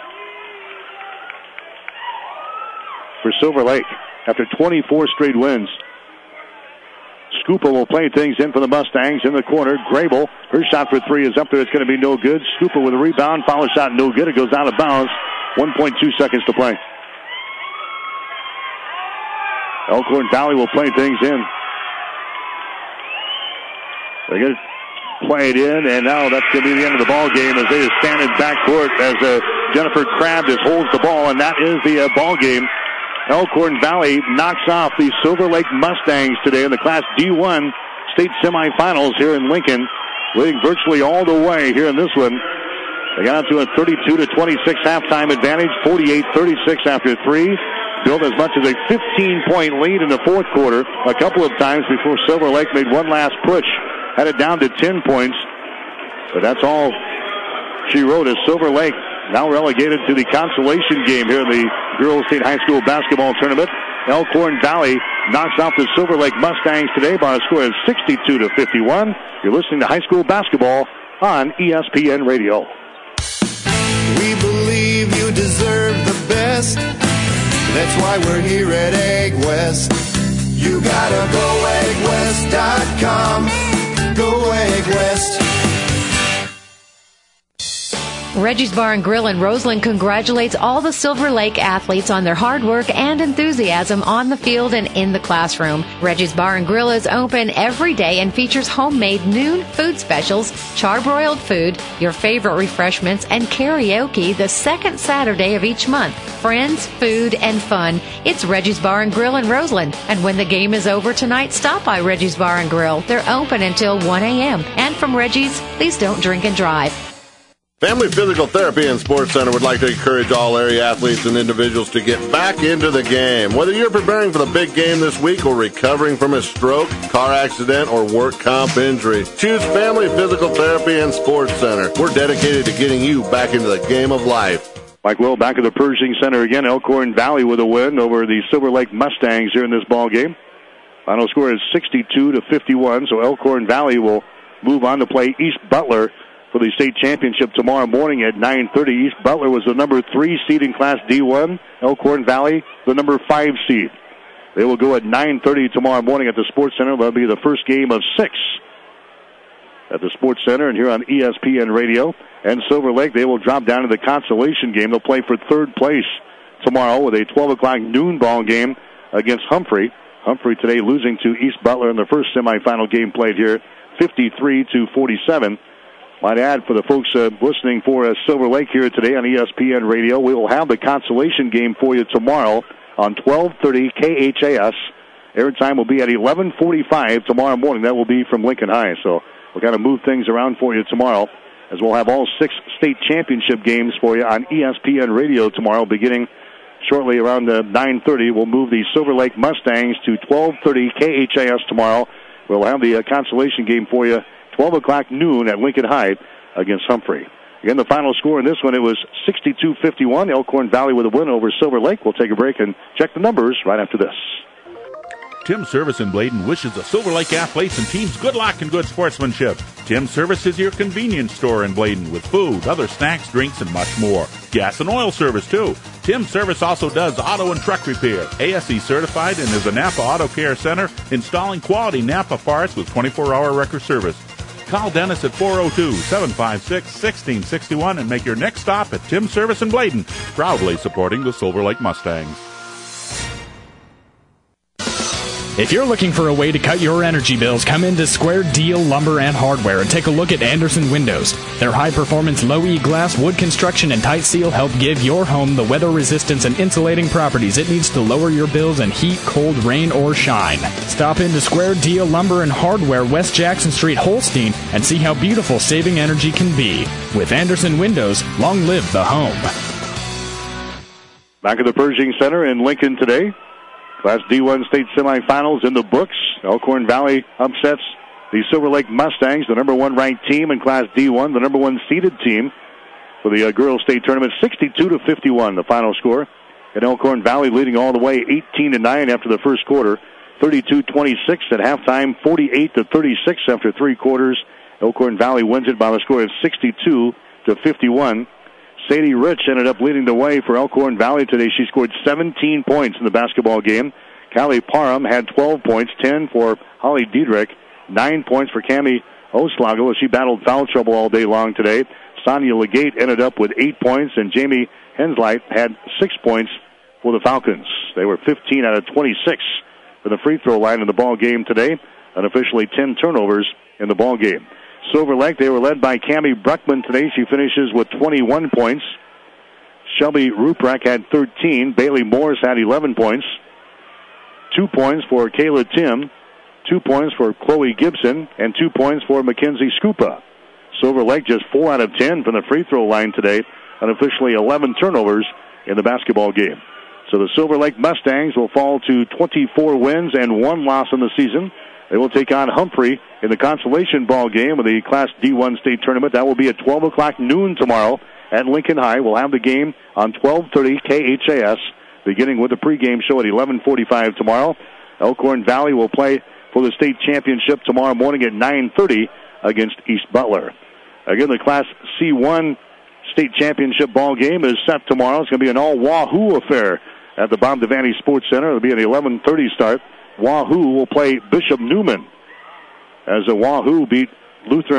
for Silver Lake after twenty-four straight wins. Scupa will play things in for the Mustangs in the corner. Grable, her shot for three is up there. It's going to be no good. Scupa with a rebound. Follow shot, no good. It goes out of bounds. one point two seconds to play. Elkhorn Valley will play things in. They're going to play it in, and now that's going to be the end of the ball game as they just stand in backcourt as uh, Jennifer Crabb just holds the ball, and that is the uh, ball game. Elkhorn Valley knocks off the Silver Lake Mustangs today in the Class D one state semifinals here in Lincoln, leading virtually all the way here in this one. They got up to a thirty-two to twenty-six halftime advantage, forty-eight thirty-six after three. Built as much as a fifteen-point lead in the fourth quarter a couple of times before Silver Lake made one last push. Had it down to ten points. But that's all she wrote as Silver Lake now relegated to the consolation game here in the Girls State High School Basketball Tournament. Elkhorn Valley knocks off the Silver Lake Mustangs today by a score of sixty-two to fifty-one. You're listening to high school basketball on E S P N Radio. We believe you deserve the best. That's why we're here at Egg West. You gotta go egg west dot com. Go Egg West. Reggie's Bar and Grill in Roseland congratulates all the Silver Lake athletes on their hard work and enthusiasm on the field and in the classroom. Reggie's Bar and Grill is open every day and features homemade noon food specials, charbroiled food, your favorite refreshments, and karaoke the second Saturday of each month. Friends, food, and fun. It's Reggie's Bar and Grill in Roseland. And when the game is over tonight, stop by Reggie's Bar and Grill. They're open until one a.m. And from Reggie's, please don't drink and drive. Family Physical Therapy and Sports Center would like to encourage all area athletes and individuals to get back into the game. Whether you're preparing for the big game this week or recovering from a stroke, car accident, or work comp injury, choose Family Physical Therapy and Sports Center. We're dedicated to getting you back into the game of life. Mike Will back at the Pershing Center again. Elkhorn Valley with a win over the Silver Lake Mustangs here in this ball game. Final score is sixty-two to fifty-one, so Elkhorn Valley will move on to play East Butler for the state championship tomorrow morning at nine thirty. East Butler was the number three seed in Class D one. Elkhorn Valley, the number five seed. They will go at nine thirty tomorrow morning at the Sports Center. That'll be the first game of six at the Sports Center and here on E S P N Radio. And Silver Lake, they will drop down to the consolation game. They'll play for third place tomorrow with a twelve o'clock noon ball game against Humphrey. Humphrey today losing to East Butler in the first semifinal game played here, fifty-three to forty-seven. Might add for the folks uh, listening for uh, Silver Lake here today on E S P N Radio, we will have the consolation game for you tomorrow on twelve thirty K H A S. Airtime will be at eleven forty-five tomorrow morning. That will be from Lincoln High. So we'll kind of move things around for you tomorrow, as we'll have all six state championship games for you on E S P N Radio tomorrow, beginning shortly around uh, nine thirty. We'll move the Silver Lake Mustangs to twelve thirty K H A S tomorrow. We'll have the uh, consolation game for you twelve o'clock noon at Lincoln High against Humphrey. Again, the final score in this one, it was sixty-two fifty-one. Elkhorn Valley with a win over Silver Lake. We'll take a break and check the numbers right after this. Tim Service in Bladen wishes the Silver Lake athletes and teams good luck and good sportsmanship. Tim Service is your convenience store in Bladen with food, other snacks, drinks, and much more. Gas and oil service, too. Tim Service also does auto and truck repair. A S E certified and is a Napa Auto Care Center, installing quality Napa parts with twenty-four hour record service. Call Dennis at four oh two, seven five six, one six six one and make your next stop at Tim Service in Bladen, proudly supporting the Silver Lake Mustangs. If you're looking for a way to cut your energy bills, come into Square Deal Lumber and Hardware and take a look at Anderson Windows. Their high-performance low-E glass, wood construction, and tight seal help give your home the weather resistance and insulating properties it needs to lower your bills in heat, cold, rain, or shine. Stop into Square Deal Lumber and Hardware, West Jackson Street, Holstein, and see how beautiful saving energy can be. With Anderson Windows, long live the home. Back at the Pershing Center in Lincoln today. Class D one state semifinals in the books. Elkhorn Valley upsets the Silver Lake Mustangs, the number one ranked team in Class D one, the number one seeded team for the uh, girls state tournament, sixty-two to fifty-one, the final score. And Elkhorn Valley leading all the way eighteen to nine after the first quarter, thirty-two twenty-six at halftime, forty-eight to thirty-six after three quarters. Elkhorn Valley wins it by the score of sixty-two to fifty-one. Sadie Rich ended up leading the way for Elkhorn Valley today. She scored seventeen points in the basketball game. Callie Parham had twelve points, ten for Holly Diedrich, nine points for Cammie Oslago as she battled foul trouble all day long today. Sonia Legate ended up with eight points, and Jamie Hensleit had six points for the Falcons. They were fifteen out of twenty-six for the free throw line in the ball game today, and officially ten turnovers in the ball game. Silver Lake, they were led by Cammie Bruckman today. She finishes with twenty-one points. Shelby Ruprecht had thirteen. Bailey Morris had eleven points. Two points for Kayla Tim. Two points for Chloe Gibson. And two points for Mackenzie Scupa. Silver Lake just four out of ten from the free throw line today. And officially eleven turnovers in the basketball game. So the Silver Lake Mustangs will fall to twenty-four wins and one loss in the season. They will take on Humphrey in the consolation ball game of the Class D one state tournament. That will be at twelve o'clock noon tomorrow at Lincoln High. We'll have the game on twelve thirty K H A S, beginning with the pregame show at eleven forty-five tomorrow. Elkhorn Valley will play for the state championship tomorrow morning at nine thirty against East Butler. Again, the Class C one state championship ball game is set tomorrow. It's going to be an all-Wahoo affair at the Bob Devaney Sports Center. It'll be an eleven thirty start. Wahoo will play Bishop Newman as the Wahoo beat Lutheran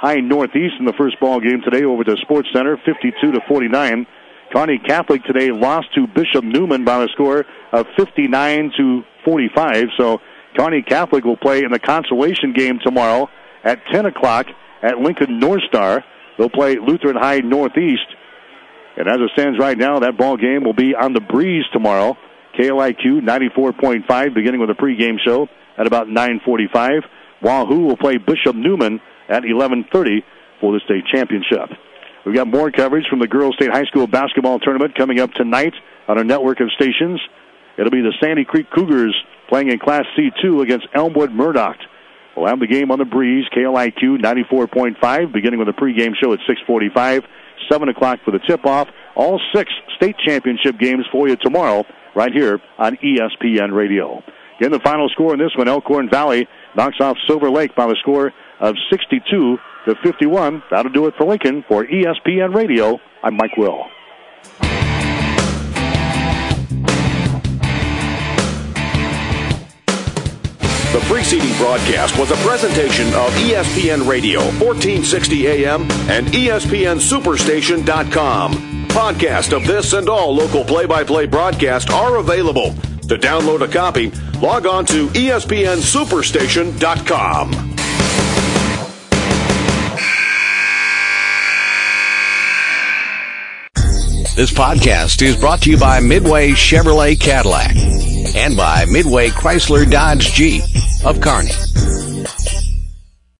High Northeast in the first ball game today over to Sports Center, fifty-two to forty-nine. Kearney Catholic today lost to Bishop Neumann by a score of fifty-nine to forty-five. So Kearney Catholic will play in the consolation game tomorrow at ten o'clock at Lincoln North Star. They'll play Lutheran High Northeast. And as it stands right now, that ball game will be on the breeze tomorrow. K L I Q ninety-four point five, beginning with a pregame show at about nine forty-five. Wahoo will play Bishop Neumann at eleven thirty for the state championship. We've got more coverage from the Girls State High School basketball tournament coming up tonight on our network of stations. It'll be the Sandy Creek Cougars playing in Class C two against Elmwood Murdoch. We'll have the game on the breeze, K L I Q ninety-four point five, beginning with a pregame show at six forty-five, seven o'clock for the tip-off. All six state championship games for you tomorrow right here on E S P N Radio. Again, the final score in this one, Elkhorn Valley knocks off Silver Lake by the score of sixty-two to fifty-one. That'll do it for Lincoln. For E S P N Radio, I'm Mike Will. The preceding broadcast was a presentation of E S P N Radio, fourteen sixty A M and E S P N Superstation dot com. Podcast of this and all local play-by-play broadcasts are available. To download a copy, log on to E S P N Superstation dot com. This podcast is brought to you by Midway Chevrolet Cadillac and by Midway Chrysler Dodge Jeep of Kearney.